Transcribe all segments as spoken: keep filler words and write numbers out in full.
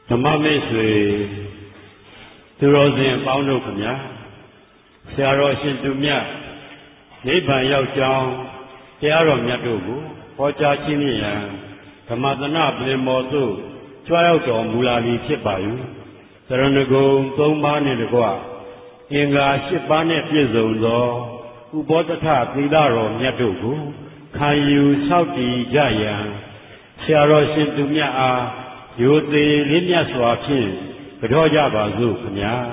ဓမ္မမိတ်ဆွေသူတော်စင်အပေါင်းတို့ခင်ဗျာဆရာတော်ရှင်သူမြတ်နိဗ္ဗာန်ရောက်ကြောင်းတရားတော်မြတ်တို့ကိုဟောကြားခြင်းဖြင့်ဓမ္မသနပလင်မော်သို့ကြွားရောက်တော်မူလာပြီဖြစ်ပါ၏သရဏဂုံသုံးပါးနှင့်တကွအင်္ဂါ၈ပါးနှင့်ပြည့်စုံသောဥပောတထသီလတော်မြတ်တို့ကိုခံယူဆောက်တည်ကြရန်ဆရာတော်ရှင်သူမြတ်အားရိုသေလေးမြတ်စွာဖြင့်ကြောကြပါစို့ခင်ဗျာ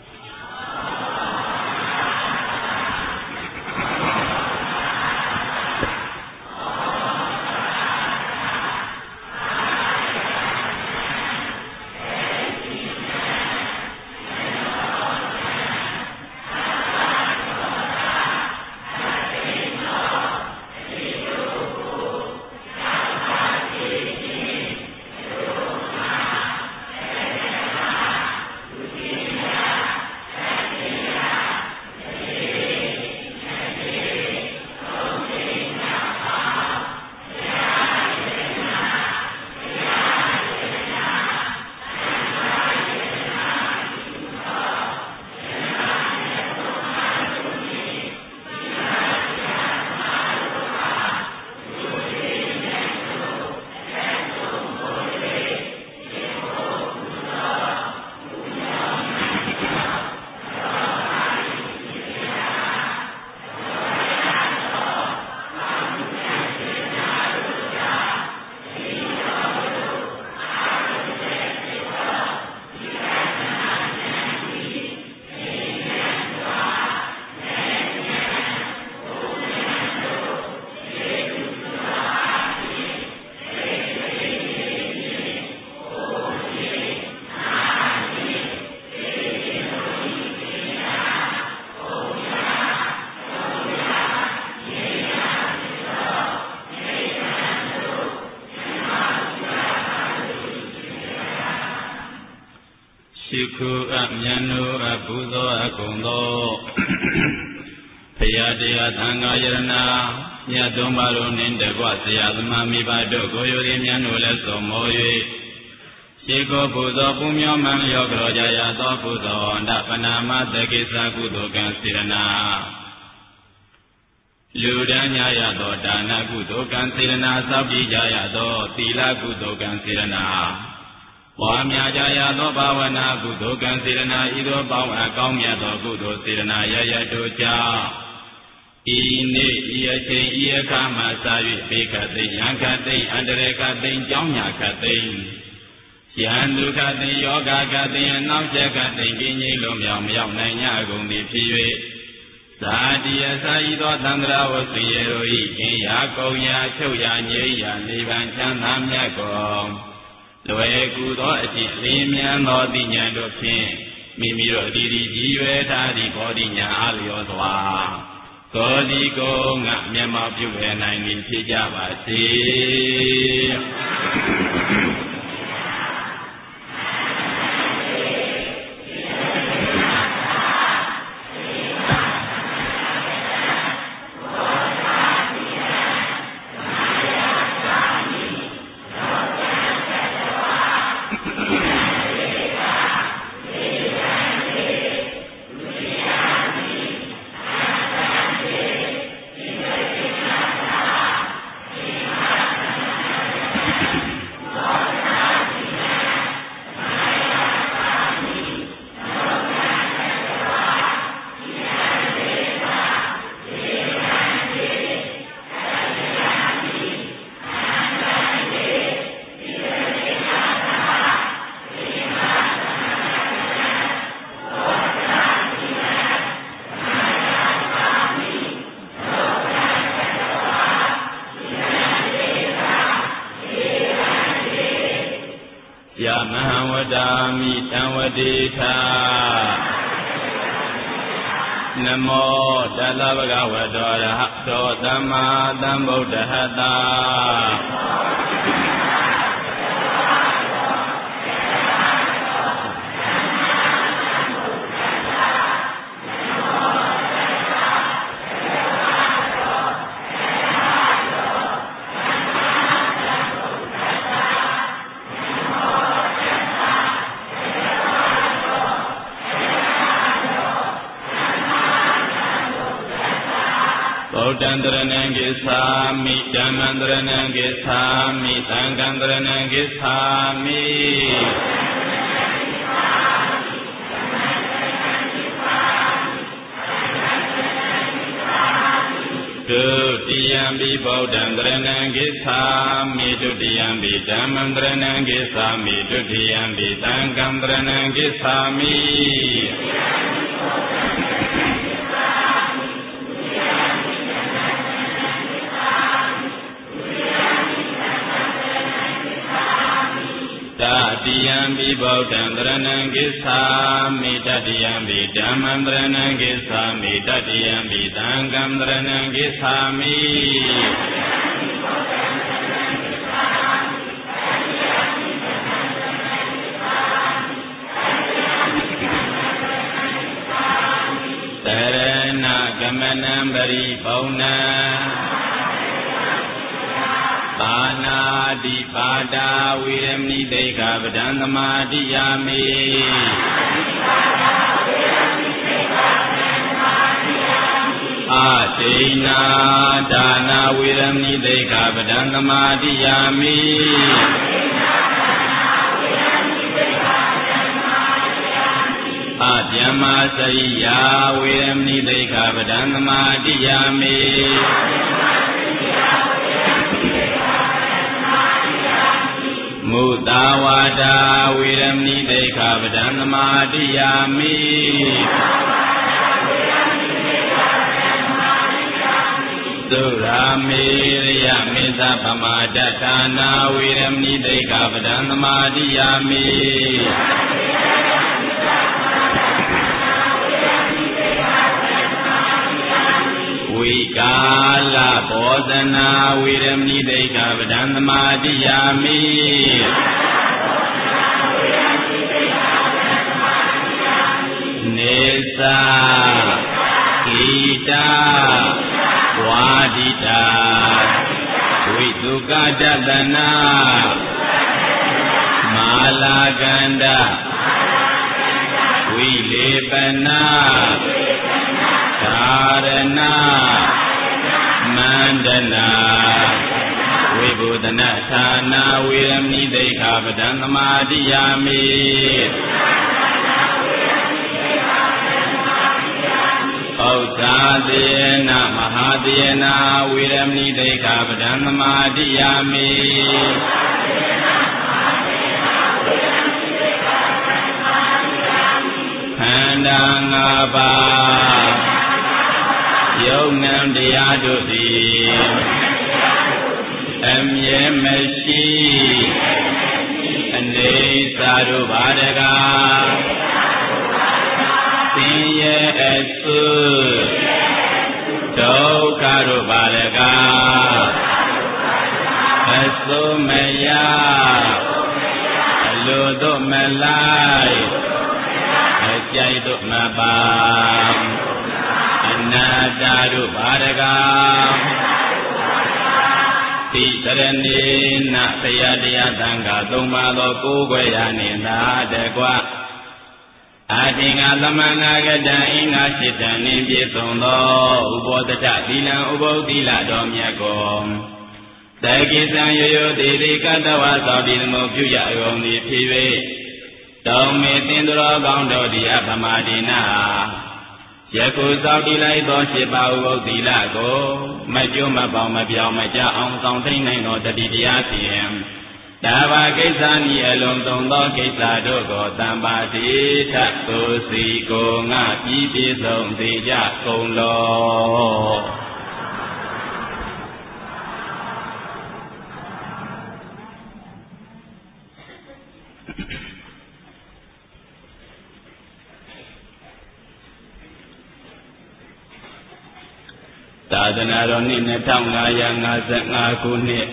ခုအမြတ်နိုးအပူသောအကုန်သောဖရာတရားသံဃာယရဏမြတ်သုံးပါးတို့နှင့်တကွဆရာသမားမိဘတို့ကိုယ်ရိုးမြတ်နိုးလည်းစုံမော၍ရှိကိုပူဇော်ပူမျောမှန်လျောကြောကြရသောပူဇော်ဝန္ဒပနာမတကိစ္စကုသိုလ်ကံစေရနာလူဒန်းညရသောဒါနကုသိုလ်ကံစေရနာစောင့်ကြည့်ကြရသောသီလကုသိုလ်ကံစေရနာပွားများကြရသောဘာဝနာကုသိုလ်ကံစေရနာဤသို့ပေါင်းအကောင်းမြတ်သောကုသိုလ်စေရနာရရတို့ကြောင့်ဤနေ့ဤအချိန်ဤအခါမှစ၍ဘေကသိယံခသိအန္တရေကသိကြောင်းညာခသိယံဒုက္ခသိယောဂကသိအနောက်ကျကသိပြင်းကြီးလုံးမြောင်မြောက်နိုင်ကြကုန်သည်ဖြစ်၍သာတိယသာဤသောသံဃာဝဆွေရောဤအင်းရာကုံရာချုပ်ရာငြိမ်းရာနိဗ္ဗာန်ချမ်းသာမြတ်ကုန်လွယ်ကူသောအဖြစ်လင်းမြန်သောတိညာတို့ဖြင့်မိမိတို့အတီးတီကြီးရွယ်ထားသည့်ဘောဓိညာအားလျော်စွာကိုယ်ဒီကိုယ်ငါမျက်မှောက်ပြုခဲ့နိုင်သည်ဖြစ်ကြပါစေနမောတသဗ္ဗဂဝတောရဟတောသမ္မာသမ္ဗုဒ္ဓဟတဒ္ဓံတရဏံကိသာမိဓမ္မံတရဏံကိသာမိသံဃံတရဏံကိသာမိဒုတိယံပိဗုဒ္ဓံတရဏံကိသာမိဒုတိယံပိဓမ္မံတရဏံကိသာမိဒုတိယံပိသံဃံတရဏံကိသာမိတတိယံပိဗုဒ္ဓံတရဏံကိသာမိတတိယံပိဓမ္မံတရဏံကိသာမိတတိယံပိသံဃံတရဏံကိသာမိတရဏဂမနံပရိပုဏ္ဏပါဏာတိပါဒာဝိရမိတေခပဒံသမာတိယာမိအာတိနာဒါနာဝိရမိတေခပဒံသမာတိယာမိအာဗျမ္မာစရိယာဝိရမိတေခပဒံသမာတိယာမိမုသာဝါဒာဝိရမိတေခပဒံသမာတိယာမိသုရာမေရယမေသဗမာဒဌာနာဝိရမိတေခပဒံသမာတိယာမိဝိကာလဘောဇနာဝိရမိတေခပဒံသမာတိယာမိနေသာဂီတာဝါဒိတာဝိတုကတတနာမာလာကန္ဒဝိလေပနာကာရဏမန္တနာဝိဘုဒနာဌာနာဝိရမိတေခပဒံသမာတိယာမိဩဇာတေနမဟာတေနဝိရမိတေခပဒံသမာတိယာမိခန္ဓာငါးပါးယုံနံတရားတို့သည်အမြဲမရှိအနေစာတို့ပါတကားသင်ရဲ့အဆုဒုက္ခတို့ပါတကားအစိုးမရအလိုတို့မလိုက်အကြိုက်တို့မပါအနာတ္တတို့ဘာတကားတိတရဏေနတရားတရားသံဃာသုံးပါးသောကိုးကွယ်ရာနှင့်သာတကွအာတိငါသမဏဂတံအင်္ဂါရှိတံနှင့်ပြည့်စုံသောဥပောတတသီလံဥပုသ္တိလတော်မြတ်ကိုတကိသံယောယောတိတိကတ္တဝါသောတိသမုပြုရကုန်သည်ဖြစ်၍တောင်းမေသင်္တော်ကောင်းတော်သည်အပမဒိနာယခုသောတိလိုက်သောရှစ်ပါးဥပုသ္တိလကိုမကျိုးမပေါင်းမပြောင်းမကြအောင်ဆောင်သိမ့်နိုင်သောတတိတရားဖြင့်ဒါဘာကိစ္စဤအလုံးစုံသောကိစ္စတို့ကိုတမ္ပါတိထကိုစီကိုငါပြီးပြည့်စုံစေကြကုန်လောသာသနာတော်နှစ်နှစ်ထောင်ငါးရာငါးဆယ့်ငါးခုနှစ်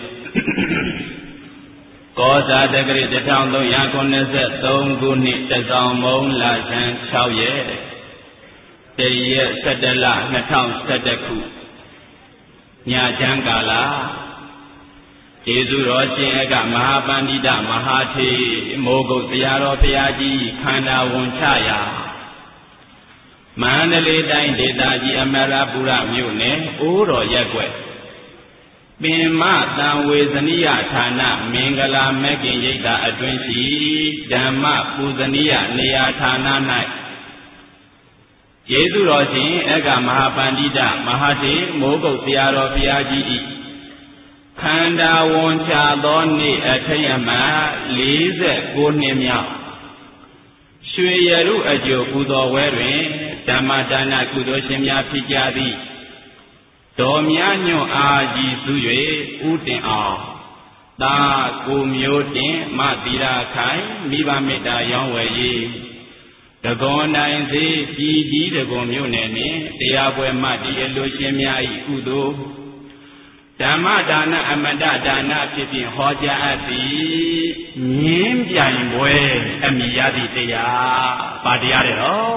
ကောဇာတက္ကရာတစ်ထောင်သုံးရာခုနှစ်ဆယ့်သုံးခုနှစ်တစောင်းမုံလဆန်းခြောက်ရက်တရက်ဆယ့်တလနှစ်ထောင်ဆယ့်တစ်ခုညချမ်းကာလကျေးဇူးတော်ရှင်အကမဟာပန္တိတမဟာထေမိုးကုတ်တရားတော်ဘုရားကြီးခန္ဓာဝန်ချရာမန္တလေးတိုင်းဒေသကြီးအမရပူရမြို့နယ်အိုးတော်ရက်ွက်ပင်မတံဝေဇနိယဌာနမင်္ဂလာမဂ္ဂင်ရိပ်သာအတွင်းရှိဓမ္မပူဇနိယနေရာဌာန၌ယေရှုတော်ရှင်အက္ခမဟာပန္တိတမဟာတေမိုးကုတ်ဆရာတော်ဘုရားကြီး၏ခန္ဓာဝန်ချသောနေ့အထိတ်အမှတ်လေးဆယ်ကိုးနှစ်မြောက်ရွှေရရုအကျိုးပူဇော်ဝဲတွင်ဓမ္မဒါနကုသိုလ်ရှင်များဖြစ်ကြသည်တော်များညွန့်အားကြီးစု၍ဥတင်အောင်သာကိုမျိုးတင်မသီရာခိုင်မိဘမေတ္တာရောင်းဝယ်ရေးတကွန်တိုင်းစေပြည်ကြီးတကွန်မြို့နယ်နှင့်တရားပွဲမှတည်အလိုရှင်များ၏ကုသိုလ်ဓမ္မဒါနအမတဒါနဖြစ်ဖြင့်ဟောကြားအပ်သည်မြင်းပြိုင်ပွဲအမိရသည့်တရားပါတရားတယ်နော်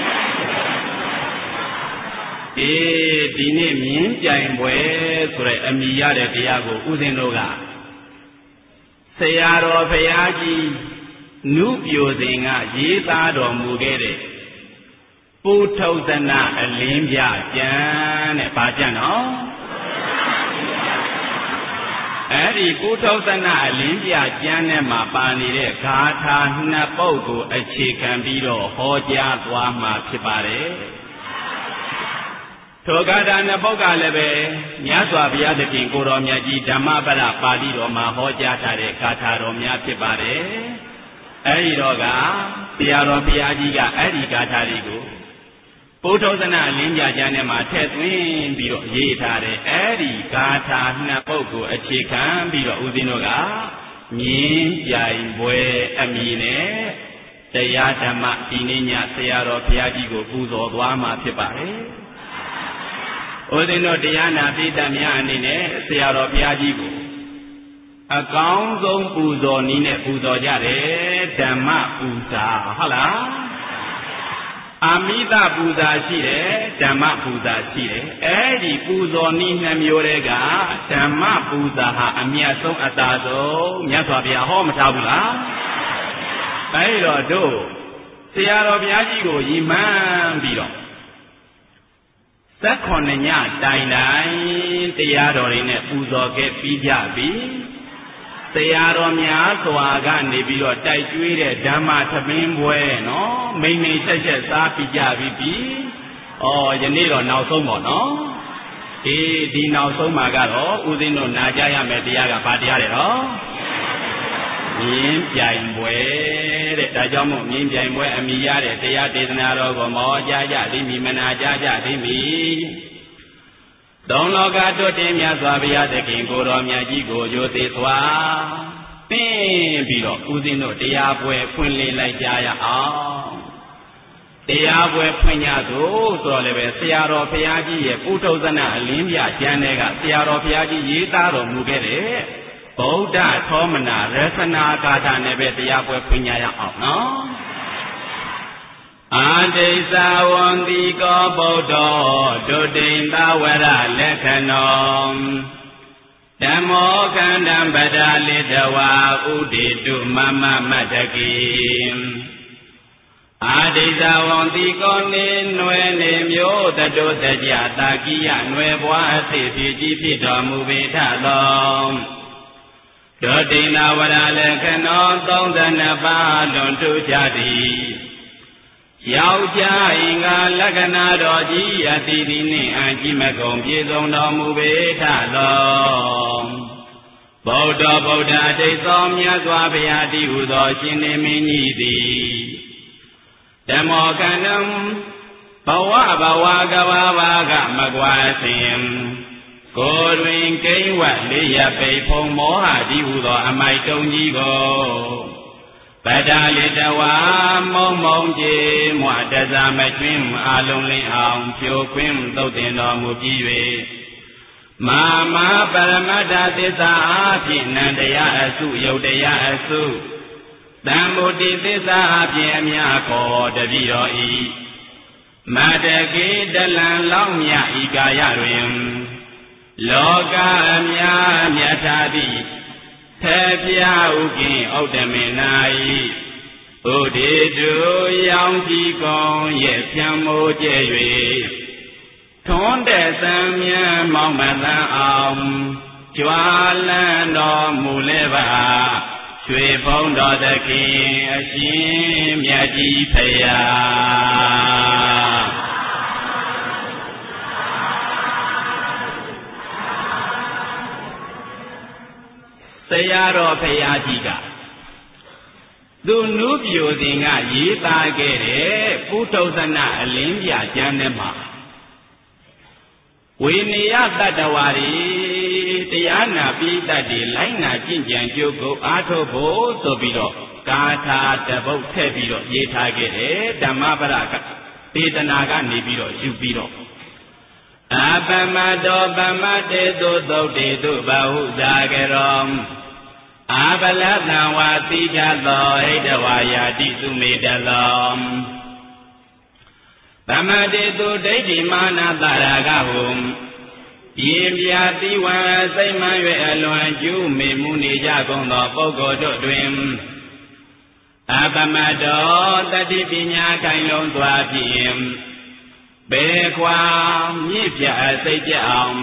အေးဒီနေ့မြင်းပြိုင်ပွဲဆိုတဲ့အမိရတဲ့တရားကိုဥစဉ်တို့ကဆရာတော်ဘုရားကြီးနုပြိုစဉ်ကရေးသားတော်မူခဲ့တဲ့ပုထုဇဏအလင်းပြကျမ်းတဲ့ဗာကျမ်းနော်အဲ့ဒီပုထုဇဏအလင်းပြကျမ်းထဲမှာပါနေတဲ့ဂါထာနှစ်ပုဒ်ကိုအခြေခံပြီးတော့ဟောကြားသွားမှာဖြစ်ပါတယ်ထိုဂါထာနှစ်ပုဒ်ကလည်းပဲမြတ်စွာဘုရားသခင်ကိုတော်မြတ်ကြီးဓမ္မပဒပါဠိတော်မှာဟောကြားထားတဲ့ဂါထာတော်များဖြစ်ပါတယ်အဲ့ဒီတော့ကဆရာတော်ဘုရားကြီးကအဲ့ဒီဂါထာတွေကိုပုထုဇဏအလင်းပြကျမ်းထဲမှာထည့်သွင်းပြီးတော့ရေးထားတဲ့အဲ့ဒီဂါထာနှစ်ပုဒ်ကိုအခြေခံပြီးတော့ဦးဇင်းတို့ကမြင်းပြိုင်ပွဲအမည်နဲ့တရားဓမ္မဒီနေ့ညဆရာတော်ဘုရားကြီးကိုပူဇော်သွားမှာဖြစ်ပါတယ်ဦးဇင်းတို့တရားနာပိဋကများအနေနဲ့ဆရာတော်ဘုရားကြီးကိုအကောင်းဆုံးပူဇော်နည်းနဲ့ပူဇော်ကြတယ်ဓမ္မပူဇာဟုတ်လားအာမိတပူဇာရှိတယ်ဓမ္မပူဇာရှိတယ်အဲ့ဒီပူဇော်နည်းနှမျိုးတွေကဓမ္မပူဇာဟာအမြတ်ဆုံးအသာဆုံးမြတ်စွာဘုရားဟောမထားဘူးလားအဲ့တော့တို့ဆရာတော်ဘုရားကြီးကိုရည်မှန်းပြီးတော့သက္ခွန်ညတိုင်တိုင်တရားတော်တွေနဲ့ပူဇော်ခဲ့ပြီးကြပြီတရားတော်များစွာကနေပြီးတော့တိုက်ကျွေးတဲ့ဓမ္မသမင်းပွဲနော်မိန်မိန်ချက်ချက်စားပြီးကြပြီပြီဩယနေ့တော့နောက်ဆုံးပေါ့နော်အေးဒီနောက်ဆုံးမှာကတော့ဦးဇင်းတို့နာကြရမယ်တရားကဘာတရားလဲတော့မြင်းပြိုင်ပွဲတဲ့ဒါကြောင့်မို့မြင်းပြိုင်ပွဲအမိရတဲ့တရားဒေသနာတော်ကိုမောကြားကြသည်မိမနာကြားကြသည်မိသုံးလောကတွတ်တင်မြတ်စွာဘုရားသခင်ကိုတော်မြတ်ကြီးကိုယိုသေးစွာပင်းပြီးတော့ဦးဇင်းတို့တရားပွဲဖွင့်လှစ်လိုက်ကြရအောင်တရားပွဲဖွင့်ကြသို့ဆိုတော့လည်းပဲဆရာတော်ဘုရားကြီးရဲ့ပုထုဇဏအလင်းပြကျမ်းတွေကဆရာတော်ဘုရားကြီးရေးသားတော်မူခဲ့တဲ့ဗုဒ္ဓသောမနာရသနာဂါထာနဲ့ပဲတရားပွဲဖွင့်ကြရအောင်နော်အာတိသဝန္တိကောဗုဒ္ဓောဒုတိန်သဝရလက္ခဏောဓမ္မောခန္ဓံပဒလိတဝါဥဒေတုမမမတ္တကိအာတိသဝန္တိကောနေနွယ်နေမျိုးတတုတကြတာကိယနွယ်ဘွားအသိဖြစ်ကြီးဖြစ်တော်မူပေထသောဒုတိန်သဝရလက္ခဏောသုံးသနှစ်ပါးလွန်ထူးကြသည်ယောက်ျားအင်္ဂါလက္ခဏာတော်ကြီးအတိတိနှင့်အကြည့်မကုန်ပြေဆုံးတော်မူပေထသောဗုဒ္ဓဗုဒ္ဓဒိဋ္ဌောမြတ်စွာဘုရားတည်းဟူသောရှင်နေမင်းကြီးသည်ဓမ္မောကန္တံဘဝဘဝကဘာဘာကမကွာစဉ်ကိုယ်တွင်ကိန်းဝတ်လေးရပိတ်ဖုံမောဟတည်းဟူသောအမိုက်တုံးကြီးကိုပဒလိတဝါမုံမုံကြေမွတဇာမကျွင်းအာလုံးလင်းအောင်ဖြိုခွင်းသုတ်တင်တော်မူပြီး၍မာမပရမတ္ထသစ္စာအဖြစ်နန္တရားအစုယုတ်တရားအစုတံမုတိသစ္စာအဖြစ်အများခေါ်တတိတော်ဤမတကေတလံလောင်းမြဤကာယတွင်လောကအများမြတ်သာသည်သေပြဥကင်ဥဒ္ဓမေနာယဥဒေတုရောင်ကြည်ကုန်ရဲ့ဖြံမိုးကျဲ၍ထွန်းတဲ့သံမြန်မောင်မသန်းအောင်ကြွာလန်းတော်မူလဲပါရွှေဘုံတော်သခင်အရှင်မြတ်ကြီးဖရာဆရာတော်ဖရာကြီးကသူနုပြိုစဉ်ကရေးသားခဲ့တဲ့ပုထုဇဏအလင်းပြကျမ်းထဲမှာဝိနည်းတတ္တဝါတွေတရားနာပိဋကတ်တွေလိုက်နာကျင့်ကြံကြိုးကိုအားထုတ်ဖို့ဆိုပြီးတော့ကာထာတပုတ်ထည့်ပြီးတော့ရေးထားခဲ့တယ်ဓမ္မပဒကဒေသနာကနေပြီးတော့ယူပြီးတော့အပမတောပမတေတုသုတ်တေတုဘဟုဇာကရောအာဘလတံဝါတိကြသောဣဒဝါယာတိသုမေတလောပမတေတုဒိဋ္ဌိမာနတရာဂဟုယေပြာတိဝံစိတ်မှန်၍အလွန်ကျူးမေမှုနေကြကုန်သောပုဂ္ဂိုလ်တို့တွင်အပမတောတတိပညာခိုင်လုံးစွာဖြင့်ဘေခွာမြင့်ပြစိတ်ကြအောင်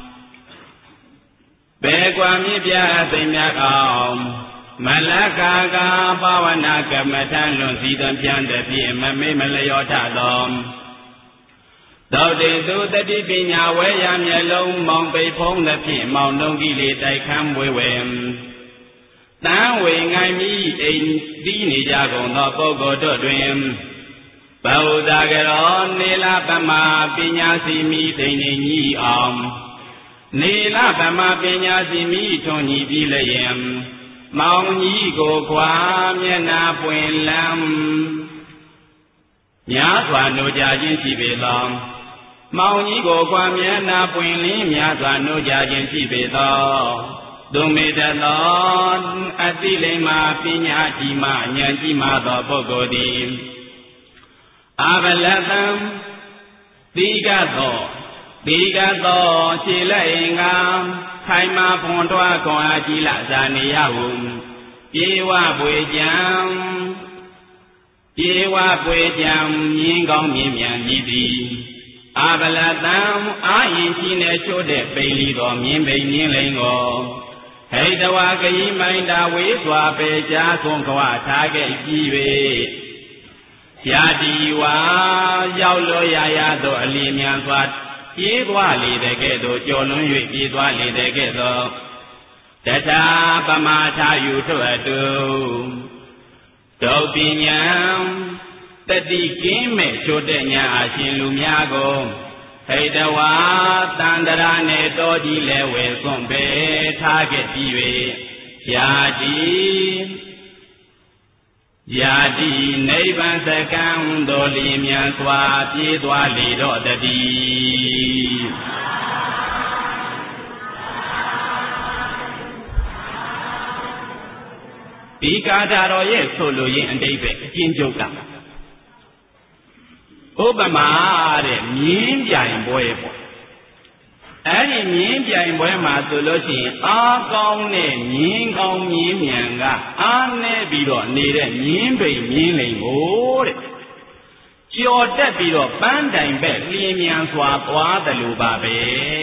ဘေကွာမြင့်ပြသိမြတ်အောင်မလကာကာဘာဝနာကမ္မထံလွန်စီတံပြန်တဲ့ဖြင့်မမေ့မလျောထသောသောတေသူတတိပညာဝဲရမျက်လုံးမောင်ပိဖုံးသဖြင့်မောင်တုံးကြီးလေးတိုက်ခမ်းဝေဝေတန်ဝေငိုင်းမိအိမ်တီးနေကြကုန်သောပုဂ္ဂိုလ်တို့တွင်ဘုရားကရောနေလပမပညာစီမိသိနေကြီးအောင်နေလဗမပညာစီမိထွန်ကြီးပြီးလျင်မောင်ကြီးကိုခွာမျက်နာပွင့်လမ်းများစွာနိုးကြခြင်းရှိပေသောမောင်ကြီးကိုခွာမျက်နာပွင့်လင်းများစွာနိုးကြခြင်းရှိပေသောသူမေတ္တောအတိလိမ္မာပညာကြီးမှဉာဏ်ကြီးမှသောပုဂ္ဂိုလ်သည်အာဘလတံတိကသောတိကသောခြေလက်အင်္ဂါခိုင်မာဖွန်ထွားခွန်အားကြီးလာဇာနေယဟုပြေဝပွေကြံပြေဝပွေကြံမြင်းကောင်းမြင်းမြန်ကြီးသည်အာဘလတံအာရင်ကြီးနဲ့ချိုးတဲ့ပိန်လီတော်မြင်းပိန်မြင်းလိန်ကိုဟိတဝါခရီးမိုင်းတာဝေးစွာပေချာသွန်ခွာထားခဲ့ပြီး၍ယာတိဝါရောက်လို့ရရသောအလီမြန်စွာပြေးသွားလေတဲ့ကဲ့သို့ကြော်လွန်း၍ပြေးသွားလေတဲ့ကဲ့သို့တထာပမာထာယူထွက်အတူဒုပညာတတိကင်းမဲ့ချိုးတဲ့ညာအရှင်လူများကိုဟိတဝါတန္တရာနဲ့တော်ကြီးလဲဝဲစွန့်ပေထားခဲ့ပြီး၍ယာတိယာတိနိဗ္ဗာန်စကံတော်လီမြန်စွာပြေးသွားလေတော့တည်းဒီကာထာတော်ရဲ့ဆိုလိုရင်းအတိတ်ပဲအကျဉ်းချုပ်ကဥပမာတဲ့မြင်းပြိုင်ပွဲပေါ့အဲ့ဒီမြင်းပြိုင်ပွဲမှာဆိုလို့ရှိရင်အားကောင်းတဲ့မြင်းကောင်းမြင်းမြန်ကအားနေပြီးတော့နေတဲ့မြင်းပိန်မြင်းလိန်ကိုတဲ့ကြော်တက်ပြီးတော့ပန်းတိုင်ဘက်လျင်မြန်စွာသွားတယ်လို့ပါပဲ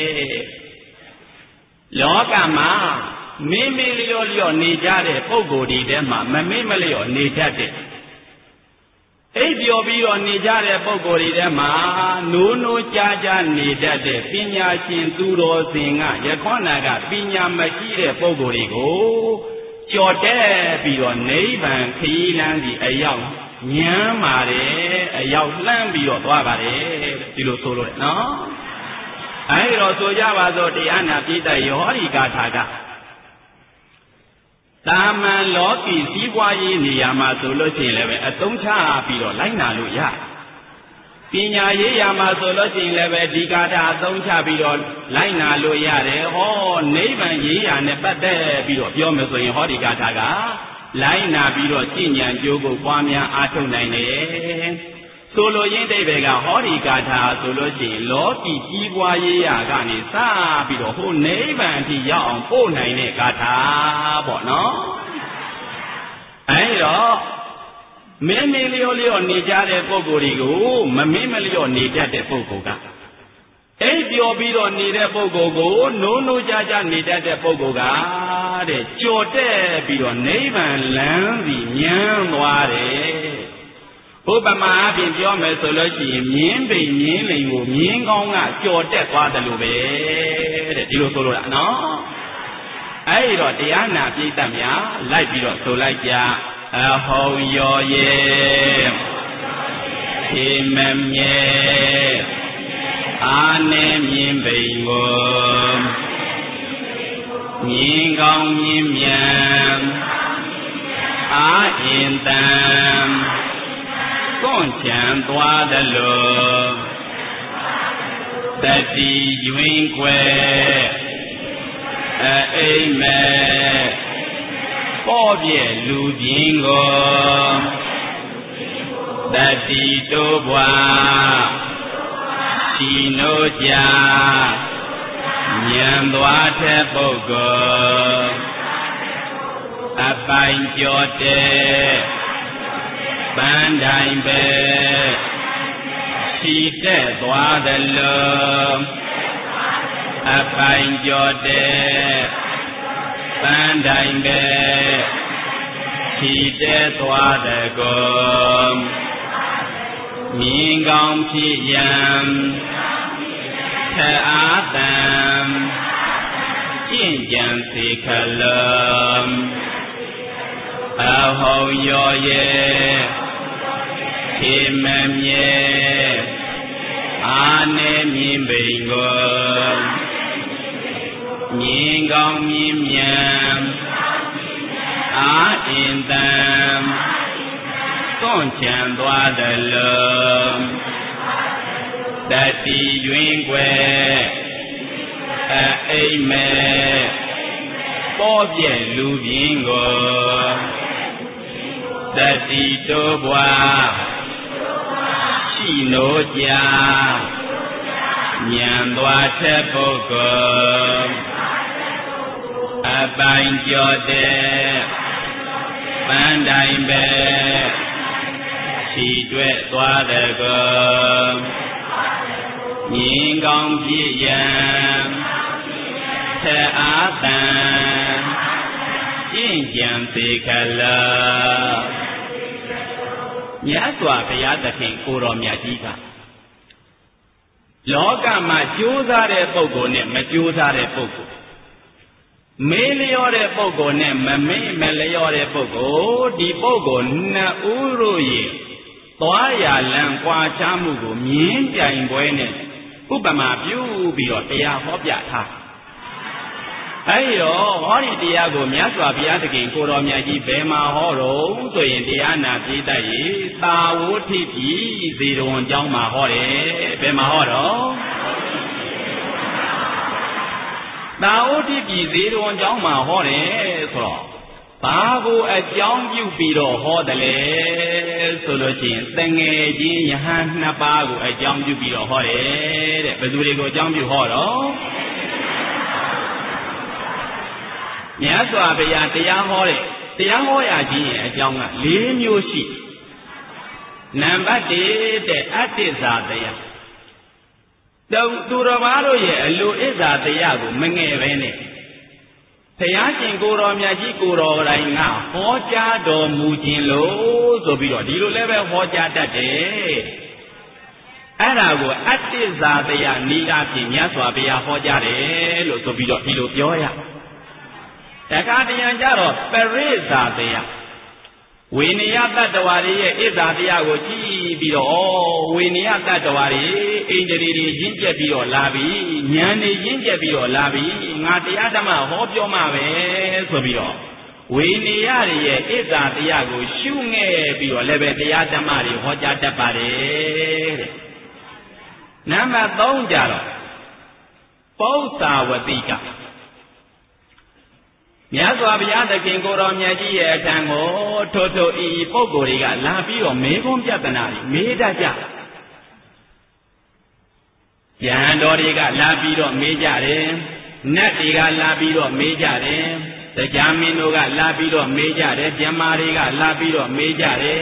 လောကမှာမိမိလျော့လျော့နေကြတဲ့ပုဂ္ဂိုလ်ဒီထဲမှာမမိမလျော့နေတတ်တဲ့အိပ်ပျော်ပြီးတော့နေကြတဲ့ပုဂ္ဂိုလ်တွေထဲမှာနိုးနိုးကြားကြားနေတတ်တဲ့ပညာရှင်သူတော်စင်ကယခွန်းနာကပညာမရှိတဲ့ပုဂ္ဂိုလ်တွေကိုကြော်တက်ပြီးတော့နိဗ္ဗာန်ခရီးလမ်းစီအရောက်ညမ်းပါတယ်အရောက်လှမ်းပြီးတော့သွားပါတယ်ဒီလိုဆိုလို့နော်အဲဒီတော့ဆိုကြပါစို့တရားနာပိဋကယောဟိကာထာကတာမန်လောကီစည်းပွားရေးနေရာမှာဆိုလို့ရှိရင်လည်းပဲအသုံးချပြီးတော့လိုက်နာလို့ရပညာရေးရာမှာဆိုလို့ရှိရင်လည်းပဲဒီကာထာအသုံးချပြီးတော့လိုက်နာလို့ရတယ်ဟောနိဗ္ဗာန်ရေးရာနဲ့ပတ်သက်ပြီးတော့ပြောမယ်ဆိုရင်ဟောဒီကာထာကလိုက်နာပြီးတော့ကျင့်ကြံကြိုးကိုပွားများအားထုတ်နိုင်တယ်ဆိုလိုရင်းတိတ်ပဲကဟောဒီကာထာဆိုလို့ရှိရင်လောကီကြီးပွားရေးရာကနေစပြီးတော့ဟိုနိဗ္ဗာန်အထိရောက်အောင်ပို့နိုင်တဲ့ကာထာပေါ့နော်အဲဒီတော့မင်းမင်းလျော်လျော်နေကြတဲ့ပုဂ္ဂိုလ်တွေကိုမမင်းမလျော်နေတတ်တဲ့ပုဂ္ဂိုလ်ကအိပ်ပျော်ပြီးတော့နေတဲ့ပုဂ္ဂိုလ်ကိုနိုးနိုးကြကြနေတတ်တဲ့ပုဂ္ဂိုလ်ကတဲ့ကြော်တဲ့ပြီးတော့နိဗ္ဗာန်လမ်းစီမြန်းသွားတယ်ဥပမာအပြင်ပြောမယ်ဆိုလို့ရှိရင်မြင်းပိန်မြင်းလိန်ကိုမြင်းကောင်းကကြော်တက်သွားတယ်လို့ပဲတဲ့ဒီလိုဆိုလို့လားနော်အဲ့တော့တရားနာပြိတ္တများလိုက်ပြီးတော့ဆိုလိုက်ကြအဟောယောရဲ့ခေမမြဲအာနေမြင်းပိန်ကိုမြင်းကောင်းမြင်းမြန်အာအင်တံကွန်ချံသွားသလိုတတိယွင်ွယ်အိမ်မဲ့ပေါ်ပြည့်လူပြင်းကိုတတိတိုးဘွားချီနိုးကြဉာဏ်သွားတဲ့ပုဂ္ဂိုလ်အပိုင်ကျော်တဲ့ပန်းတိုင်းပဲချီတက်သွားသလိုအပိုင်ကျော်တဲ့ပန်းတိုင်းပဲချီတက်သွားတဲ့ကိုမြင်ကောင်းဖြစ်ရန်ထအားတံကျင့်ကြံစေခလုံးအဟောယောရဲ့ခေမမြဲအာနေမြင်ပိန်ကိုမြင်ကောင်းမြင်မြန်အာအင်တံသွန့်ချံသွားသလုံးတတိယွင်ွယ်အိမ်မဲ့ပေါ်ပြည့်လူပြင်းကိုတတိတိုးဘွားရှိနိုးကြဉာဏ်သွားတဲ့ပုဂ္ဂိုလ်အပိုင်ကျော်တဲ့ပန်းတိုင်းပဲချီတွဲသွားတဲ့ကိုမြင်ကောင်းဖြစ်ရန်ထအားတံကျင့်ကြံစေခလုံးမြတ်စွာဘုရားသခင်ကိုတော်မြတ်ကြီးကလောကမှာကြိုးစားတဲ့ပုဂ္ဂိုလ်နဲ့မကြိုးစားတဲ့ပုဂ္ဂိုလ်မေးလျော့တဲ့ပုဂ္ဂိုလ်နဲ့မမေးမလျော့တဲ့ပုဂ္ဂိုလ်ဒီပုဂ္ဂိုလ်နှစ်ဦးတို့ရဲ့သွားရလံကွာခြားမှုကိုမြင်းပြိုင်ပွဲနဲ့ဥပမာပြုပြီးတော့တရားဟောပြထားအဲဒီတော့ဟောဒီတရားကိုမြတ်စွာဘုရားသခင်ကိုတော်မြတ်ကြီးဘယ်မှာဟောတော့ဆိုရင်တရားနာပြိတ္တရေသာဝဋ္ဌိပိဇေရဝံကျောင်းမှာဟောတယ်ဘယ်မှာဟောတော့သာဝဋ္ဌိပိဇေရဝံကျောင်းမှာဟောတယ်ဆိုတော့ဘာကိုအကြောင်းပြုပြီးတော့ဟောတယ်လဲဆိုလို့ရှိရင်တငယ်ချင်းယဟန်နှစ်ပါးကိုအကြောင်းပြုပြီးတော့ဟောတယ်တဲ့ဘယ်သူတွေကိုအကြောင်းပြုဟောတော့မြတ်စွာဘုရားတရားဟောတဲ့တရားဟောရခြင်းရဲ့အကြောင်းက၄မျိုးရှိနံပါတ်၁တဲ့အတ္တဇာတရားသူတော်ဘာတို့ရဲ့အလိုအစ္စာတရားကိုမငဲ့ပဲနဲ့ဘုရားရှင်ကိုတော်မြတ်ကြီးကိုတော်တိုင်ကဟောကြားတော်မူခြင်းလို့ဆိုပြီးတော့ဒီလိုလည်းပဲဟောကြားတတ်တယ်အဲ့ဒါကိုအတ္တဇာတရားနိဒာဖြင့်မြတ်စွာဘုရားဟောကြားတယ်လို့ဆိုပြီးတော့ဒီလိုပြောရတခါတရံကြတော့ပရိစ္ဆာတရားဝိနည်းတတ္တဝါတွေရဲ့ဣဇာတရားကိုကြည့်ပြီးတော့ဝိနည်းတတ္တဝါတွေအိန္ဒြေတွေရင့်ကျက်ပြီးတော့လာပြီဉာဏ်တွေရင့်ကျက်ပြီးတော့လာပြီငါတရားဓမ္မဟောပြောမှပဲဆိုပြီးတော့ဝိနည်းတွေရဲ့ဣဇာတရားကိုရှုငဲ့ပြီးတော့လည်းပဲတရားဓမ္မတွေဟောကြားတတ်ပါတယ်တဲ့နံပါတ်၃ကြတော့ပု္ပ္ပာဝတိကမြတ်စွာဘုရားသခင်ကိုတော်မြတ်ကြီးရဲ့အထံကိုထို့ထို့ဤပုဂ္ဂိုလ်တွေကလာပြီးတော့မေခွန်းပြဿနာတွေမေးတတ်ကြယဟန်တော်တွေကလာပြီးတော့မေးကြတယ်နတ်တွေကလာပြီးတော့မေးကြတယ်တရားမင်းတို့ကလာပြီးတော့မေးကြတယ်ဗျမ္မာတွေကလာပြီးတော့မေးကြတယ်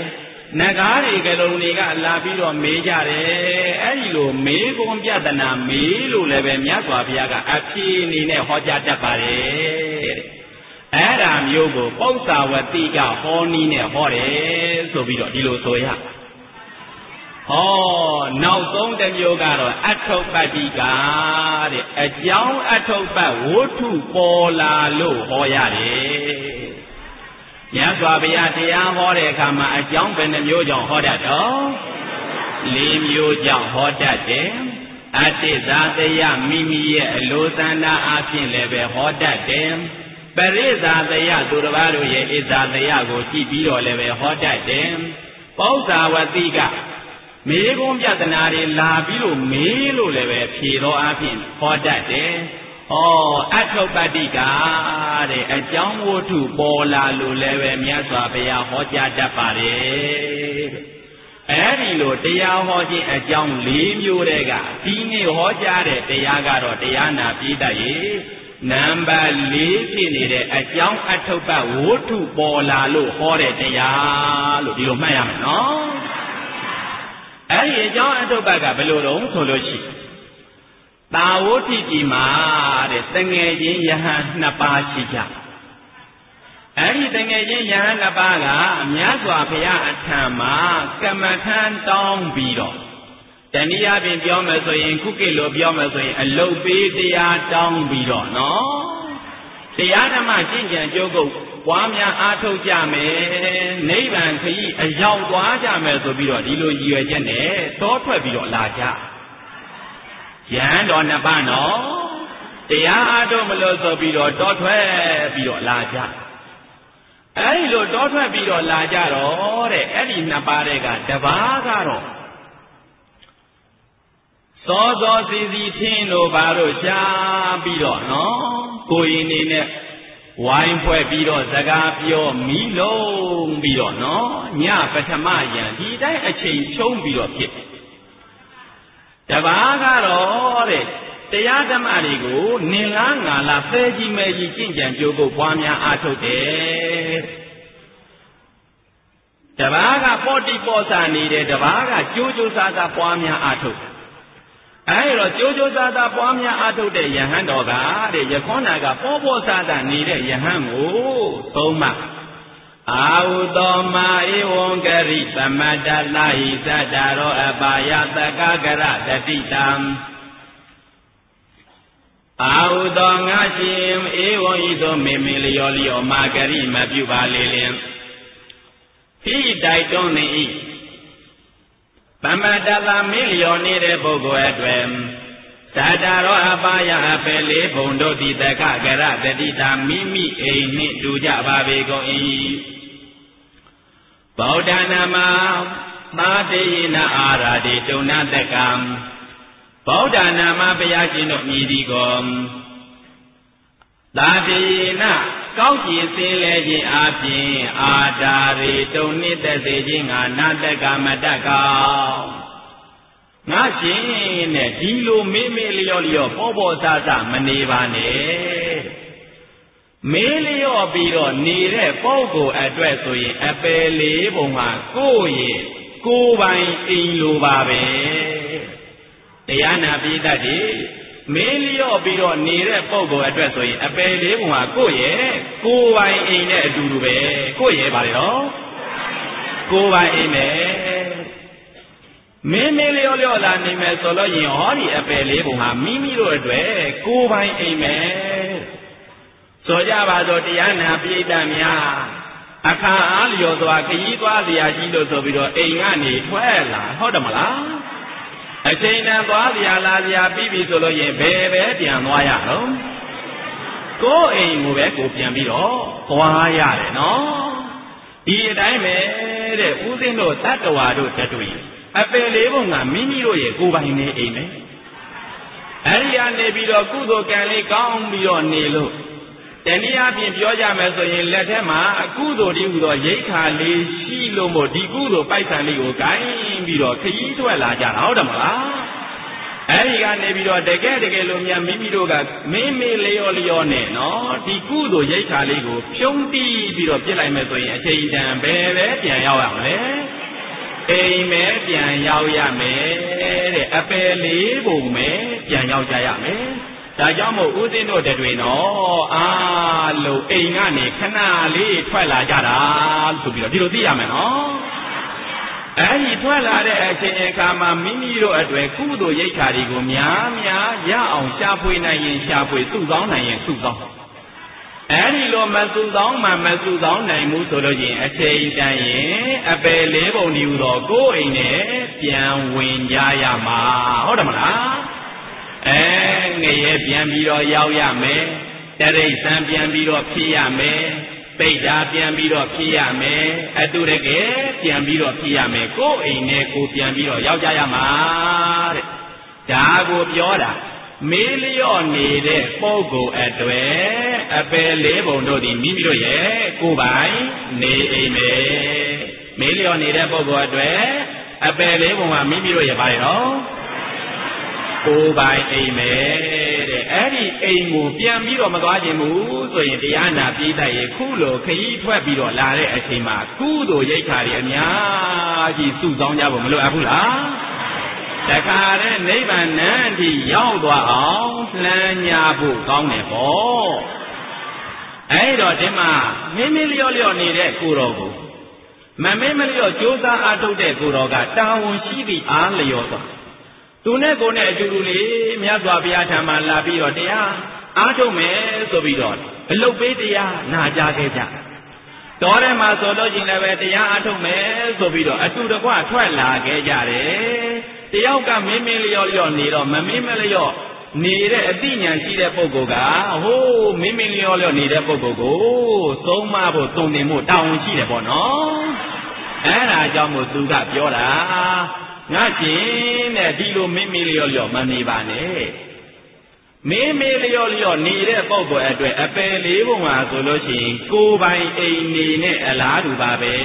နဂါးတွေကလုံးတွေကလာပြီးတော့မေးကြတယ်အဲ့ဒီလိုမေးခွန်းပြဒနာမေးလို့လည်းပဲမြတ်စွာဘုရားကအဖြေအနေနဲ့ဟောကြားတတ်ပါတယ်အဲ့ဒါမျိုးကိုပု္ပ္ပာဝတိကဟောနည်းနဲ့ဟောတယ်ဆိုပြီးတော့ဒီလိုဆိုရဟောနောက်ဆုံးတစ်မျိုးကတော့အထုပ္ပတ္တိကတဲ့အကြောင်းအထုပ္ပဝဋ္ထုပေါ်လာလို့ဟောရတယ်မြတ်စွာဘုရားတရားဟောတဲ့အခါမှာအကြောင်းဘယ်နှမျိုးကြောင့်ဟောတတ်တော့လေးမျိုးကြောင့်ဟောတတ်တယ်အတ္တိဇာတယမိမိရဲ့အလိုသန္တာအဖြစ်လည်းပဲဟောတတ်တယ်ပရိဇာတယသူတစ်ပါးတို့ရဲ့ဣဇာတယကိုကြည့်ပြီးတော့လည်းပဲဟောတတ်တယ်ပု္ပ္ပာဝတိကမေခွန်းပြဒနာတွေလာပြီးလို့မေးလို့လည်းပဲဖြေတော့အဖြစ်ဟောတတ်တယ်ဩအထုပ္ပတ္တိကတဲ့အကြောင်းဝတ္ထုပေါ်လာလို့လည်းပဲမြတ်စွာဘုရားဟောကြားတတ်ပါတယ်အဲ့ဒီလိုတရားဟောခြင်းအကြောင်း၄မျိုးတည်းကဒီနေ့ဟောကြားတဲ့တရားကတော့တရားနာပြီးတတ်ရေနံပါတ်၄ဖြစ်နေတဲ့အကြောင်းအထုပ္ပဝတ္ထုပေါ်လာလို့ဟောတဲ့တရားလို့ဒီလိုမှတ်ရမယ်နော်အဲ့ဒီအကြောင်းအထုပ္ပကဘယ်လိုတုံးဆိုလို့ရှိတာဝဋ္ဌိကြီးမှာတဲ့တငယ်ချင်းယဟန်နှစ်ပါးရှိကြအဲ့ဒီတငယ်ချင်းယဟန်နှစ်ပါးကမြတ်စွာဘုရားအထံမှာကမ္မထံတောင်းပြီးတော့တနည်းအားဖြင့်ပြောမယ်ဆိုရင်ခုကိလိုပြောမယ်ဆိုရင်အလုတ်ပေးတရားတောင်းပြီးတော့နော်တရားဓမ္မကျင့်ကြံကြိုးကုပ်ပွားများအားထုတ်ကြမယ်နိဗ္ဗာန်ခရီးအရောက်သွားကြမယ်ဆိုပြီးတော့ဒီလိုရည်ရွယ်ချက်နဲ့တောထွက်ပြီးတော့လာကြယဟန်တော်နှစ်ပါးနော်တရားအားထုတ်မလို့ဆိုပြီးတော့တောထွက်ပြီးတော့လာကြအဲဒီလိုတောထွက်ပြီးတော့လာကြတော့တဲ့အဲ့ဒီနှစ်ပါးတွေကတပါးကတော့စောစောစီစီထင်းတို့ဘာလို့ရှားပြီးတော့နော်ကိုယ်ရင်နေနဲ့ဝိုင်းဖွဲ့ပြီးတော့စကားပြောမီးလုံးပြီးတော့နော်ညပထမယံဒီတိုင်းအချိန်ဖြုံးပြီးတော့ဖြစ်တပါးကတော့တဲ့တရားဓမ္မတွေကိုနင်လားငါလားဖဲကြီးမဲကြီးကျင့်ကြံကြိုးကိုပွားများအားထုတ်တယ်တပါးကပေါ်တိပေါ်စာနေတယ်တပါးကကြိုးကြိုးစားစားပွားများအားထုတ်အဲ့တော့ကြိုးကြိုးစားစားပွားများအားထုတ်တဲ့ယဟန်တော်ကတဲ့ယခေါနာကပေါ်ပေါ်စားစားနေတဲ့ယဟန်ကိုသုံးမှအာဟုသောမာဧဝံကရိသမတ္တလာဟိသတ္တရောအပါယတကကရတတိတံအာဟုသောငါရှင်ဧဝံဤသို့မေမေလျောလျောမာဂရိမပြုပါလေလင်ဟိတိုက်တွန်းနေ၏သမတ္တလာမေလျောနေတဲ့ပုဂ္ဂိုလ်အတွက်သတ္တရောအပါယအပယ်လေးဘုံတို့သည်တကကရတတိတံမိမိအိမ်နှင့်တူကြပါပေကုန်၏ဗုဒ္ဓနာမသာတေယနာအာရာတိတုဏတကံဗုဒ္ဓနာမဘုရားရှင်တို့မြည်သည်ကိုသာတေယနာကောက်ကြည်စင်းလဲခြင်းအပြင်အာတာရေတုံနှစ်သက်စေခြင်းငါနာတကမတကောငါရှင်နဲ့ဒီလိုမေးမေးလျော့လျော့ပေါ်ပေါ်သားသားမနေပါနဲ့မေးလျော့ပြီးတော့နေတဲ့ပုဂ္ဂိုလ်အတွက်ဆိုရင်အပယ်လေးပုံဟာကိုယ့်ရဲ့ကိုယ်ပိုင်အိမ်လိုပါပဲတရားနာပိဋကတ်ဒီမေးလျော့ပြီးတော့နေတဲ့ပုဂ္ဂိုလ်အတွက်ဆိုရင်အပယ်လေးပုံဟာကိုယ့်ရဲ့ကိုယ်ပိုင်အိမ်နဲ့အတူတူပဲကိုယ့်ရဲ့ပါလေတော့ကိုယ်ပိုင်အိမ်နဲ့မင်းမေးလျော့လျော့လာနေမယ်ဆိုလို့ရင်ဟောဒီအပယ်လေးပုံဟာမိမိတို့အတွက်ကိုယ်ပိုင်အိမ်ပဲဆိုကြပါစို့တရားနာပိဋကတ်များအခါအားလျော်စွာခရီးသွားเสียရှိလို့ဆိုပြီးတော့အိမ်ကနေထွက်လာဟုတ်တယ်မလားအချိန်တန်သွားเสียလာเสียပြီးပြီဆိုလို့ရင်ဘယ်ပဲပြန်သွားရတော့ကိုယ်အိမ်ကိုပဲကိုပြန်ပြီးတော့သွားရတယ်နော်ဒီအတိုင်းပဲတဲ့ဦးဇင်းတို့တတ္တဝါတို့တတွေ့အပယ်လေးပုံကမိမိတို့ရဲ့ကိုယ်ပိုင်နေအိမ်ပဲအဲဒီကနေပြီးတော့ကုသိုလ်ကံလေးကောင်းပြီးတော့နေလို့တနည်းအားဖြင့်ပြောကြမယ်ဆိုရင်လက်ထက်မှာအကုသိုလ်တည်းဟူသောရိတ်ခါလေးရှိလို့မို့ဒီကုသိုလ်ပိုက်ဆံလေးကိုဂိုင်းပြီးတော့ခရီးထွက်လာကြတာဟုတ်တယ်မလားအဲဒီကနေပြီးတော့တကယ်တကယ်လို့များမိမိတို့ကမင်းမေးလျော်လျော်နဲ့နော်ဒီကုသိုလ်ရိတ်ခါလေးကိုဖြုံးတီးပြီးတော့ပြစ်လိုက်မယ်ဆိုရင်အချိန်တန်ဘယ်ပဲပြန်ရောက်ရမလဲအိမ်မဲပြန်ရောက်ရမယ်တဲ့အပယ်လေးပုံမဲပြန်ရောက်ကြရမယ်ဒါကြောင့်မို့ဦးဇင်းတို့တွေနော်အားလို့အိမ်ကနေခဏလေးထွက်လာကြတာဆိုပြီးတော့ဒီလိုသိရမယ်နော်အဲ့ဒီထွက်လာတဲ့အချိန်အခါမှာမိမိတို့အတွက်ကုသိုလ်ရိတ်ခါတွေကိုများများရအောင်ရှာဖွေနိုင်ရင်ရှာဖွေစုဆောင်းနိုင်ရင်စုဆောင်းအဲ့ဒီလိုမစုဆောင်းမှမစုဆောင်းနိုင်ဘူးဆိုလို့ရင်အချိန်တန်ရင်အပယ်လေးပုံဒီဟူသောကိုယ်အိမ်နဲ့ပြန်ဝင်ကြရမှာဟုတ်တယ်မလားအဲငရဲပြန်ပြီးတော့ရောက်ရမယ်တရိษံပြန်ပြီးတော့ဖြစ်ရမယ်ပိဋ္ဌာပြန်ပြီးတော့ဖြစ်ရမယ်အတုရကဲပြန်ပြီးတော့ဖြစ်ရမယ်ကိုယ်အိမ်နဲ့ကိုပြန်ပြီးတော့ရောက်ကြရမှာတဲ့ဒါကိုပြောတာမေးလျော့နေတဲ့ပုဂ္ဂိုလ်အတွေ့အပယ်လေးပုံတို့သည်မိမိတို့ရဲ့ကိုယ်ပိုင်နေအိမ်ပဲမေးလျော့နေတဲ့ပုဂ္ဂိုလ်အတွေ့အပယ်လေးပုံကမိမိတို့ရဲ့ပါတယ်နော်ကိုယ်ပိုင်အိမ်ပဲတဲ့အဲ့ဒီအိမ်ကိုပြန်ပြီးတော့မသွားခြင်းဘူးဆိုရင်တရားနာပြီးတိုက်ရခုလိုခရီးထွက်ပြီးတော့လာတဲ့အချိန်မှာကုသိုလ်ရိတ်ခါတွေအများကြီးစုဆောင်းကြဖို့မလိုအပ်ဘူးလားတခါတည်းနိဗ္ဗာန်နန်းအထိရောက်သွားအောင်လှမ်းညာဖို့ကောင်းတယ်ပေါ့အဲ့တော့ဒီမှာမင်းမင်းလျော့လျော့နေတဲ့ကိုတော်ကိုမမင်းမလျော့ကြိုးစားအားထုတ်တဲ့ကိုတော်ကတာဝန်ရှိသည့်အားလျော့သွားသူနဲ့ကိုနဲ့အတူတူလေးမြတ်စွာဘုရားထံမှာလာပြီးတော့တရားအားထုတ်မယ်ဆိုပြီးတော့အလုတ်ပေးတရားနာကြားခဲ့ကြတော်ထဲမှာဆိုလို့ချင်းလည်းပဲတရားအားထုတ်မယ်ဆိုပြီးတော့အတူတကွထွက်လာခဲ့ကြတယ်တယောက်ကမင်းမင်းလျော့လျော့နေတော့မမင်းမလျော့နေတဲ့အသိဉာဏ်ရှိတဲ့ပုဂ္ဂိုလ်ကဟိုးမင်းမင်းလျော့လျော့နေတဲ့ပုဂ္ဂိုလ်ကိုသုံးမဖို့တုံတင်ဖို့တောင်းရှိတယ်ပေါ့နော်အဲ့ဒါကြောင့်မို့သူကပြောတာငါချင်းတဲ့ဒီလိုမင်းမင်းလျော့လျော့မနေပါနဲ့မင်းမင်းလျော့လျော့နေတဲ့ပုဂ္ဂိုလ်အတွက်အပယ်လေးပုံမှာဆိုလို့ရှိရင်ကိုယ်ပိုင်အိမ်နေနဲ့အလားတူပါပဲ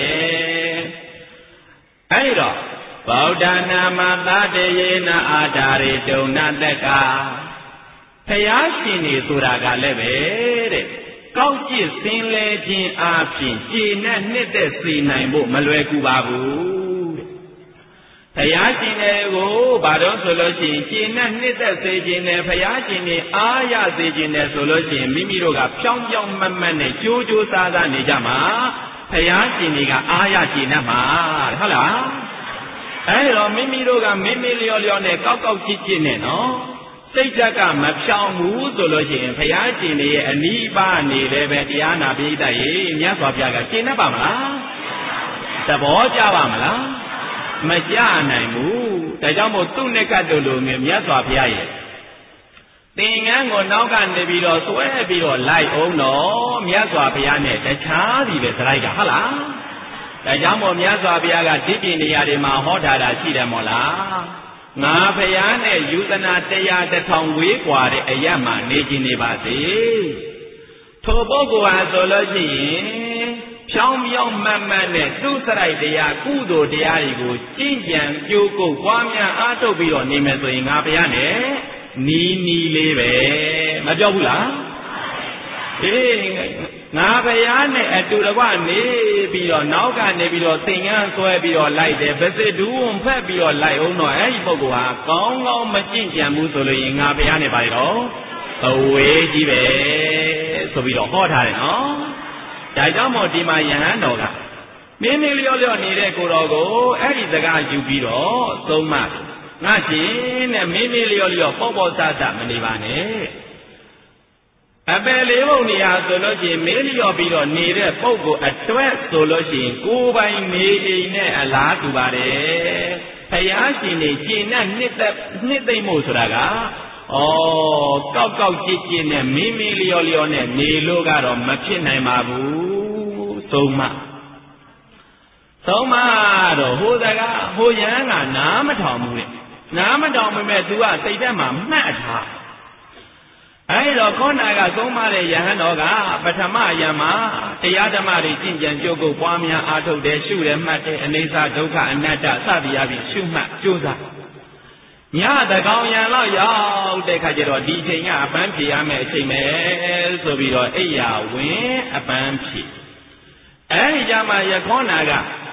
အဲ့တော့ဗုဒ္ဓနာမသတယေနအာဓာရေတုံနတက္ကဘုရားရှင်နေဆိုတာကလည်းပဲတဲ့ကောက်ကျစ်စင်လဲခြင်းအပြင်ခြေနဲ့နှစ်သက်စေနိုင်ဖို့မလွယ်ကူပါဘူးတဲ့ဘုရားရှင်တွေကိုဘာလို့ဆိုလို့ရှိရင်ခြေနဲ့နှစ်သက်စေခြင်းနဲ့ဘုရားရှင်နေအားရစေခြင်းနဲ့ဆိုလို့ရှိရင်မိမိတို့ကဖြောင်းဖြောင်းမတ်မတ်နဲ့ကြိုးကြိုးစားစားနေကြမှာဘုရားရှင်တွေကအားရကျေနပ်မှာဟုတ်လားအဲ့တော့မိမိတို့ကမိမိလျော့လျော့နဲ့ကောက်ကောက်ချစ်ချစ်နဲ့နော်စိတ်ဓာတ်ကမဖြောင်းဘူးဆိုလို့ရှိရင်ဘုရားရှင်ရဲ့အနိဗ္ဗာန်နေလည်းပဲတရားနာပိဋကရေမြတ်စွာဘုရားကရှင်းတတ်ပါမလားသဘောကျပါမလားမကြနိုင်ဘူးဒါကြောင့်မို့သူ့နဲ့ကတ်တို့လိုမျိုးမြတ်စွာဘုရားရဲ့သင်္ကန်းကိုနောက်ကနေပြီးတော့ဆွဲပြီးတော့လိုက်အောင်တော့မြတ်စွာဘုရားနဲ့တခြားစီပဲစလိုက်ကဟုတ်လားဒါကြောင့်မို့မြတ်စွာဘုရားကဒီပြနေရာတွေမှာဟောထားတာရှိတယ်မို့လားငါဘုရားနဲ့ယူသနာတရားတစ်ထောင်ဝေးกว่าတဲ့အရတ်မှာနေခြင်းနေပါစေထိုပုဂ္ဂိုလ်ဟာဆိုလို့ရှိရင်ဖြောင်းပြောင်းမတ်မတ်နဲ့သူ့စရိုက်တရားကုသိုလ်တရားတွေကိုကျင့်ကြံကြိုးကုပ်ပွားများအားထုတ်ပြီးတော့နေမယ်ဆိုရင်ငါဘုရားနဲ့နီးနီးလေးပဲမပြောဘူးလားအေးငါဘုရားနဲ့အတူတကွနေပြီးတော့နောက်ကနေပြီးတော့သင်္ကန်းဆွဲပြီးတော့လိုက်တယ်ဗစစ်ဒူးဝင်ဖက်ပြီးတော့လိုက်အောင်တော့အဲ့ဒီပုဂ္ဂိုလ်ဟာကောင်းကောင်းမကျင့်ကြံဘူးဆိုလို့ရင်ငါဘုရားနဲ့ပါတော့အဝေးကြီးပဲဆိုပြီးတော့ဟောထားတယ်နော်ဒါကြောင့်မို့ဒီမှာယဟန်တော်ကမင်းမင်းလျော့လျော့နေတဲ့ကိုတော်ကိုအဲ့ဒီစကားယူပြီးတော့သုံးမငါရှင်နဲ့မင်းမင်းလျော့လျော့ပေါ့ပေါ့ဆဆမနေပါနဲ့အပယ်လေးပုံနေရာဆိုလို့ရှိရင်မေးလျော့ပြီးတော့နေတဲ့ပုဂ္ဂိုလ်အတွက်ဆိုလို့ရှိရင်ကိုယ်ပိုင်နေအိမ်နဲ့အလားတူပါတယ်ဘုရားရှင်နေကျင့်နဲ့နှစ်သက်နှစ်သိမ့်မှုဆိုတာကဩကောက်ကောက်ကြည့်ကြည့်နဲ့မင်းမင်းလျော့လျော့နဲ့နေလို့ကတော့မဖြစ်နိုင်ပါဘူးသုံးမသုံးမတော့ဟိုစကားဟိုရဟန်းကနားမထောင်ဘူးတဲ့နားမထောင်ပေမဲ့ तू ကစိတ်ထဲမှာမှတ်ထားအဲ့တော့ခေါနာကသုံးပါတဲ့ယဟန်တော်ကပထမယံမှာတရားဓမ္မတွေကျင့်ကြံကြိုးကုပ်ပွားများအားထုတ်တယ်ရှုတယ်မှတ်တယ်အနေစာဒုက္ခအနတ္တစသည်အပြင်ရှုမှတ်ကြိုးစားညတကောင်ယံလောက်ရောက်တဲ့ခါကျတော့ဒီအချိန်ကအပန်းဖြေရမယ်အချိန်ပဲဆိုပြီးတော့အိယာဝင်အပန်းဖြေအဲ့ဒီကြမှာယခေါနာက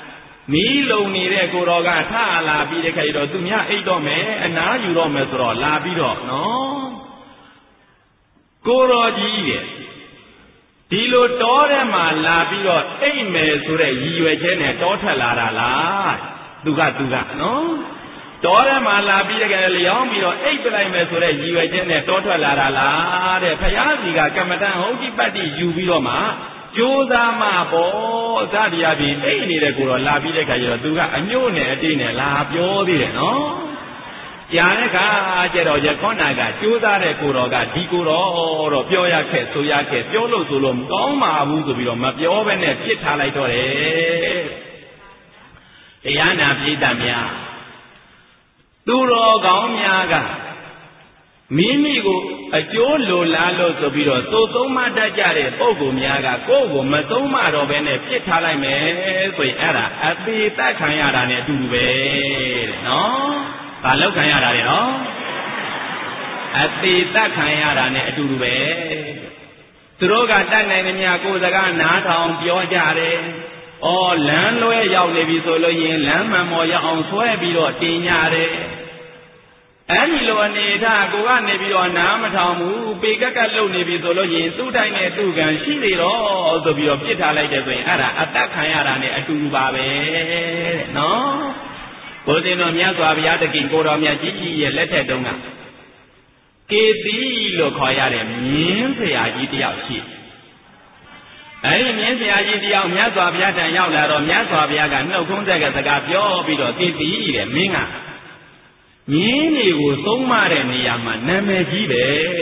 မီးလုံနေတဲ့ကိုတော်ကထလာပြီးတဲ့ခါကျတော့သူများအိတ်တော့မယ်အနားယူတော့မယ်ဆိုတော့လာပြီးတော့နော်ကိုတော်ကြီးတဲ့ဒီလိုတောထဲမှာလာပြီးတော့အိတ်မယ်ဆိုတဲ့ရည်ရွယ်ချက်နဲ့တောထွက်လာတာလားသူကသူကနော်တောထဲမှာလာပြီးတဲ့ကလျောင်းပြီးတော့အိတ်ပလိုက်မယ်ဆိုတဲ့ရည်ရွယ်ချက်နဲ့တောထွက်လာတာလားတဲ့ဘုရားစီကကမ္မဋ္ဌာန်းဟုတ်ကြီးပတ်တိယူပြီးတော့မှကြိုးစားမှပေါ့စသည်အပြင်အိတ်နေတဲ့ကိုတော့လာပြီးတဲ့ခါကျတော့သူကအညို့နဲ့အတိတ်နဲ့လာပြောသေးတယ်နော်ကြာတဲ့ခါကျတော့ရခွန်နာကကြိုးစားတဲ့ကိုတော်ကဒီကိုတော်တော့ပြောရခဲ့ဆိုရခဲ့ပြောလို့ဆိုလို့မကောင်းပါဘူးဆိုပြီးတော့မပြောဘဲနဲ့ပြစ်ထားလိုက်တော့တယ်တရားနာပိဋကများသူတော်ကောင်းများကမိမိကိုအကျိုးလိုလားလို့ဆိုပြီးတော့သို့သုံးမတတ်ကြတဲ့ပုဂ္ဂိုလ်များကကိုယ့်ကိုမသုံးမတော့ဘဲနဲ့ပြစ်ထားလိုက်မယ်ဆိုရင်အဲ့ဒါအသေးသက်ခံရတာနဲ့အတူတူပဲတဲ့နော်။ဘာလောက်ခံရတာလဲနော်။အသေးသက်ခံရတာနဲ့အတူတူပဲ။သူတို့ကတတ်နိုင်သမျှကိုယ်စကားနားထောင်ပြောကြတယ်။အော်လမ်းလွဲရောက်နေပြီဆိုလို့ရင်လမ်းမှန်ပေါ်ရောက်အောင်ဆွဲပြီးတော့တင်ကြတယ်။အဲ့ဒီလိုအနေထားကိုကနေပြီးတော့နားမထောင်ဘူးပေကက်ကက်လုံနေပြီဆိုလို့ရင်သူ့တိုင်းနဲ့သူ့ကံရှိနေတော့ဆိုပြီးတော့ပြစ်ထားလိုက်တဲ့ဆိုရင်အဲ့ဒါအသက်ခံရတာနဲ့အတူတူပါပဲတဲ့နော်ဘုရားတော်မြတ်စွာဘုရားတခင်ကိုတော်မြတ်ကြီးကြီးရဲ့လက်ထက်တုန်းကကေတိလို့ခေါ်ရတဲ့မြင်းဆရာကြီးတယောက်ရှိအဲ့ဒီမြင်းဆရာကြီးတယောက်မြတ်စွာဘုရားထံရောက်လာတော့မြတ်စွာဘုရားကနှုတ်ခွန်းဆက်ကစကားပြောပြီးတော့ကေတိတဲ့မင်းကမြင်းတွေကိုသုံးမတဲ့နေရာမှာနာမည်ကြီးပဲ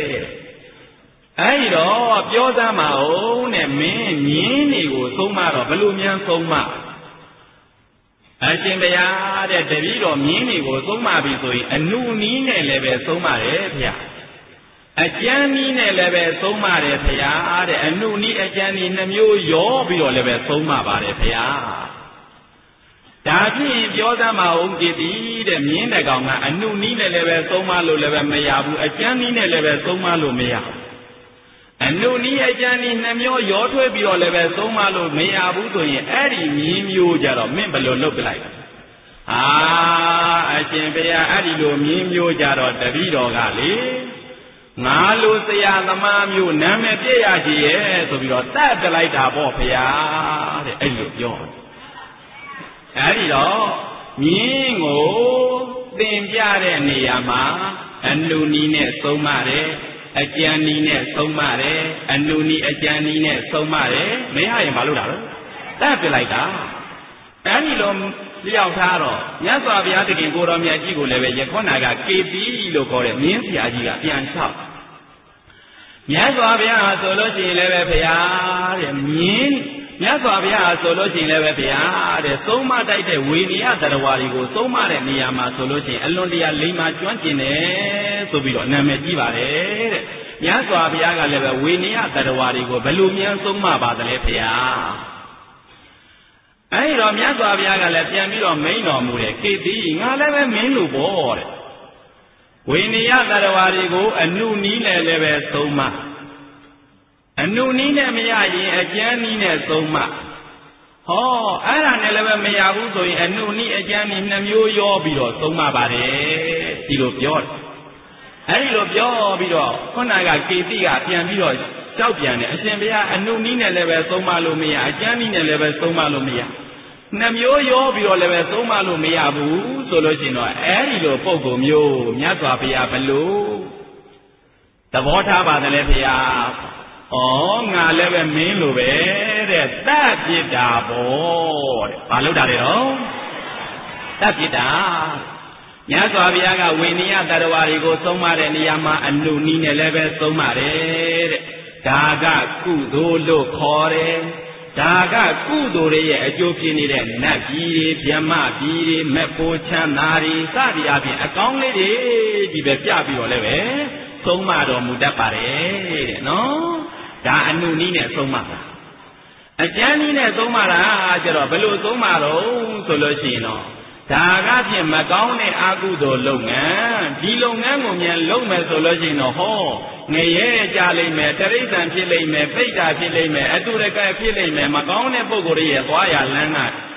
အဲဒီတော့ပြောသားမအောင်နဲ့မင်းမြင်းတွေကိုသုံးမတော့ဘယ်လိုများသုံးမအရှင်ဘုရားတဲ့တပည့်တော်မြင်းတွေကိုသုံးမပြီဆိုရင်အနုနီးနဲ့လည်းပဲသုံးမတယ်ဗျာအကျမ်းနီးနဲ့လည်းပဲသုံးမတယ်ဗျာတဲ့အနုနီးအကျမ်းနီးနှမျိုးရောပြီးတော့လည်းပဲသုံးမပါတယ်ဗျာဒါဖြင့်ပြောသမှာဟုတ်ကြည်တဲ့မြင်းတကောင်ကအနုနီးနဲ့လည်းပဲသုံးမလို့လည်းပဲမရဘူးအကျမ်းနီးနဲ့လည်းပဲသုံးမလို့မရဘူးအနုနီးအကျမ်းနီးနှမျိုးရောထွေးပြီးတော့လည်းပဲသုံးမလို့မရဘူးဆိုရင်အဲ့ဒီမြင်းမျိုးကြတော့မင်းဘယ်လိုလုပ်ပလိုက်အာအရှင်ဘုရားအဲ့ဒီလိုမြင်းမျိုးကြတော့တပည့်တော်ကလေငါလိုဆရာသမားမျိုးနာမည်ပြည့်ရကြီးရဲ့ဆိုပြီးတော့တတ်ပလိုက်တာပေါ့ဘုရားတဲ့အဲ့လိုပြောအဲ့ဒီတော့မြင်းကိုသင်ပြတဲ့နေရာမှာအနုနီးနဲ့သုံးမတယ်အကျမ်းနီးနဲ့သုံးမတယ်အနုနီးအကျမ်းနီးနဲ့သုံးမတယ်မရရင်မလုပ်တာလို့တတ်ပြလိုက်တာအဲ့ဒီလိုလျှောက်ထားတော့မြတ်စွာဘုရားတခင်ကိုတော်မြတ်ကြီးကိုလည်းပဲယခုနကကေတိလို့ခေါ်တဲ့မြင်းဆရာကြီးကပြန်လျှောက်မြတ်စွာဘုရားဆိုလို့ရှိရင်လည်းပဲဘုရားတဲ့မြင်းမြတ်စွာဘုရားဆိုလို့ရှိရင်လည်းပဲဘုရားတဲ့သုံးမတိုက်တဲ့ဝေနိယတရားဝါတွေကိုသုံးမတဲ့နေရာမှာဆိုလို့ရှိရင်အလွန်တရာလိမ္မာကျွမ်းကျင်တယ်ဆိုပြီးတော့နာမည်ကြီးပါတယ်တဲ့မြတ်စွာဘုရားကလည်းပဲဝေနိယတရားဝါတွေကိုဘယ်လိုများသုံးမပါသလဲဘုရားအဲဒီတော့မြတ်စွာဘုရားကလည်းပြန်ပြီးတော့မိန်တော်မူတယ်ကေတိငါလည်းပဲမင်းလိုပေါ့တဲ့ဝေနိယတရားဝါတွေကိုအနုနီးနဲ့လည်းပဲသုံးမအနုနီးနဲ့မရရင်အကျမ်းနီးနဲ့သုံးမဟောအဲ့ဒါနဲ့လည်းပဲမရဘူးဆိုရင်အနုနီးအကျမ်းနီးနှမျိုးရောပြီးတော့သုံးမပါတယ်ဒီလိုပြောတယ်အဲ့ဒီလိုပြောပြီးတော့ခုနကကေတိကပြန်ပြီးတော့ကြောက်ပြန်တယ်အရှင်ဘုရားအနုနီးနဲ့လည်းပဲသုံးမလို့မရအကျမ်းနီးနဲ့လည်းပဲသုံးမလို့မရနှမျိုးရောပြီးတော့လည်းပဲသုံးမလို့မရဘူးဆိုလို့ရှိရင်တော့အဲ့ဒီလိုပုံကုမျိုးမြတ်စွာဘုရားဘလို့သဘောထားပါတယ်လေဘုရားဩငါလည်းပဲမင်းလိုပဲတဲ့တတ်ပြစ်တာပေါ့တဲ့ဘာလို့တာလဲတော့တတ်ပြစ်တာမြတ်စွာဘုရားကဝေနိယတရားဝါတွေကိုသုံးမတဲ့နေရာမှာအနုနီးနဲ့လည်းပဲသုံးပါတယ်တဲ့ဒါကကုသိုလ်လို့ခေါ်တယ်ဒါကကုသိုလ်ရဲ့အကျိုးဖြစ်နေတဲ့နတ်ပြည်တွေဗြဟ္မပြည်တွေမက်ဖို့ချမ်းသာတွေစသည်အပြင်အကောင်းလေးတွေဒီပဲပြပြီးတော့လည်းပဲသုံးမတော်မူတတ်ပါတယ်တဲ့နော်ဒါအနုနီးနဲ့သုံးမတာအကျမ်းနီးနဲ့သုံးမတာကျတော့ဘယ်လိုသုံးမတော့ဆိုလို့ရှိရင်တော့ဒါကဖြင့်မကောင်းတဲ့အကုသိုလ်လုပ်ငန်းဒီလုပ်ငန်းကိုမြန်လုပ်မယ်ဆိုလို့ရှိရင်တော့ဟောငရဲကြလိမ့်မယ်တရိစ္ဆာန်ဖြစ်လိမ့်မယ်ပိဋ္ဌာဖြစ်လိမ့်မယ်အတုရကဖြစ်လိမ့်မယ်မကောင်းတဲ့ပုဂ္ဂိုလ်ရဲ့သွားရလမ်းက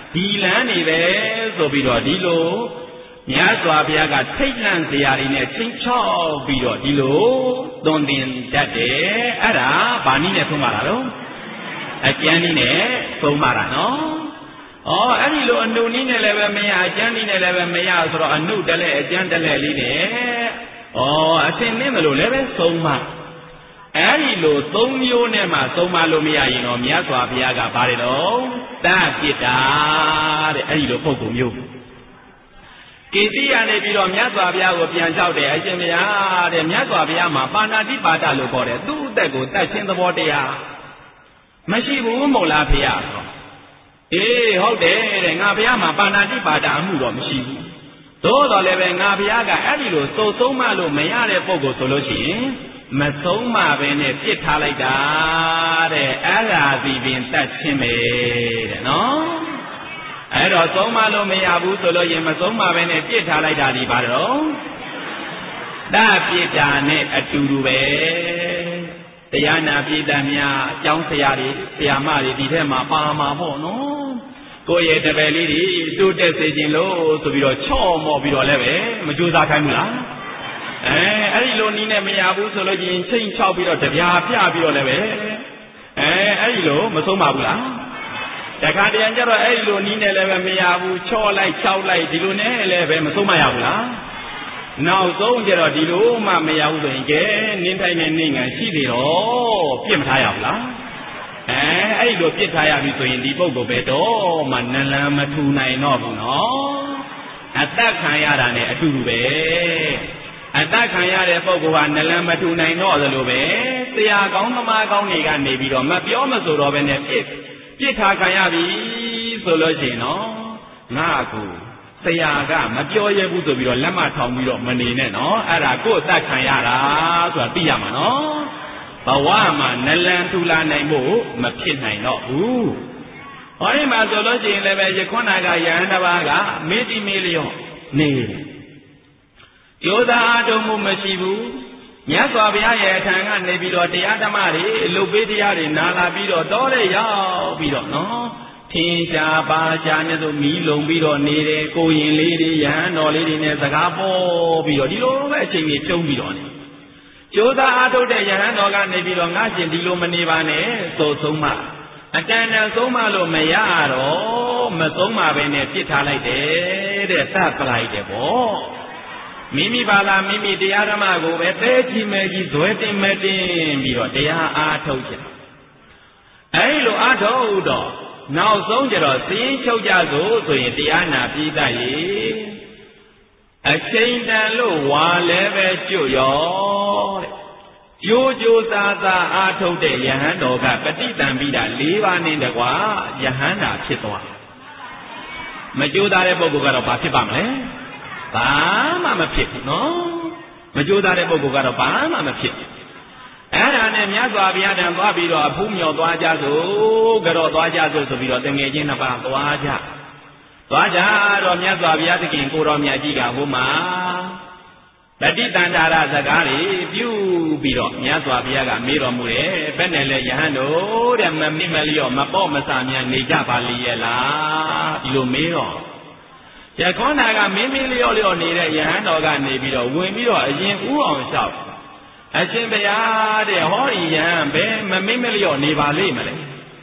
ဒီလန်းနေပဲဆိုပြီးတော့ဒီလိုမြတ်စွာဘုရားကထိတ်လန့်စရာတွေနဲ့ချင်းချောက်ပြီးတော့ဒီလိုသွန်သင်တတ်တယ်အဲ့ဒါဘာနည်းနဲ့ဆုံးမတာတော့အကျမ်းနည်းနဲ့ဆုံးမတာနော်ဩအဲ့ဒီလိုအနုနည်းနဲ့လည်းပဲမရအကျမ်းနည်းနဲ့လည်းပဲမရဆိုတော့အနုတလဲအကျမ်းတလဲလေးနဲ့ဩအစင်မင်းမလို့လည်းပဲဆုံးမအဲ့ဒီလိုသုံးမျိုးနဲ့မှသုံးမလို့မရရင်တော့မြတ်စွာဘုရားကပါတယ်တော့တတ်ပြစ်တာတဲ့အဲ့ဒီလိုပုံပုံမျိုးကိတိယနေပြီးတော့မြတ်စွာဘုရားကိုပြန်လျှောက်တယ်အရှင်ဘုရားတဲ့မြတ်စွာဘုရားမှာပါဏာတိပါဒလို့ခေါ်တယ်သူ့အသက်ကိုတတ်ခြင်းသဘောတရားမရှိဘူးမို့လားဘုရားဆိုအေးဟုတ်တယ်တဲ့ငါဘုရားမှာပါဏာတိပါဒအမှုတော့မရှိဘူးသို့တော်လည်းပဲငါဘုရားကအဲ့ဒီလိုသုံးဆုံးမလို့မရတဲ့ပုံကိုဆိုလို့ရှိရင်မဆုံးမပဲနဲ့ပြစ်ထားလိုက်တာတဲ့အဲ့ဒါစီပင်တတ်ခြင်းပဲတဲ့နော်အဲ့တော့သုံးမလို့မရဘူးဆိုလို့ရင်မဆုံးမပဲနဲ့ပြစ်ထားလိုက်တာဒီပါတော့တတ်ပြစ်တာနဲ့အတူတူပဲတရားနာပြည်သားများအကြောင်းဆရာတွေဆရာမတွေဒီထဲမှာပါမှာပေါ့နော်ကိုယ့်ရဲ့တပည့်လေးတွေတိုးတက်စေခြင်းလို့ဆိုပြီးတော့ချော့မော့ပြီးတော့လည်းပဲမကြိုးစားခိုင်းဘူးလားအဲအဲ့ဒီလိုနီးနဲ့မရဘူးဆိုလို့ချင်းချိန်ချောက်ပြီးတော့တပြားပြပြီးတော့လည်းပဲအဲအဲ့ဒီလိုမဆုံးပါဘူးလားတခါတရံကျတော့အဲ့ဒီလိုနီးနဲ့လည်းပဲမရဘူးချော့လိုက်ချောက်လိုက်ဒီလိုနဲ့လည်းပဲမဆုံးမရဘူးလားနောက်ဆုံးကျတော့ဒီလိုမှမရဘူးဆိုရင်ကဲနင်းထိုင်နေနေငံရှိသေးတော့ပြစ်မထားရဘူးလားအဲအဲ့ဒီလိုပြစ်ထားရပြီဆိုရင်ဒီပုဂ္ဂိုလ်ပဲတော့မှနလန်မထူနိုင်တော့ဘူးနော်အသက်ခံရတာနဲ့အတူတူပဲအသက်ခံရတဲ့ပုဂ္ဂိုလ်ဟာနလန်မထူနိုင်တော့သလိုပဲဆရာကောင်းသမားကောင်းတွေကနေပြီးတော့မပြောမဆိုတော့ပဲနဲ့ပြစ်ပြစ်ထားခံရပြီဆိုလို့ရှိရင်နော်ငါကူဆရာကမပြောရဘူးဆိုပြီးတော့လက်မထောင်ပြီးတော့မနေနဲ့နော်အဲ့ဒါကိုယ်အသက်ခံရတာဆိုတာသိရမှာနော်ဘဝမှာနလန်ထူလာနိုင်ဖို့မဖြစ်နိုင်တော့ဘူးဟောဒီမှာဆိုလို့ရှိရင်လည်းပဲယခုနကယဟန်တစ်ပါးကမေတ္တိမေလျော့နေယောသာအတုံးမှုမရှိဘူးမြတ်စွာဘုရားရဲ့အထံကနေပြီးတော့တရားဓမ္မတွေလုတ်ပေးတရားတွေနာလာပြီးတော့တောတဲ့ရောက်ပြီးတော့နော်ထင်ရှားပါရှားနဲ့ဆိုမီးလုံပြီးတော့နေတယ်ကိုရင်လေးတွေရဟန်းတော်လေးတွေနဲ့စကားပေါ်ပြီးတော့ဒီလိုပဲအချိန်ကြီးပြုံးပြီးတော့နေကျိုးသားအားထုတ်တဲ့ယဟန်တော်ကနေပြီးတော့ငါရှင်ဒီလိုမနေပါနဲ့သို့ဆုံးမအတန်တန်ဆုံးမလို့မရတော့မဆုံးမပဲနဲ့ပြစ်ထားလိုက်တယ်တဲ့သတ်ပလိုက်တယ်ပေါ့မိမိဘာသာမိမိတရားဓမ္မကိုပဲသဲကြီးမဲကြီးဇွဲတင်မဲတင်ပြီးတော့တရားအားထုတ်ကြအဲဒီလိုအားထုတ်တော့နောက်ဆုံးကြတော့စည်ချုပ်ကြစို့ဆိုရင်တရားနာပြီးတတ်ရေအချိန်တန်လို့ဝါလဲပဲကျွတ်ရောတဲ့ကြိုးကြိုးစားစားအားထုတ်တဲ့ယဟန်တော်ကပฏิတံပိတာ၄ပါးနဲ့တကွာယဟန်တာဖြစ်သွားမကြိုးစားတဲ့ပုဂ္ဂိုလ်ကတော့ဘာဖြစ်ပါမလဲဘာမှမဖြစ်ဘူးနော်မကြိုးစားတဲ့ပုဂ္ဂိုလ်ကတော့ဘာမှမဖြစ်အဲ့ဒါနဲ့မြတ်စွာဘုရားတန်သွားပြီးတော့အဖူးမြော်သွားကြစို့ကြောသွားကြစို့ဆိုပြီးတော့တငယ်ချင်းနှစ်ပါးသွားကြသွားကြတော့မြတ်စွာဘုရားသခင်ကိုတော်မြတ်ကြီးကဟိုမှာပฏิတန္တာရစကားတွေပြုပြီးတော့မြတ်စွာဘုရားကမေးတော်မူတယ်ဘယ်နဲ့လဲယဟန်တို့တဲ့မမိမလျော့မပေါ့မဆာများနေကြပါလိရဲ့လားဒီလိုမေးတော့ယခောနာကမင်းမင်းလျော့လျော့နေတဲ့ယဟန်တော်ကနေပြီးတော့ဝင်ပြီးတော့အရင်ဥအောင်လျှောက်အရှင်ဘုရားတဲ့ဟောဒီယဟန်ဘယ်မမိမလျော့နေပါလိမ့်မလဲ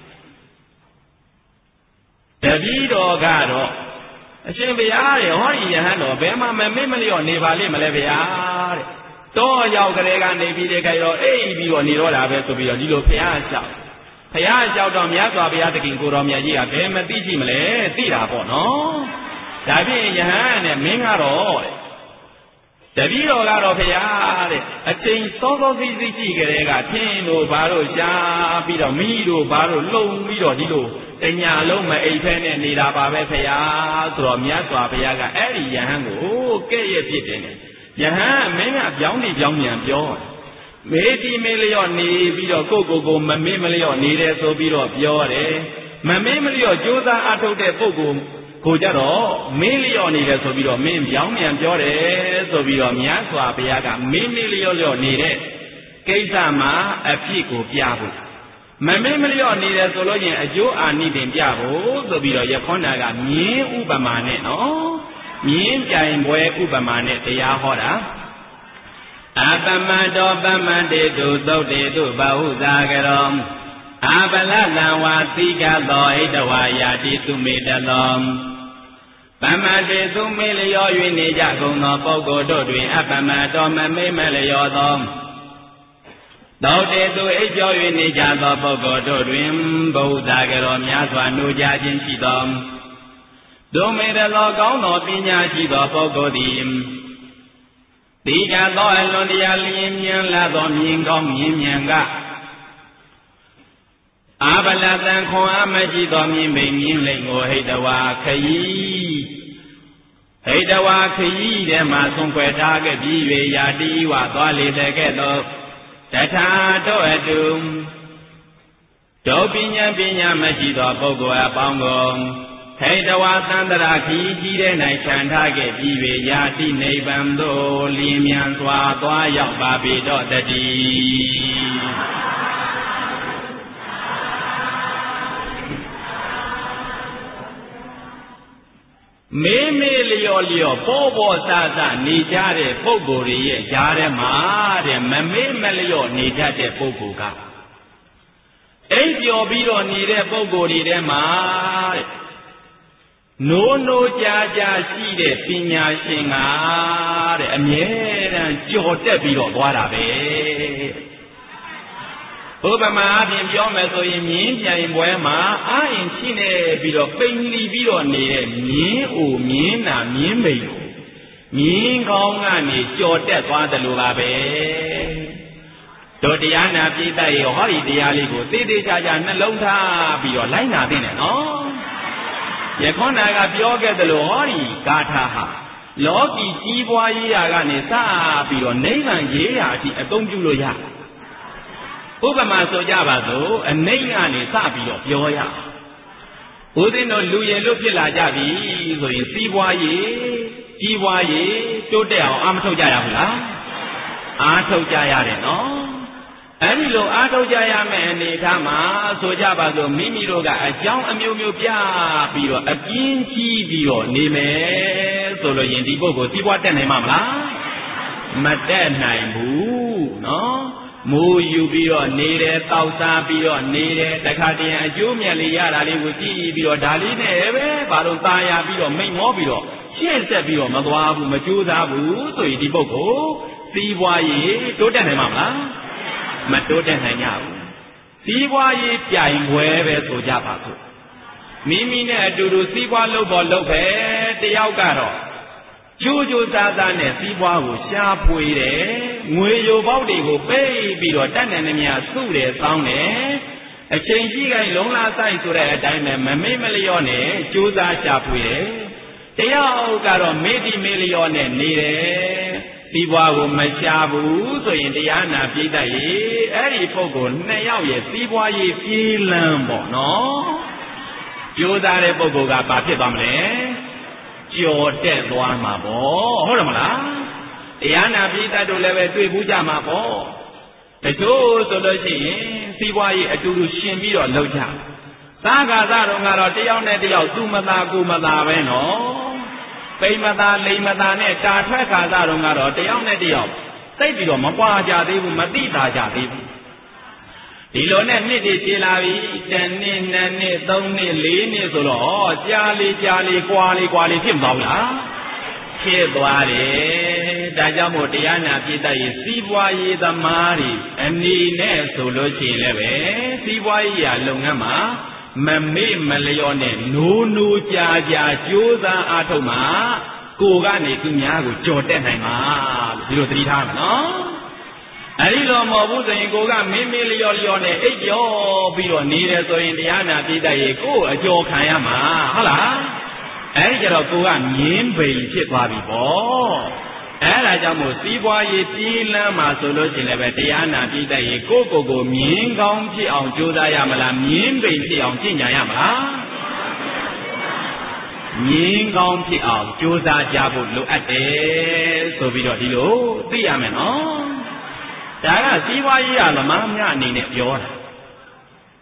တပည့်တော်ကတော့အရှင်ဘုရားတဲ့ဟောဒီယဟန်တော်ဘယ်မှမမိမလျော့နေပါလိမ့်မလဲဘုရားတဲ့တော့ရောက်ကြတဲ့ကနေပြီးတဲ့ခိုင်တော့အိပ်ပြီးတော့နေတော့တာပဲဆိုပြီးတော့ဒီလိုဘုရားလျှောက်ဘုရားလျှောက်တော့မြတ်စွာဘုရားသခင်ကိုတော်မြတ်ကြီးကဘယ်မသိရှိမလဲသိတာပေါ့နော်ဒါဖြင့်ယဟန်နဲ့မင်းကတော့တပည့်တော်ကတော့ဘုရားတဲ့အချိန်စောစောစီးစီးကြည့်ကြတဲ့ကထင်းတို့ဘာတို့ရှားပြီးတော့မိတို့ဘာတို့လုံပြီးတော့ဒီလိုတညာလုံးမအိပ်ဖဲနဲ့နေတာပါပဲဘုရားဆိုတော့မြတ်စွာဘုရားကအဲ့ဒီယဟန်ကိုကဲ့ရဲ့ဖြစ်တယ်ယဟန်မင်းကပြောင်းနေပြောင်းမြန်ပြောမေတီမေလျော့နေပြီးတော့ကိုကိုကိုမမေ့မလျော့နေတယ်ဆိုပြီးတော့ပြောတယ်မမေ့မလျော့ကြိုးစားအထုတ်တဲ့ပုဂ္ဂိုလ်ကိုကြတော့မင်းလျော့နေတယ်ဆိုပြီးတော့မင်းပြောင်းမြန်ပြောတယ်ဆိုပြီးတော့မြတ်စွာဘုရားကမင်းမေလျော့လျော့နေတဲ့ကိစ္စမှာအဖြစ်ကိုပြဖို့မမေ့မလျော့နေတယ်ဆိုလို့ရင်အကျိုးအာနိသင်ပြဖို့ဆိုပြီးတော့ယခုနကမြင်းဥပမာနဲ့နော်မြင်းပြိုင်ပွဲဥပမာနဲ့တရားဟောတာအပမတောပမတေတုသုတ်တေတုဘဟုဇာကရောအပလလံဝါတိကသောဣတဝါယာတိသူမေတလောပမတေသူမေလျော၍နေကြကုန်သောပုဂ္ဂိုလ်တို့တွင်အပမတောမမေ့မလျောသောသောတေသူအိပ်ကျော်၍နေကြသောပုဂ္ဂိုလ်တို့တွင်ဘုဇာကရောများစွာနှိုးကြခြင်းရှိသောသူမေတလောကောင်းသောပညာရှိသောပုဂ္ဂိုလ်သည်တိကသောအလွန်တရာလျင်မြန်လာသောမြင်ကောင်းမြင်မြန်ကအာဘလတံခွန်အားမရှိသောမြင်ပိန်မြင်လိမ့်ကိုဟိတဝါခยีဟိတဝါခยีထဲမှဆုံးခွဲထားခဲ့ပြီး၍ယာတိဝသွားလေတဲ့ကဲ့သို့တထာတို့အတူဒုပညာပညာမရှိသောပုဂ္ဂိုလ်အပေါင်းကိုဟိတဝါသန္တရာခီကြီးတဲ့၌ခြံထားခဲ့ပြီး၍ယာတိနိဗ္ဗာန်သို့လင်းမြန်စွာသွားရောက်ပါပေတော့တည်းမေးမေးလျော်လျော်ပေါ်ပေါ်ဆဆနေကြတဲ့ပုဂ္ဂိုလ်တွေရဲ့ကြားထဲမှာတဲ့မမေးမလျော်နေတတ်တဲ့ပုဂ္ဂိုလ်ကအိပ်ပျော်ပြီးတော့နေတဲ့ပုဂ္ဂိုလ်တွေထဲမှာတဲ့နိုးနိုးကြားကြားရှိတဲ့ပညာရှင်ကတဲ့အမြဲတမ်းကြော်တက်ပြီးတော့သွားတာပဲဥပမာအပြင်ပြောမယ်ဆိုရင်မြင်းပြိုင်ပွဲမှာအာရင်ရှိနေပြီးတော့ပိန်လီပြီးတော့နေတဲ့မြင်းအိုမြင်းနာမြင်းမိန်ကိုမြင်းကောင်းကနေကြော်တက်သွားတယ်လို့ပါပဲတို့တရားနာပြိတ္တရဲ့ဟောဒီတရားလေးကိုသေသေးချာချာနှလုံးထားပြီးတော့လိုက်နာသိနေနော်ယခုနကပြောခဲ့တယ်လို့ဟောဒီဂါထာဟာလောကီကြီးပွားရေးရာကနေစပြီးတော့နိဗ္ဗာန်ရေးရာအထိအသုံးပြုလို့ရဥပမာဆိုကြပါစို့အနိမ့်ကနေစပြီးတော့ပြောရဦးဇင်းတို့လူရည်လို့ဖြစ်လာကြပြီဆိုရင်စီးပွားရေးကြီးပွားရေးတိုးတက်အောင်အားမထုတ်ကြရဘူးလားအားထုတ်ကြရတယ်နော်အဲ့ဒီလိုအားထုတ်ကြရမယ့်အနေထားမှာဆိုကြပါစို့မိမိတို့ကအကြောင်းအမျိုးမျိုးပြပြီးတော့အပြင်းကြီးပြီးတော့နေမယ်ဆိုလို့ရင်ဒီပုဂ္ဂိုလ်စီးပွားတက်နိုင်မှာမလားမတက်နိုင်ဘူးနော်မူယူပြီးတော့နေတယ်တောက်စားပြီးတော့နေတယ်တခါတည်းအကျိုးမြတ်လေးရတာလေးကိုကြည့်ပြီးတော့ဒါလေးနဲ့ပဲဘာလို့ตายရပြီးတော့မိတ်မောပြီးတော့ရှင်းဆက်ပြီးတော့မသွားဘူးမကြိုးစားဘူးဆိုရင်ဒီပုဂ္ဂိုလ်စီးပွားရေးတိုးတက်နိုင်မှာမလားမတိုးတက်နိုင်ကြဘူးစီးပွားရေးပြိုင်ပွဲပဲဆိုကြပါစို့မိမိနဲ့အတူတူစီးပွားလုပ်ဖို့လုပ်ပဲတယောက်ကတော့ကျိုးကျိုးစားစားနဲ့စီးပွားကိုရှားဖွေတယ်ငွေယိုပေါက်တွေကိုပိတ်ပြီးတော့တတ်နိုင်နေမြစုတယ်စောင်းတယ်အချိန်ကြီးတိုင်းလုံလာဆိုင်ဆိုတဲ့အတိုင်းပဲမမေ့မလျော့နဲ့ကြိုးစားရှားဖွေတယ်တယောက်ကတော့မေ့တိမေ့လျော့နဲ့နေတယ်စီးပွားကိုမရှားဘူးဆိုရင်တရားနာပြိတ္တရေအဲ့ဒီပုဂ္ဂိုလ်နှစ်ယောက်ရဲ့စီးပွားရေးပြေးလန်းပေါ့နော်ကြိုးစားတဲ့ပုဂ္ဂိုလ်ကဘာဖြစ်သွားမလဲကြော်တက်သွားမှာပေါ့ဟုတ်တယ်မလားတရားနာပိဋကတို့လည်းပဲတွေ့ဘူးကြမှာပေါ့တချို့ဆိုလို့ရှိရင်စီးပွားရေးအတူတူရှင်ပြီးတော့လုပ်ကြသာဂါသတော်ကတော့တယောက်နဲ့တယောက်သူမသာကိုမသာပဲနော်ပိမသာလိမ္မသာနဲ့တာထွက်ခါသတော်ကတော့တယောက်နဲ့တယောက်သိပြီးတော့မပွားကြသေးဘူးမသိတာကြသေးဘူးဒီလိုနဲ့နှစ်တည်ပြေလာပြီတစ်နှစ်နှစ်နှစ်သုံးနှစ်လေးနှစ်ဆိုတော့ကြာလေကြာလေကွာလေကွာလေဖြစ်မသွားဘူးလားဖြစ်သွားတယ်ဒါကြောင့်မို့တရားနာပြည့်တတ်ရေးစီးပွားရေးသမားတွေအနေနဲ့ဆိုလို့ရှိရင်လည်းပဲစီးပွားရေးရာလုပ်ငန်းမှာမမေ့မလျော့နဲ့နိုးနိုးကြာကြာကြိုးစားအားထုတ်မှာကိုကနေသူများကိုကြော်တက်နိုင်မှာလို့ဒီလိုသတိထားမှာနော်အဲ့ဒီလိုမဟုတ်ဘူးဆိုရင်ကိုကမင်းမေးလျော်လျော်နဲ့အိပ်ပြောပြီးတော့နေတယ်ဆိုရင်တရားနာပြိတ္တရေကိုအကျော်ခံရမှာဟုတ်လားအဲ့ဒီကြတော့ကိုကမြင်းပိန်ဖြစ်သွားပြီပေါ့အဲ့ဒါကြောင့်မို့စီးပွားရေးပြေးလန်းမှာဆိုလို့ရှိရင်လည်းပဲတရားနာပြိတ္တရေကိုကိုကိုမြင်းကောင်းဖြစ်အောင်ကြိုးစားရမလားမြင်းပိန်ဖြစ်အောင်ကျင့်ကြံရမလားမြင်းကောင်းဖြစ်အောင်ကြိုးစားကြဖို့လိုအပ်တယ်ဆိုပြီးတော့ဒီလိုသိရမယ်နော်ဒါကစီးပွားရေးရသမားများအနေနဲ့ပြောတာ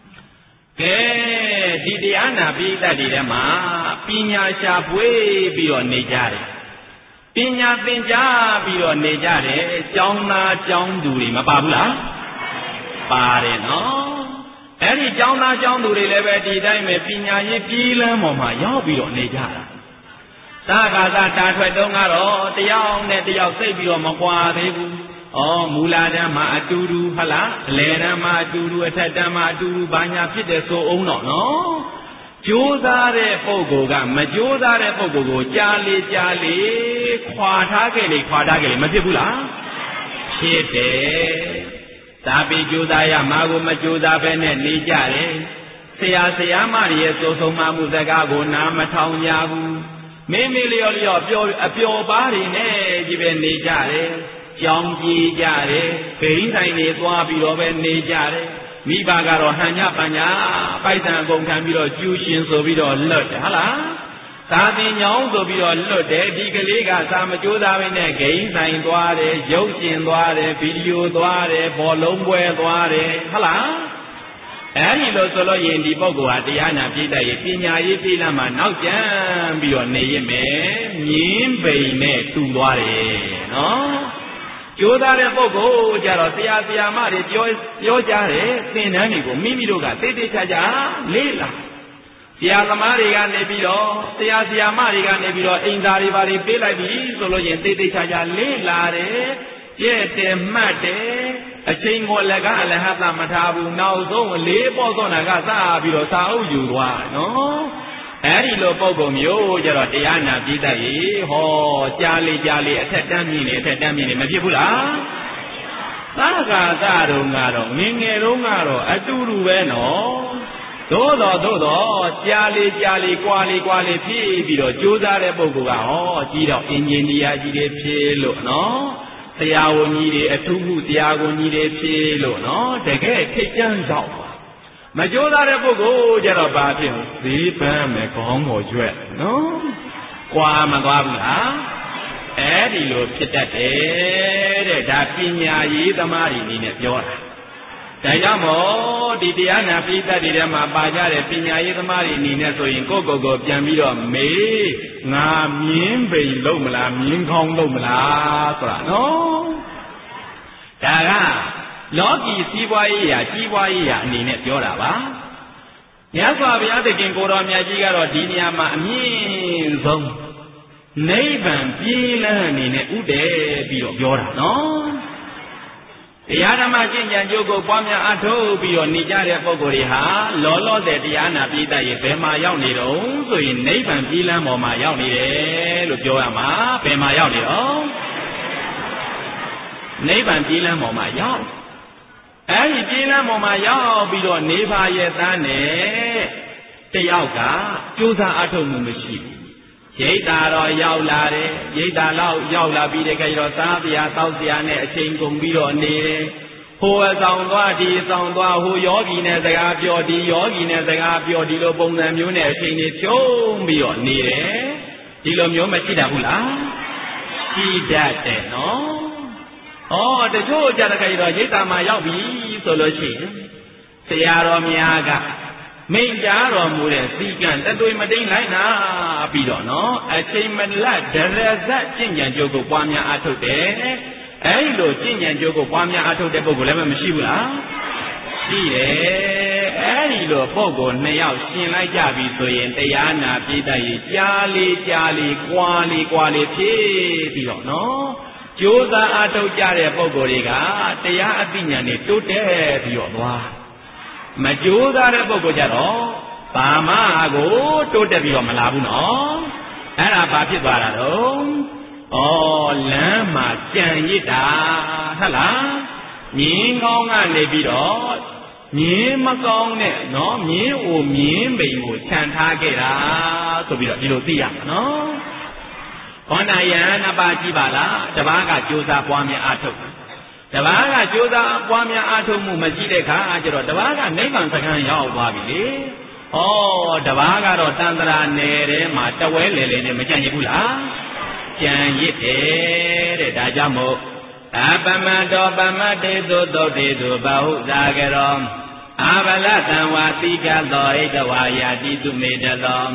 ကဲဒီတရားနာပိဋကတ်တွေထဲမှာပညာရှာဖွေပြီးတော့နေကြတယ်ပညာသင်ကြားပြီးတော့နေကြတယ်ကျောင်းသားကျောင်းသူတွေမပါဘူးလားပါတယ်နော်အဲ့ဒီကျောင်းသားကျောင်းသူတွေလည်းပဲဒီတိုင်းပဲပညာရေးပြည်လမ်းပေါ်မှာရောက်ပြီးတော့နေကြတာသာခါသာတာထွက်တုန်းကတော့တယောက်နဲ့တယောက်စိတ်ပြီးတော့မကွာသေးဘူးဩမူလာတန်းမှာအတူတူဟလားအလယ်တန်းမှာအတူတူအထက်တန်းမှာအတူတူဘာညာဖြစ်တယ်ဆိုအောင်တော့နော်ကြိုးစားတဲ့ပုဂ္ဂိုလ်ကမကြိုးစားတဲ့ပုဂ္ဂိုလ်ကိုကြားလေကြားလေခွာထားခဲ့လေခွာထားခဲ့လေမဖြစ်ဘူးလားဖြစ်တယ်သာပေကြိုးစားရမှာကိုမကြိုးစားဘဲနဲ့နေကြတယ်ဆရာဆရာမတွေရဲ့စိုးဆုံးမှုစကားကိုနားမထောင်ကြဘူးမေးမေးလျော်လျော်ပျော်အပျော်ပါးတွေနဲ့ကြီးပဲနေကြတယ်ကြောင်းကြည့်ကြတယ်ဂိမ်းဆိုင်တွေသွားပြီးတော့ပဲနေကြတယ်မိဘကတော့ဟန်ညပညာပိုက်ဆံအကုန်ခံပြီးတော့ကျူးရှင်ဆိုပြီးတော့လွတ်တယ်ဟုတ်လားသာသင်ညောင်းဆိုပြီးတော့လွတ်တယ်ဒီကလေးကစာမကြိုးစားဘဲနဲ့ဂိမ်းဆိုင်သွားတယ်ရုပ်ရှင်သွားတယ်ဗီဒီယိုသွားတယ်ဘောလုံးပွဲသွားတယ်ဟုတ်လားအဲဒီလိုဆိုလို့ရင်ဒီပုဂ္ဂိုလ်ဟာတရားနာပြည့်တဲ့ပညာရေးပြည်လာမှာနောက်ကျမ်းပြီးတော့နေရမယ်မြင်းပိန်နဲ့တူသွားတယ်နော်ကြိုးစားတဲ့ပုဂ္ဂိုလ်ကြတော့ဆရာဆရာမတွေပြောပြောကြတယ်သင်တန်းတွေကိုမိမိတို့ကသိသိချာချာလေ့လာဆရာသမားတွေကနေပြီးတော့ဆရာဆရာမတွေကနေပြီးတော့အိမ်သားတွေပါတွေပေးလိုက်ပြီဆိုလို့ရင်သိသိချာချာလေ့လာတယ်ကျဲ့တယ်မှတ်တယ်အချိန်ကိုလည်းကအလဟတ်မထားဘူးနောက်ဆုံးလေးပေါ့သောနာကစပြီးတော့စာအုပ်ယူသွားနော်အဲ့ဒီလိုပုံပုံမျိုးကြတော့တရားနာပြည့်တတ်ရေဟောကြားလေကြားလေအထက်တန်းမြင့်နေအထက်တန်းမြင့်နေမဖြစ်ဘူးလားသာကာသတုံကတော့ငငယ်တုန်းကတော့အတူတူပဲနော်သို့တော်သို့တော်ကြားလေကြားလေကွာလေကွာလေဖြစ်ပြီးတော့ကြိုးစားတဲ့ပုဂ္ဂိုလ်ကဟောကြီးတော့အင်ဂျင်နီယာကြီးတွေဖြစ်လို့နော်ဆရာဝန်ကြီးတွေအထူးမှုဆရာဝန်ကြီးတွေဖြစ်လို့နော်တကယ်ထိတ်ကြမ်းတော့မကြိုးစားတဲ့ပုဂ္ဂိုလ်ကြတော့ဘာဖြစ်ဈေးပန်းမယ်ခေါင်းပေါ်ရွက်နော်ကွာမသွားဘူးလားအဲ့ဒီလိုဖြစ်တတ်တယ်တဲ့ဒါပညာရေးသမားတွေအနေနဲ့ပြောတာဒါကြောင့်မို့ဒီတရားနာပိဋကတ်တွေထဲမှာပါကြတဲ့ပညာရေးသမားတွေအနေနဲ့ဆိုရင်ကိုယ့်ကိုယ်ကိုပြန်ပြီးတော့မေးငါမြင်းပိန်လုံးမလားမြင်းခေါင်းလုံးမလားဆိုတာနော်ဒါကလောကီစီးပွားရေးရာကြီးပွားရေးရာအနေနဲ့ပြောတာပါမြတ်စွာဘုရားသခင်ကိုတော်မြတ်ကြီးကတော့ဒီနေရာမှာအမြင့်ဆုံးနိဗ္ဗာန်ပြည်လန်းအနေနဲ့ဥတည်ပြီးတော့ပြောတာနော်တရားဓမ္မကျင့်ကြံကြိုးကိုပွားများအထောက်ပြီးတော့နေကြတဲ့ပုဂ္ဂိုလ်တွေဟာလောလောဆယ်တရားနာပိဋကရဲ့ဘယ်မှာရောက်နေတော့ဆိုရင်နိဗ္ဗာန်ပြည်လန်းပေါ်မှာရောက်နေတယ်လို့ပြောရမှာဘယ်မှာရောက်နေတော့နိဗ္ဗာန်ပြည်လန်းပေါ်မှာရောက်အဲ့ဒီပြည်လန်းပေါ်မှာရောက်ပြီးတော့နေပါရဲ့သားနဲ့တယောက်ကကြိုးစားအထောက်မှုမရှိဘူးရိတ်တာတော့ရောက်လာတယ်ရိတ်တာတော့ရောက်လာပြီးတဲ့ခါကျတော့သားပြာတောက်ပြာနဲ့အချိန်ကုန်ပြီးတော့နေတယ်ဟိုအဆောင်သွားဒီအဆောင်သွားဟိုယောဂီနဲ့စကားပြောဒီယောဂီနဲ့စကားပြောဒီလိုပုံစံမျိုးနဲ့အချိန်တွေဖြုံးပြီးတော့နေတယ်ဒီလိုမျိုးမရှိတတ်ဘူးလားရှိတတ်တယ်နော်ဩတချို့ကြတဲ့ခါကျတော့ရိတ်တာမှာရောက်ပြီဆိုလို့ရှိရင်ဆရာတော်များကမိန့်ကြားတော်မူတဲ့စီကံတသွေမတိန်လိုက်နာပြီးတော့နော်အချိန်မလတ်ဒရဇတ်ကျင့်ကြံကြိုးကိုပွားများအားထုတ်တယ်အဲဒီလိုကျင့်ကြံကြိုးကိုပွားများအားထုတ်တဲ့ပုဂ္ဂိုလ်လည်းမရှိဘူးလားရှိတယ်အဲဒီလိုပုဂ္ဂိုလ်နှစ်ယောက်ရှင်လိုက်ကြပြီဆိုရင်တရားနာပြည့်တတ်ရေးကြားလေးကြားလေးကွာလေးကွာလေးဖြစ်ပြီးတော့နော်ကြိုးစားအားထုတ်ကြတဲ့ပုဂ္ဂိုလ်တွေကတရားအသိဉာဏ်နဲ့တိုးတက်ပြီးတော့သွားမကြိုးစားတဲ့ပုဂ္ဂိုလ်ကြတော့ဘာမှကိုတိုးတက်ပြီးတော့မလာဘူးနော်အဲ့ဒါဘာဖြစ်သွားတာတော့ဩလမ်းမှာကြံရစ်တာဟုတ်လားမြင်းကောင်းကနေပြီးတော့မြင်းမကောင်းနဲ့နော်မြင်းအိုမြင်းပိန်ကိုခြံထားခဲ့တာဆိုပြီးတော့ဒီလိုသိရမှာနော်ခေါဏယဟန်ပါကြည့်ပါလားတပားကကြိုးစားပွားများအားထုတ်တပားကကြိုးစားပွားများအားထုတ်မှုမရှိတဲ့ခါကျတော့တပားကနိဗ္ဗာန်စခန်းရောက်သွားပြီလေဩတပားကတော့တန်တရာနယ်ထဲမှာတဝဲလေလေနဲ့မကြံ့ရဘူးလားကြံရစ်တယ်တဲ့ဒါကြောင့်မို့အပမတောပမတေသုသုတ်တေသုဘဟုဇာကရောအာဗလတံဝါတိကသောဣတဝါယာတိသူမေတသော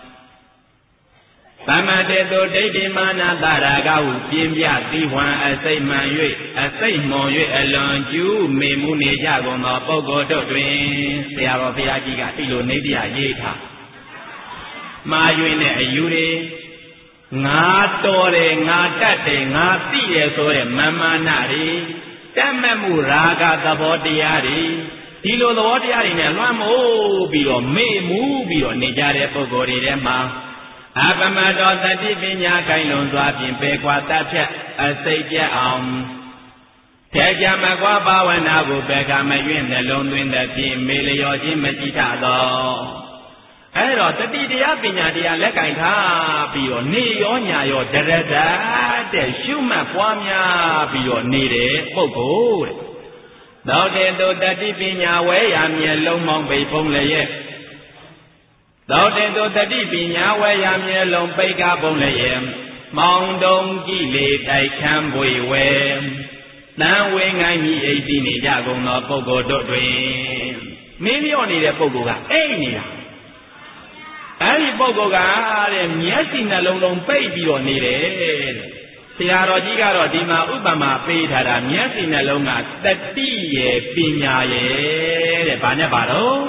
သမတေတုဒိဋ္ဌိမာနတရာဂဟုပြင်းပြတိဝံအစိတ်မှန်၍အစိတ်မွန်၍အလွန်ကျူးမေမှုနေကြကုန်သောပုဂ္ဂိုလ်တို့တွင်ဆရာတော်ဘုရားကြီးကဒီလိုနေတရားရေးထားမှား၍နဲ့အယူတွေငါတော်တယ်ငါတတ်တယ်ငါသိတယ်ဆိုတဲ့မာမာနတွေတတ်မဲ့မှုရာဂသဘောတရားတွေဒီလိုသဘောတရားတွေနဲ့လွှမ်းမိုးပြီးတော့မေ့မှုပြီးတော့နေကြတဲ့ပုဂ္ဂိုလ်တွေထဲမှာအပမတောတတိပညာကိုင်လွန်စွာဖြင့်ပေကွာတတ်ဖြတ်အစိတ်ပြတ်အောင်ထေကြမကွာဘာဝနာကိုပေကမရွင့်နှလုံးသွင်းတဲ့ဖြင့်မေလျော်ခြင်းမရှိထသောအဲ့တော့တတိတရားပညာတရားလက်ကင်ထားပြီးတော့နေရောညာရောဒရဒတဲ့ရှုမှတ်ပွားများပြီးတော့နေတဲ့ပုဂ္ဂိုလ်တဲ့သောတေတုတတိပညာဝဲရမျက်လုံးမောင်းပိတ်ဖုံးလည်းရဲ့သောတေတုတတိပညာဝဲရမျက်လုံးပိတ်ကားဖုံးလည်းရဲ့မောင်းတုံကြည့်လေတိုက်ခမ်းပွေဝဲတန်ဝေငိုင်းမိအိတ်ပြီးနေကြကုန်သောပုဂ္ဂိုလ်တို့တွင်မင်းလျော့နေတဲ့ပုဂ္ဂိုလ်ကအိတ်နေတာအဲ့ဒီပုဂ္ဂိုလ်ကတဲ့မျက်စိနှလုံးလုံးပိတ်ပြီးတော့နေတယ်တဲ့ဆရာတော်ကြီးကတော့ဒီမှာဥပမာပေးထားတာမျက်စိနှလုံးကတတိရဲ့ပညာရဲ့တဲ့ဘာနဲ့ပါတော့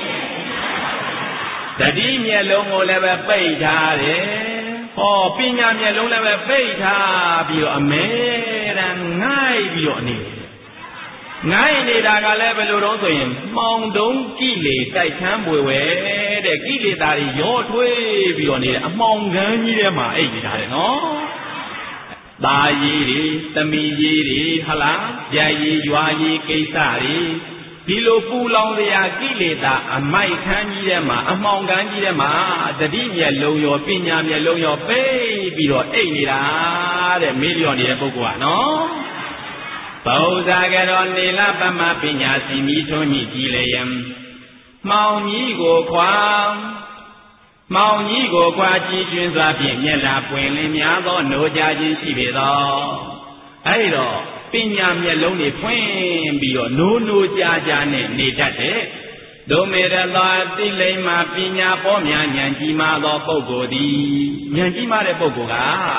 တတိမျက်လုံးကိုလည်းပဲပိတ်ထားတယ်ဟောပညာမျက်လုံးလည်းပဲပိတ်ထားပြီးတော့အမဲတမ်းငိုက်ပြီးတော့နေငိုင်းနေတာကလည်းဘယ်လိုတော့ဆိုရင်မှောင်တုံးကိလေတိုက်ခမ်းပွေဝဲတဲ့ကိလေသာတွေရောထွေးပြီးတော့နေတယ်အမှောင်ကန်းကြီးထဲမှာအိတ်နေတာတဲ့နော်ตาကြီးတွေသမီးကြီးတွေဟလားရည်ရည်ရွာကြီးကိစ္စတွေဒီလိုပူလောင်စရာကိလေသာအမိုက်ခန်းကြီးထဲမှာအမှောင်ကန်းကြီးထဲမှာတတိမျက်လုံးရောပညာမျက်လုံးရောပိတ်ပြီးတော့အိတ်နေတာတဲ့မေးလျော့နေတဲ့ပုဂ္ဂိုလ်ကနော်ဗုဒ္ဓကရောနေလပမပညာစီမီထွန်းကြီးကြည်လျံမှောင်ကြီးကိုခွာမောင်ကြီးကိုခွာကြည်ကျွင်းစွာဖြင့်မျက်လာပွင့်လင်းများသောနိုးကြခြင်းရှိပေသောအဲဒီတော့ပညာမျက်လုံးတွေဖွင့်ပြီးတော့နိုးနိုးကြကြနဲ့နေတတ်တဲ့ဒုမေရသောတိလိမ္မာပညာပေါ်များဉာဏ်ကြီးမားသောပုဂ္ဂိုလ်သည်ဉာဏ်ကြီးမားတဲ့ပုဂ္ဂိုလ်က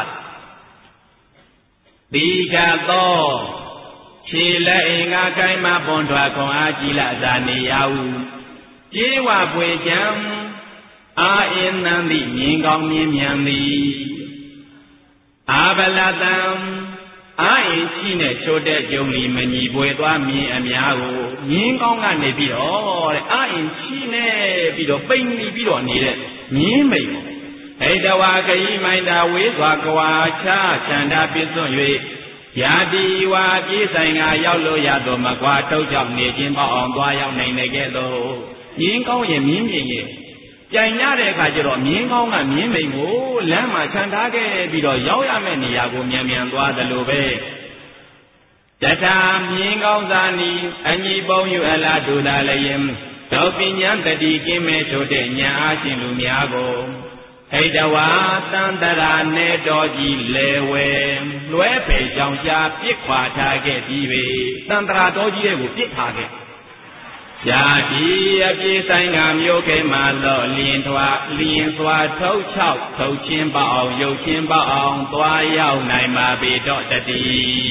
တိကသောခြေလက်အင်္ဂါကိုင်းမှပွန်ထွားခွန်အားကြီးလာသာနေရဟုကျေဝပွေကြံအာအင်းနံသည်မြင်ကောင်းမြင်မြန်သည်အာဗလတံအာအင်းရှိနဲ့ချိုးတဲ့ကြုံလီမညီပွေသွားမြင်အများကိုမြင်ကောင်းကနေပြီးတော့တဲ့အာအင်းရှိနဲ့ပြီးတော့ပိန်နေပြီးတော့နေတဲ့မြင်မိတ်ဟိတဝါခရီးမိုင်းတာဝေးစွာကွာချချန္တာပြည့်စွန့်၍ယာတိဝါပြေးဆိုင်ကရောက်လို့ရတော့မကွာထုတ်ကြောင့်နေခြင်းပေါ့အောင်သွားရောက်နိုင်တဲ့ကဲ့သို့မြင်ကောင်းရင်မြင်မြင်ရဲ့ကြိုင်ရတဲ့အခါကျတော့မြင်းကောင်းကမြင်းမိန်ကိုလမ်းမှာခြံထားခဲ့ပြီးတော့ရောက်ရမယ့်နေရာကိုမြန်မြန်သွားတယ်လို့ပဲတထာမြင်းကောင်းသာနီအညီပုံယူအလားဒုလာလည်းယင်ဒုပညာတတိကင်းမဲ့ထိုတဲ့ညာအားရှင်လူများကိုဟိတဝါတန်တရာနေတော်ကြီးလေဝဲလွဲပေကြောင်ရှားပြစ်ခွာထားခဲ့ပြီးပြီတန်တရာတော်ကြီးရဲ့ကိုပြစ်ထားခဲ့ယာတိအပြေဆိုင်ကမျိုးခဲမှလောလင်းထွားလင်းစွာထုတ်ချောက်ထုတ်ချင်းပအောင်ရုပ်ချင်းပအောင်သွားရောက်နိုင်ပါပေတော့တတိ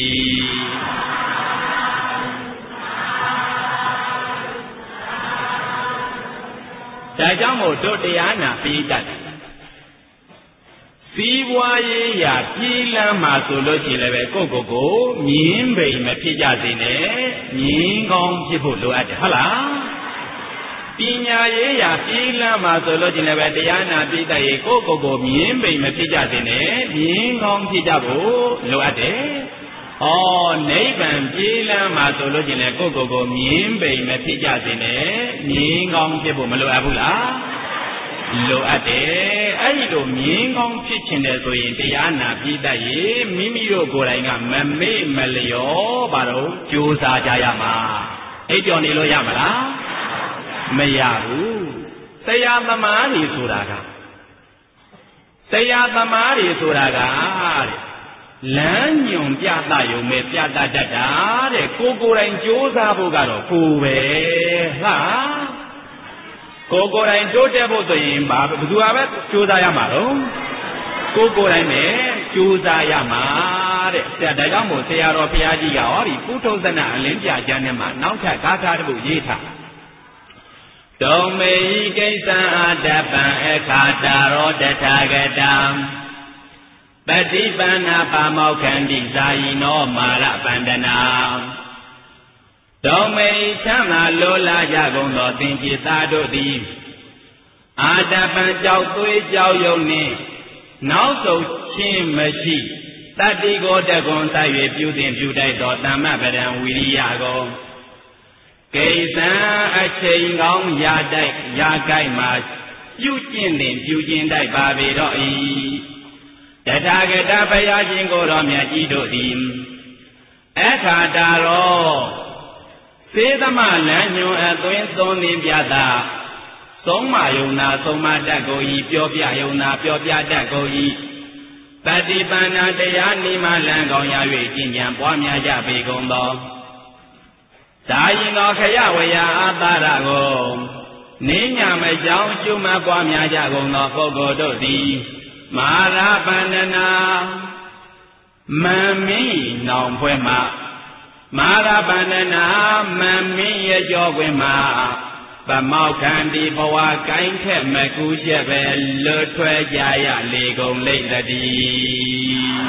ဒါကြောင့်မို့တို့တရားနာပြီးတတ်စီးပွားရေးရာပြည်လမ်းမှာဆိုလို့ရှိရင်လည်းကိုယ့်ကိုယ်ကိုမြင်းပိန်မဖြစ်ကြစေနဲ့မြင်းကောင်းဖြစ်ဖို့လိုအပ်တယ်ဟုတ်လားပညာရေးရာပြည်လမ်းမှာဆိုလို့ရှိရင်လည်းတရားနာပြီးတတ်ရေကိုယ့်ကိုယ်ကိုမြင်းပိန်မဖြစ်ကြစေနဲ့မြင်းကောင်းဖြစ်ကြဖို့လိုအပ်တယ်ဩနိဗ္ဗာန်ပြည်လမ်းမှာဆိုလို့ရှိရင်လည်းကိုယ့်ကိုယ်ကိုမြင်းပိန်မဖြစ်ကြစေနဲ့မြင်းကောင်းဖြစ်ဖို့မလိုအပ်ဘူးလားလိုအပ်တယ်အဲ့ဒီလိုမြင်းကောင်းဖြစ်ခြင်းတယ်ဆိုရင်တရားနာပြီးတတ်ရေမိမိတို့ကိုယ်တိုင်ကမမေ့မလျော့ပါတော့ကြိုးစားကြရမှာအိပ်ပျော်နေလို့ရမလားမရဘူးတရားသမားတွေဆိုတာကတရားသမားတွေဆိုတာကတဲ့လမ်းညွန်ပြသရုံပဲပြသတတ်တာတဲ့ကိုကိုယ်တိုင်ကြိုးစားဖို့ကတော့ကိုယ်ပဲဟာကိုကိုယ်တိုင်တိုးတက်ဖို့ဆိုရင်ဘာဘယ်သူဟာပဲကြိုးစားရမှာတော့ကိုကိုယ်တိုင်ပဲကြိုးစားရမှာတဲ့ဆရာဒါကြောင့်မို့ဆရာတော်ဘုရားကြီးကဟောဒီပုထုဇဏအလင်းပြကျမ်းထဲမှာနောက်ထပ်ဂါထာတစ်ပုဒ်ရေးထားဒုံမေဟိကိစ္စံအာတပံအခါတာရောတထာဂတံပฏิပန္နာပါမောက္ခန္တိဇာယိနောမာရပန္ဒနာဒုံမေဟိချမ်းသာလိုလားကြကုန်သောသင်္ကြည်သားတို့သည်အာတပံကြောက်သွေးကြောက်ယုံနှင့်နောက်ဆုံးချင်းမရှိတတ္တိကိုတကွန်ဆိုင်၍ပြုတင်ပြုတိုက်သောတမ္မပဒံဝိရိယကိုကိစ္စံအချိန်ကောင်းရာတိုက်ရာကိုက်မှာပြုကျင့်တင်ပြုကျင့်တိုက်ပါပေတော့၏တထာဂတဘုရားရှင်ကိုယ်တော်မြတ်ကြီးတို့သည်အခါတာရောစေသမလမ်းညွန်အသွင်းသွန်သင်ပြတာသုံးမယုံနာသုံးမတတ်ကိုဤပြောပြယုံနာပြောပြတတ်ကိုဤပฏิပန္နာတရားနိမလံကောင်းရ၍ကျင့်ကြံပွားများကြပေကုန်သောဒါယင်သောခရဝယအာသာရကိုနိညာမကြောင်းကျွမပွားများကြကုန်သောပုဂ္ဂိုလ်တို့သည်မာရပန္နနာမံမင်းနောင်ဖွဲ့မှာမာရပန္နနာမံမင်းရဲ့ကြောခွင်မှာပမောက္ခန္တိဘဝကိုင်းထက်မကူးချက်ပဲလွတ်ထွက်ကြရလေကုန်လိမ့်တည်း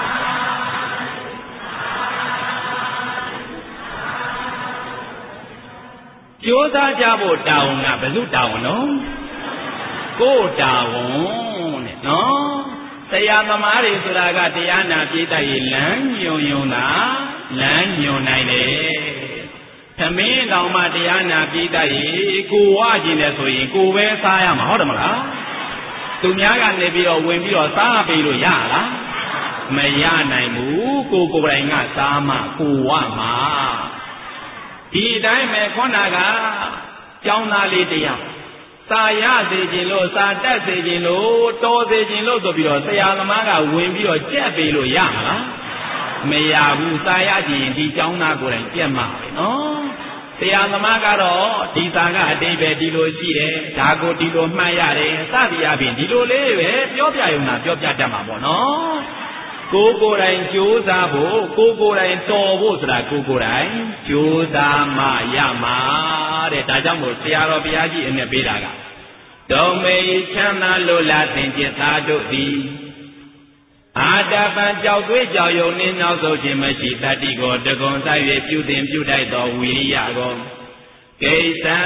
ကြိုးစားကြဖို့တာဝန်ကဘယ်သူတာဝန်နော်ကိုယ်တာဝန်တဲ့နော်တရားသမားတွေဆိုတာကတရားနာပြည့်တတ်ရင်လမ်းညွန်ယုံတာလမ်းညွန်နိုင်တယ်သမင်းတော်မှတရားနာပြည့်တတ်ရင်ကိုဝကျင်တယ်ဆိုရင်ကိုပဲစားရမှာဟုတ်တယ်မလားသူများကနေပြီးတော့ဝင်ပြီးတော့စားပေးလို့ရလားမရနိုင်ဘူးကိုကိုယ်တိုင်ကစားမှကိုဝမှာဒီတိုင်းပဲခေါနာကကျောင်းသားလေးတယောက်စာရစေခြင်းလို့စာတတ်စေခြင်းလို့တော်စေခြင်းလို့ဆိုပြီးတော့ဆရာသမားကဝင်ပြီးတော့ကြက်ပေးလို့ရမှာလားမရဘူးစာရခြင်းဒီကျောင်းသားကိုယ်တိုင်ကြက်မှာပဲနော်ဆရာသမားကတော့ဒီစာကအတိတ်ပဲဒီလိုရှိတယ်ဒါကိုဒီလိုမှတ်ရတယ်စသည်အပြင်ဒီလိုလေးပဲပြောပြရုံနဲ့ပြောပြတတ်မှာပေါ့နော်ကိုကိုယ်တိုင်ကြိုးစားဖို့ကိုကိုယ်တိုင်တော်ဖို့ဆိုတာကိုကိုယ်တိုင်ကြိုးစားမှရမှာတဲ့ဒါကြောင့်မို့ဆရာတော်ဘုရားကြီးအနဲ့ပေးတာကဒုံမေချမ်းသာလိုလားသင်္ကြန်သားတို့သည်အာတပံကြောက်သွေးကြောက်ယုံနှင့်နောက်ဆုံးခြင်းမရှိတတ္တိကိုတကွန်ဆိုင်၍ပြုတင်ပြုတိုက်သောဝိရိယကိုကိစ္စံ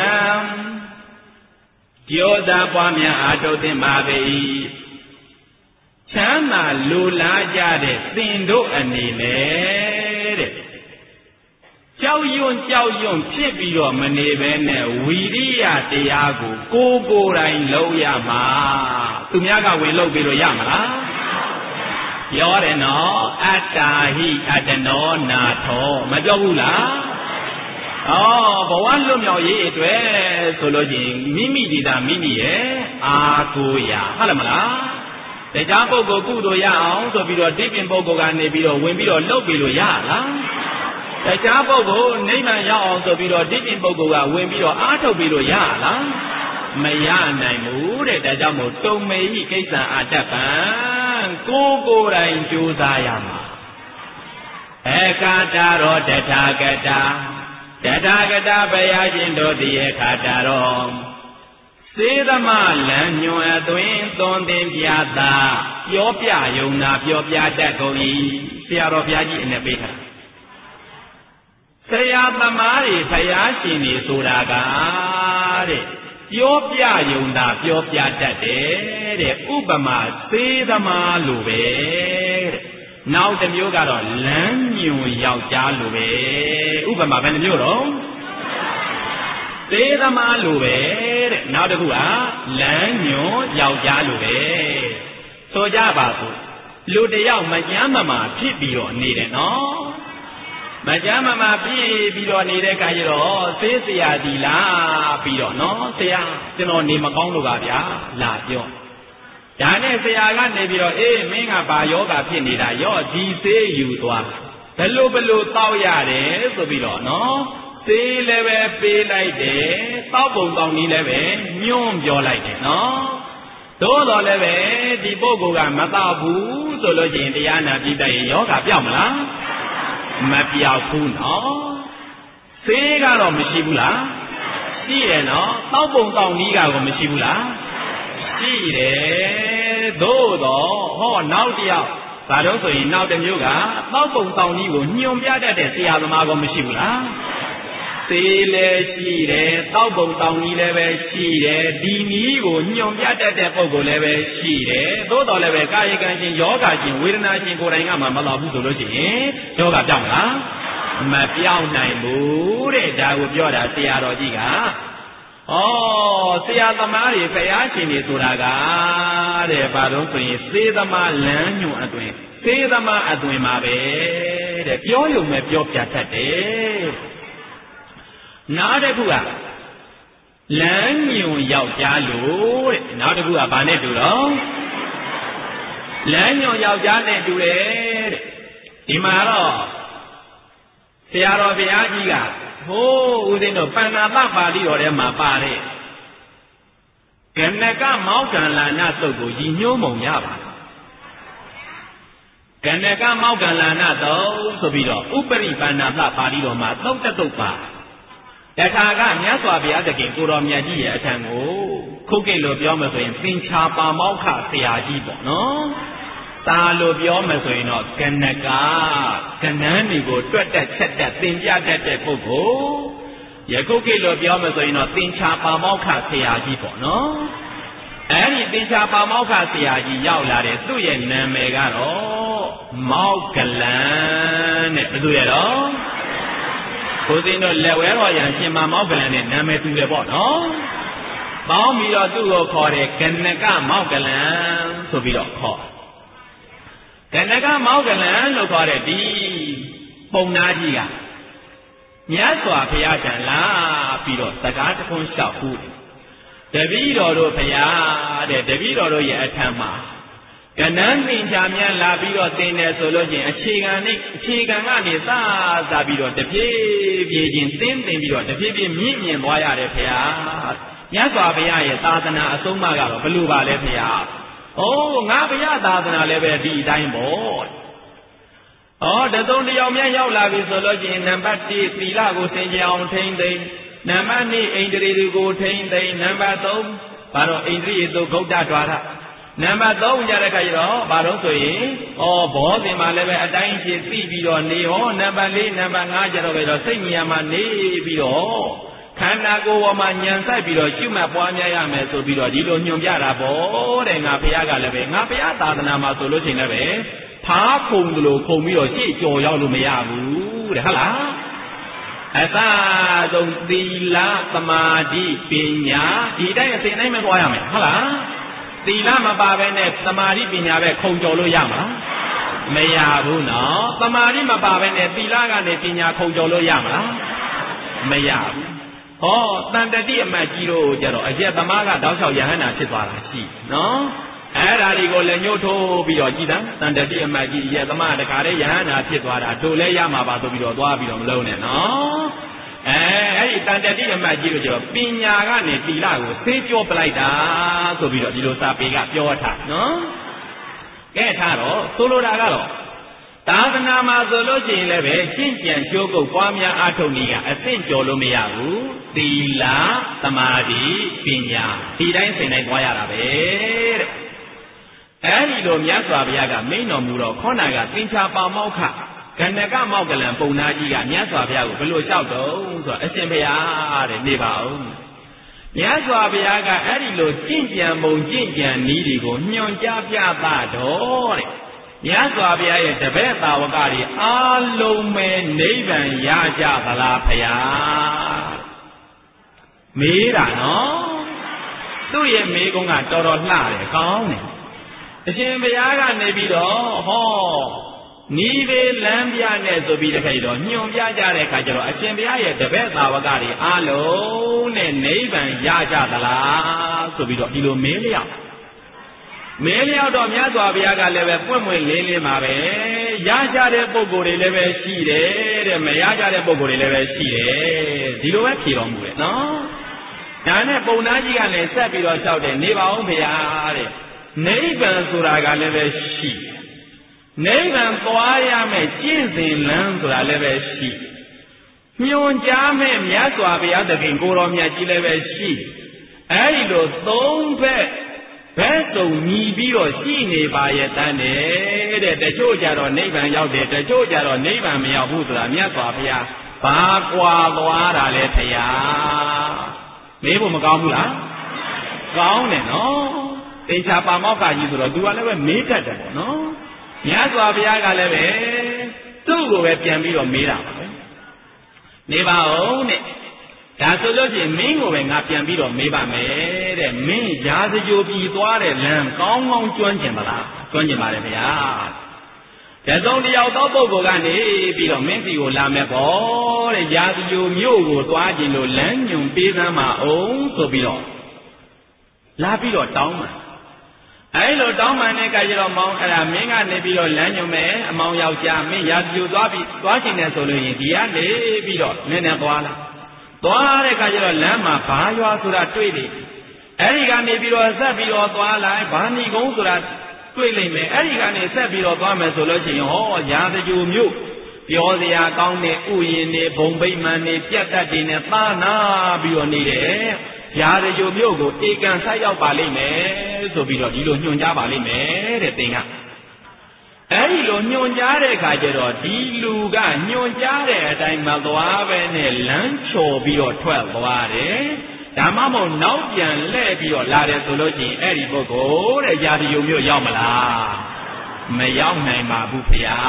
ကြိုးစားပွားများအားထုတ်သင့်ပါပေ၏ချမ်းသာလိုလားကြတဲ့သင်တို့အနေနဲ့တဲ့ကြောက်ရွံ့ကြောက်ရွံ့ဖြစ်ပြီးတော့မနေဘဲနဲ့ဝီရိယတရားကိုကိုယ်ကိုယ်တိုင်လုပ်ရမှာသူများကဝင်လုပ်ပြီးတော့ရမလားပြောတယ်နော်အတ္တာဟိအတ္တနောနာထောမပြောဘူးလားဩဘဝလွတ်မြောက်ရေးအတွက်ဆိုလို့ချင်းမိမိဒီသာမိမိရဲ့အာကိုရာဟုတ်လားမလားတရားပုဂ္ဂိုလ်ကုသိုလ်ရအောင်ဆိုပြီးတော့ဒီပင်ပုဂ္ဂိုလ်ကနေပြီးတော့ဝင်ပြီးတော့လှုပ်ပြီးလို့ရလားတရားပုဂ္ဂိုလ်နိဗ္ဗာန်ရောက်အောင်ဆိုပြီးတော့ဒီပင်ပုဂ္ဂိုလ်ကဝင်ပြီးတော့အားထုတ်ပြီးလို့ရလားမရနိုင်ဘူးတဲ့ဒါကြောင့်မို့တုံမေဟိကိစ္စအာတပံကိုကိုယ်တိုင်ကြိုးစားရမှာဧကာတာရောတထာဂတာတထာဂတာဘုရားရှင်တို့သည်ဧကာတာရောစေသမလမ်းညွန်အသွင်းသွန်သင်ပြတာပြောပြယုံနာပြောပြတတ်ကုန်၏ဆရာတော်ဘုရားကြီးအနဲ့ပေးထားဆရာသမားတွေဘုရားရှင်တွေဆိုတာကတဲ့ပြောပြယုံနာပြောပြတတ်တယ်တဲ့ဥပမာစေသမားလိုပဲတဲ့နောက်တစ်မျိုးကတော့လမ်းညွန်ယောက်ျားလိုပဲဥပမာဘယ်နှမျိုးတော့သေသမားလိုပဲတဲ့နောက်တစ်ခုကလမ်းညွန်ယောက်ျားလိုပဲဆိုကြပါစို့လူတယောက်မကြမ်းမမာဖြစ်ပြီးတော့နေတယ်နော်မကြမ်းမမာဖြစ်ပြီးတော့နေတဲ့ခါကျတော့သေစရာဒီလားပြီးတော့နော်ဆရာကျွန်တော်နေမကောင်းလို့ပါဗျာလာပြောဒါနဲ့ဆရာကနေပြီးတော့အေးမင်းကဘာယောဂဖြစ်နေတာရော့ဒီဆေးယူသွားဘယ်လိုဘယ်လိုတောက်ရတယ်ဆိုပြီးတော့နော်ဆေးလည်းပဲပေးလိုက်တယ်တောက်ပုံတောက်နည်းလည်းပဲညွှန်းပြောလိုက်တယ်နော်သို့တော်လည်းပဲဒီပုဂ္ဂိုလ်ကမတောက်ဘူးဆိုလို့ချင်းတရားနာပြီးတဲ့ယောဂပြောက်မလားမပြောက်ဘူးနော်ဆေးကတော့မရှိဘူးလားရှိတယ်နော်တောက်ပုံတောက်နည်းကတော့မရှိဘူးလားရှိတယ်သို့တော့ဟောနောက်တစ်ယောက်ဒါတော့ဆိုရင်နောက်တစ်မျိုးကတောက်ပုံတောက်နည်းကိုညွှန်ပြတတ်တဲ့ဆရာသမားကမရှိဘူးလားသေလည်းရှိတယ်တောက်ပုံတောင်ကြီးလည်းပဲရှိတယ်ဒီနည်းကိုညွန်ပြတတ်တဲ့ပုဂ္ဂိုလ်လည်းပဲရှိတယ်သို့တော်လည်းပဲကာယကံရှင်ယောဂရှင်ဝေဒနာရှင်ကိုယ်တိုင်ကမှမတော်ဘူးဆိုလို့ရှိရင်ယောဂပြောင်းလားမပြောင်းနိုင်ဘူးတဲ့ဒါကိုပြောတာဆရာတော်ကြီးကဩဆရာသမားတွေဖယားရှင်တွေဆိုတာကတဲ့ဘာလို့ဆိုရင်သေသမားလမ်းညွန်အတွင်သေသမားအတွင်မှာပဲတဲ့ပြောရုံပဲပြောပြတတ်တယ်နောက်တစ်ခုကလမ်းညွန်ယောက်ျားလို့တဲ့နောက်တစ်ခုကဘာနဲ့တူတော့လမ်းညွန်ယောက်ျားနဲ့တူတယ်တဲ့ဒီမှာတော့ဆရာတော်ဘုရားကြီးကဟိုးဦးဇင်းတို့ပဏ္ဏသပါဠိတော်ထဲမှာပါတယ်ကနကမောက္ကလန္နသုတ်ကိုရည်ညွှန်းပုံရပါကနကမောက္ကလန္နသုတ်ဆိုပြီးတော့ဥပရိပဏ္ဏသပါဠိတော်မှာသုတ်တုတ်ပါတခါကမြတ်စွာဘုရားသခင်ကိုတော်မြတ်ကြီးရဲ့အထံကိုခုတ်ကိလို့ပြောမှဆိုရင်သင်္ချာပါမောက္ခဆရာကြီးပေါ့နော်သာလို့ပြောမှဆိုရင်တော့ကနကကနန်းတွေကိုတွက်တက်ချက်တက်သင်ပြတတ်တဲ့ပုဂ္ဂိုလ်ယခုကိလို့ပြောမှဆိုရင်တော့သင်္ချာပါမောက္ခဆရာကြီးပေါ့နော်အဲ့ဒီသင်္ချာပါမောက္ခဆရာကြီးရောက်လာတဲ့သူ့ရဲ့နာမည်ကတော့မောက္ကလန်တဲ့ဘယ်သူရဲ့တော့ဘုရင်တို့လက်ဝဲတော်ရန်ရှင်မမောက္ကလန်နဲ့နာမည်တူတယ်ပေါ့နော်ပေါင်းပြီးတော့သူ့ကိုခေါ်တယ်ကနကမောက္ကလန်ဆိုပြီးတော့ခေါ်ကနကမောက္ကလန်လို့ခေါ်တဲ့ဒီပုံနာကြီးကမြတ်စွာဘုရားထံလာပြီးတော့စကားတခွန်းလျှောက်ဘူးတပည့်တော်တို့ဘုရားတဲ့တပည့်တော်တို့ရဲ့အထံမှာကနန်းသင်္ချာများလာပြီးတော့သင်တယ်ဆိုလို့ချင်းအခြေခံနဲ့အခြေခံကနေစစားပြီးတော့တပြေးပြေးချင်းသင်သင်ပြီးတော့တပြေးပြေးမြင့်မြင့်သွားရတယ်ဖေဟာမြတ်စွာဘုရားရဲ့သာသနာအဆုံးအမကတော့ဘလို့ပါလဲဖေဟာအိုးငါဘုရားသာသနာလည်းပဲဒီအတိုင်းပေါ့ဩတသုံးတယောက်များရောက်လာပြီဆိုလို့ချင်းနံပါတ်၁သီလကိုသင်ကြအောင်ထိမ့်သိမ့်နံပါတ်၂ဣန္ဒြေတွေကိုထိမ့်သိမ့်နံပါတ်၃ဘာတော့ဣန္ဒြေတို့ဂௌတ္တ द्वारနံပါတ်၃ကြတဲ့ခါကျတော့ဘာလို့ဆိုရင်ဩဘောဇင်မှာလည်းပဲအတိုင်းဖြစ်သိပြီးတော့နေဟောနံပါတ်၄နံပါတ်၅ကျတော့ပဲတော့စိတ်ဉာဏ်မှာနေပြီးတော့ခန္ဓာကိုယ်ပေါ်မှာဉာဏ်ဆိုင်ပြီးတော့ရှုမှတ်ပွားများရမယ်ဆိုပြီးတော့ဒီလိုညွှန်ပြတာပေါ့တဲ့ငါဘုရားကလည်းပဲငါဘုရားသာသနာမှာဆိုလို့ရှိရင်လည်းပဲဖားခုံတယ်လို့ခုံပြီးတော့ရှေ့ကြော်ရောက်လို့မရဘူးတဲ့ဟုတ်လားအသာဆုံးသီလသမာဓိပညာဒီတိုင်းအစဉ်တိုင်းမသွားရမယ်ဟုတ်လားသီလမပါဘဲနဲ့သမာဓိပညာပဲခုံကျော်လို့ရမှာမရဘူးနော်သမာဓိမပါဘဲနဲ့သီလကနေပညာခုံကျော်လို့ရမှာမရဘူးဟောတန်တတိအမတ်ကြီးတို့ကြတော့အကျက်သမားကတောက်လျှောက်ယဟန္တာဖြစ်သွားတာရှိနော်အဲ့ဒါတွေကိုလည်းညှို့ထိုးပြီးတော့ကြည်တန်းတန်တတိအမတ်ကြီးရဲ့သမားတခါတည်းယဟန္တာဖြစ်သွားတာတို့လည်းရမှာပါဆိုပြီးတော့သွားပြီးတော့မလုံးနဲ့နော်အဲအဲ့ဒီတန်တတိအမတ်ကြီးတို့ကျတော့ပညာကနေသီလကိုဆေးကြောပလိုက်တာဆိုပြီးတော့ဒီလိုစာပေကပြောထားနော်ကဲထားတော့ဆိုလိုတာကတော့သာသနာမှာဆိုလို့ရှိရင်လည်းပဲရှင်းကြံကြိုးကုပ်ပွားများအားထုတ်နည်းကအသင့်ကျော်လို့မရဘူးသီလသမာဓိပညာဒီတိုင်းစိန်တိုင်းပွားရတာပဲတဲ့အဲ့ဒီလိုမြတ်စွာဘုရားကမိန့်တော်မူတော့ခေါဏကသင်္ချာပါမောက္ခကနကမောက္ကလံပုံနာကြီးကမြတ်စွာဘုရားကိုဘယ်လိုလျှောက်တော့ဆိုတော့အရှင်ဘုရားတဲ့နေပါဦးမြတ်စွာဘုရားကအဲ့ဒီလိုကျင့်ကြံပုံကျင့်ကြံနည်းတွေကိုညွှန်ကြားပြသတော့တဲ့မြတ်စွာဘုရားရဲ့တပည့်သာဝကတွေအားလုံးပဲနိဗ္ဗာန်ရကြသလားဘုရားမေးတာနော်သူ့ရဲ့မေးခွန်းကတော်တော်လှတယ်ကောင်းတယ်အရှင်ဘုရားကနေပြီးတော့ဟောနီးလေးလမ်းပြနဲ့ဆိုပြီးတခါတော့ညွန်ပြကြတဲ့အခါကျတော့အရှင်ဘုရားရဲ့တပည့်သာဝကတွေအားလုံးနဲ့နိဗ္ဗာန်ရကြသလားဆိုပြီးတော့ဒီလိုမေးလျောက်မင်းလျောက်တော့မြတ်စွာဘုရားကလည်းပဲပွင့်ပွင့်လင်းလင်းပါပဲရကြတဲ့ပုဂ္ဂိုလ်တွေလည်းပဲရှိတယ်တဲ့မရကြတဲ့ပုဂ္ဂိုလ်တွေလည်းပဲရှိတယ်ဒီလိုပဲဖြေတော်မူတယ်နော်ဒါနဲ့ပုံသားကြီးကလည်းဆက်ပြီးတော့လျှောက်တယ်နေပါဦးဘုရားတဲ့နိဗ္ဗာန်ဆိုတာကလည်းပဲရှိနိဗ္ဗာန်သွားရမယ်ကျင့်စဉ်လမ်းဆိုတာလည်းပဲရှိညွန်ကြားမဲ့မြတ်စွာဘုရားသခင်ကိုတော်မြတ်ကြီးလည်းပဲရှိအဲဒီလိုသုံးဘက်ဘယ်တုံညီပြီးတော့ရှိနေပါရဲ့တန်းတယ်တဲ့တချို့ကြတော့နိဗ္ဗာန်ရောက်တယ်တချို့ကြတော့နိဗ္ဗာန်မရောက်ဘူးဆိုတာမြတ်စွာဘုရားဘာကွာသွားတာလဲဘုရားမေးဖို့မကောင်းဘူးလားကောင်းတယ်နော်တေချာပါမောက္ခကြီးဆိုတော့သူကလည်းပဲမေးတတ်တယ်ပေါ့နော်မြတ်စွာဘုရားကလည်းပဲသူ့ကိုပဲပြန်ပြီးတော့မေးတာပါပဲနေပါဦးတဲ့ဒါဆိုလို့ရှိရင်မင်းကိုပဲငါပြန်ပြီးတော့မေးပါမယ်တဲ့မင်းရာဇဂိုပြည်သွားတဲ့လမ်းကောင်းကောင်းကျွမ်းကျင်ပါလားကျွမ်းကျင်ပါတယ်ဗျာတစုံတယောက်သောပုဂ္ဂိုလ်ကနေပြီးတော့မင်းစီကိုလာမယ်ပေါ့တဲ့ရာဇဂိုမြို့ကိုသွားခြင်းလို့လမ်းညွန်ပေးသမ်းပါအောင်ဆိုပြီးတော့လာပြီးတော့တောင်းပါအဲလိုတောင်းပန်တဲ့အခါကျတော့မောင်အဲ့ဒါမင်းကနေပြီးတော့လမ်းညွန်မယ်အမောင်ယောက်ျားမင်းရာဇဂိုသွားပြီးသွားခြင်းနဲ့ဆိုလို့ရင်ဒီကနေပြီးတော့နည်းနည်းသွားလာသွားတဲ့အခါကျတော့လမ်းမှာဘာရွာဆိုတာတွေ့တယ်အဲ့ဒီကနေပြီးတော့ဆက်ပြီးတော့သွားလိုက်ဘာဏီကုန်းဆိုတာတွေ့လိမ့်မယ်အဲ့ဒီကနေဆက်ပြီးတော့သွားမယ်ဆိုလို့ရှိရင်ဟောရာဇဂိုမြို့ပြောစရာကောင်းတဲ့ဥယျာဉ်တွေဘုံဗိမာန်တွေပြတ်တတ်တွေနဲ့သာနာပြီးတော့နေတယ်ရာဇဂိုမြို့ကိုဧကန်ဆက်ရောက်ပါလိမ့်မယ်ဆိုပြီးတော့ဒီလိုညွှန်ကြားပါလိမ့်မယ်တဲ့သင်ကအဲ့ဒီလိုညွှန်ကြားတဲ့အခါကျတော့ဒီလူကညွှန်ကြားတဲ့အတိုင်းမသွားပဲနဲ့လမ်းချော်ပြီးတော့ထွက်သွားတယ်ဒါမှမဟုတ်နောက်ပြန်လှည့်ပြီးတော့လာတယ်ဆိုလို့ရှိရင်အဲ့ဒီပုဂ္ဂိုလ်တဲ့ရာဇဂိုမြို့ရောက်မလားမရောက်နိုင်ပါဘူးဗျာ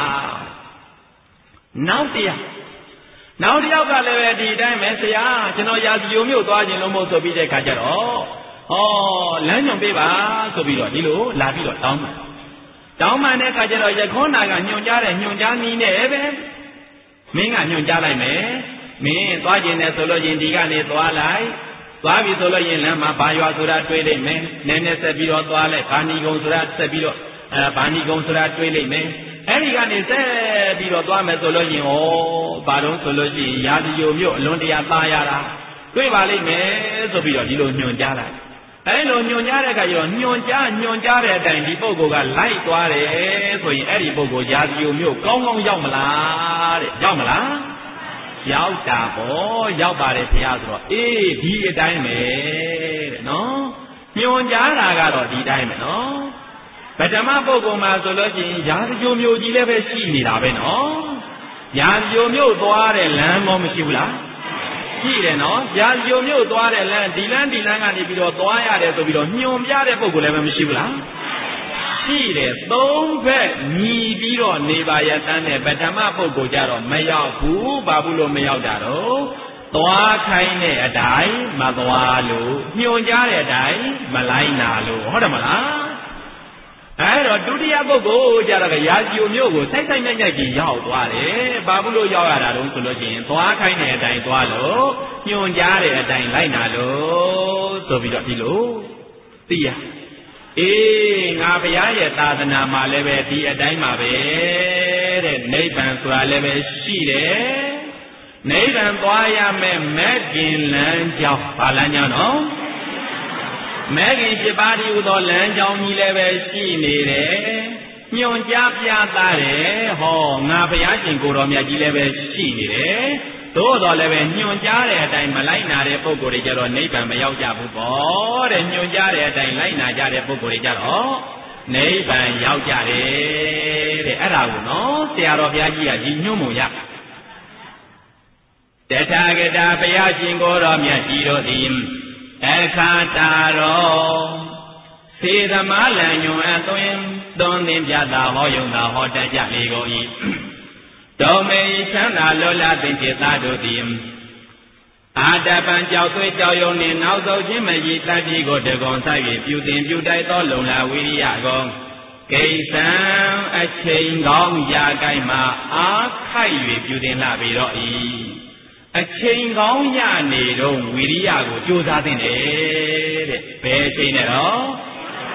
နောက်တရားနောက်တစ်ယောက်ကလည်းပဲဒီအတိုင်းပဲဆရာကျွန်တော်ရာဇဂိုမြို့သွားခြင်းလို့မဟုတ်ဆိုပြီးတဲ့ခါကျတော့ဟောလမ်းညွှန်ပေးပါဆိုပြီးတော့ဒီလိုလာပြီးတော့တောင်းတယ်တောင်းပန်တဲ့ခါကျတော့ရခေါနာကညွှန်ကြားတယ်ညွှန်ကြားနည်းနဲ့ပဲမင်းကညွှန်ကြားလိုက်မယ်မင်းသွားခြင်းနဲ့ဆိုလို့ရင်ဒီကနေသွားလိုက်သွားပြီဆိုလို့ရင်လမ်းမှာဘာရွာဆိုတာတွေးလိုက်မယ်နည်းနည်းဆက်ပြီးတော့သွားလိုက်ဘာဏီကုံဆိုတာဆက်ပြီးတော့အဲဘာဏီကုံဆိုတာတွေးလိုက်မယ်အဲ့ဒီကနေဆက်ပြီးတော့သွားမယ်ဆိုလို့ရင်ဩဘာတော့ဆိုလို့ရှိရင်ရာဇဂိုမြို့အလွန်တရာသားရတာတွေးပါလိမ့်မယ်ဆိုပြီးတော့ဒီလိုညွှန်ကြားလိုက်အဲလိုညွှန်ကြားတဲ့အခါကျတော့ညွှန်ကြားညွှန်ကြားတဲ့အတိုင်းဒီပုဂ္ဂိုလ်ကလိုက်သွားတယ်ဆိုရင်အဲ့ဒီပုဂ္ဂိုလ်ရာဇဂိုမြို့ကောင်းကောင်းရောက်မလားတဲ့ရောက်မလားရောက်တာပေါ့ရောက်ပါတယ်ဘုရားဆိုတော့အေးဒီအတိုင်းပဲတဲ့နော်ညွှန်ကြားတာကတော့ဒီတိုင်းပဲနော်ပထမပုဂ္ဂိုလ်မှာဆိုလို့ရှိရင်ရာဇဂိုမြို့ကြီးလည်းပဲရှိနေတာပဲနော်ရာဇဂိုမြို့သွားတဲ့လမ်းကောမရှိဘူးလားရှိတယ်နော်ရာဇဂိုမြို့သွားတဲ့လမ်းဒီလမ်းဒီလမ်းကနေပြီးတော့သွားရတယ်ဆိုပြီးတော့ညွန်ပြတဲ့ပုဂ္ဂိုလ်လည်းပဲမရှိဘူးလားရှိတယ်သုံးဘက်ညီပြီးတော့နေပါရတန်းတဲ့ပထမပုဂ္ဂိုလ်ကြတော့မရောက်ဘူးဘာဘူးလို့မရောက်တာတော့သွားခိုင်းတဲ့အတိုင်းမသွားလို့ညွန်ကြားတဲ့အတိုင်းမလိုက်နာလို့ဟုတ်တယ်မလားအဲ့တော့ဒုတိယပုဂ္ဂိုလ်ကြတော့ရာဇဂိုမြို့ကိုစိုက်စိုက်ညက်ညက်ကြီးရောက်သွားတယ်ဘာဘူးလို့ရောက်ရတာတော့ဆိုလို့ရှိရင်သွားခိုင်းတဲ့အတိုင်းသွားလို့ညွန်ကြားတဲ့အတိုင်းလိုက်နာလို့ဆိုပြီးတော့ဒီလိုသိရအေးငါဘုရားရဲ့သာသနာမှာလည်းပဲဒီအတိုင်းပါပဲတဲ့နိဗ္ဗာန်ဆိုတာလည်းပဲရှိတယ်နိဗ္ဗာန်သွားရမယ်မဲ့ခင်လမ်းကြောင်းဘာလမ်းကြောင်းနော်မဲ့ခင်ဖြစ်ပါသည်ဟူသောလမ်းကြောင်းကြီးလည်းပဲရှိနေတယ်ညွန်ကြားပြသတယ်ဟောငါဘုရားရှင်ကိုယ်တော်မြတ်ကြီးလည်းပဲရှိနေတယ်သို့တော်လည်းပဲညွန်ကြားတဲ့အတိုင်းမလိုက်နာတဲ့ပုဂ္ဂိုလ်တွေကြတော့နိဗ္ဗာန်မရောက်ကြဘူးပေါ့တဲ့ညွန်ကြားတဲ့အတိုင်းလိုက်နာကြတဲ့ပုဂ္ဂိုလ်တွေကြတော့နိဗ္ဗာန်ရောက်ကြတယ်တဲ့အဲ့ဒါကိုနော်ဆရာတော်ဘုရားကြီးကဒီညွှန်မူရတထာဂတဘုရားရှင်ကိုယ်တော်မြတ်ကြီးတို့သည်အခါတာတော်စေသမားလံညွန်အသွင်းသွန်သင်ပြတာဟောယုံတာဟောတတ်ကြလေကုန်၏ဒေါမေချမ်းသာလောလသင်္ကေတတို့သည်အာတပံကြောက်သွေးကြောက်ယုံနှင့်နောက်ဆုံးခြင်းမကြီးတတိကိုတကုံဆက်၍ပြုတင်ပြုတိုက်သောလုံလာဝိရိယကုန်ကိစ္စံအချိန်ကောင်းရာကိုင်းမှာအားခိုက်၍ပြုတင်လာပြီတော့၏အချိန်ကောင်းရနေတော့ဝိရိယကိုကြိုးစားသင့်တယ်တဲ့ဘယ်အချိန်နဲ့တော့အ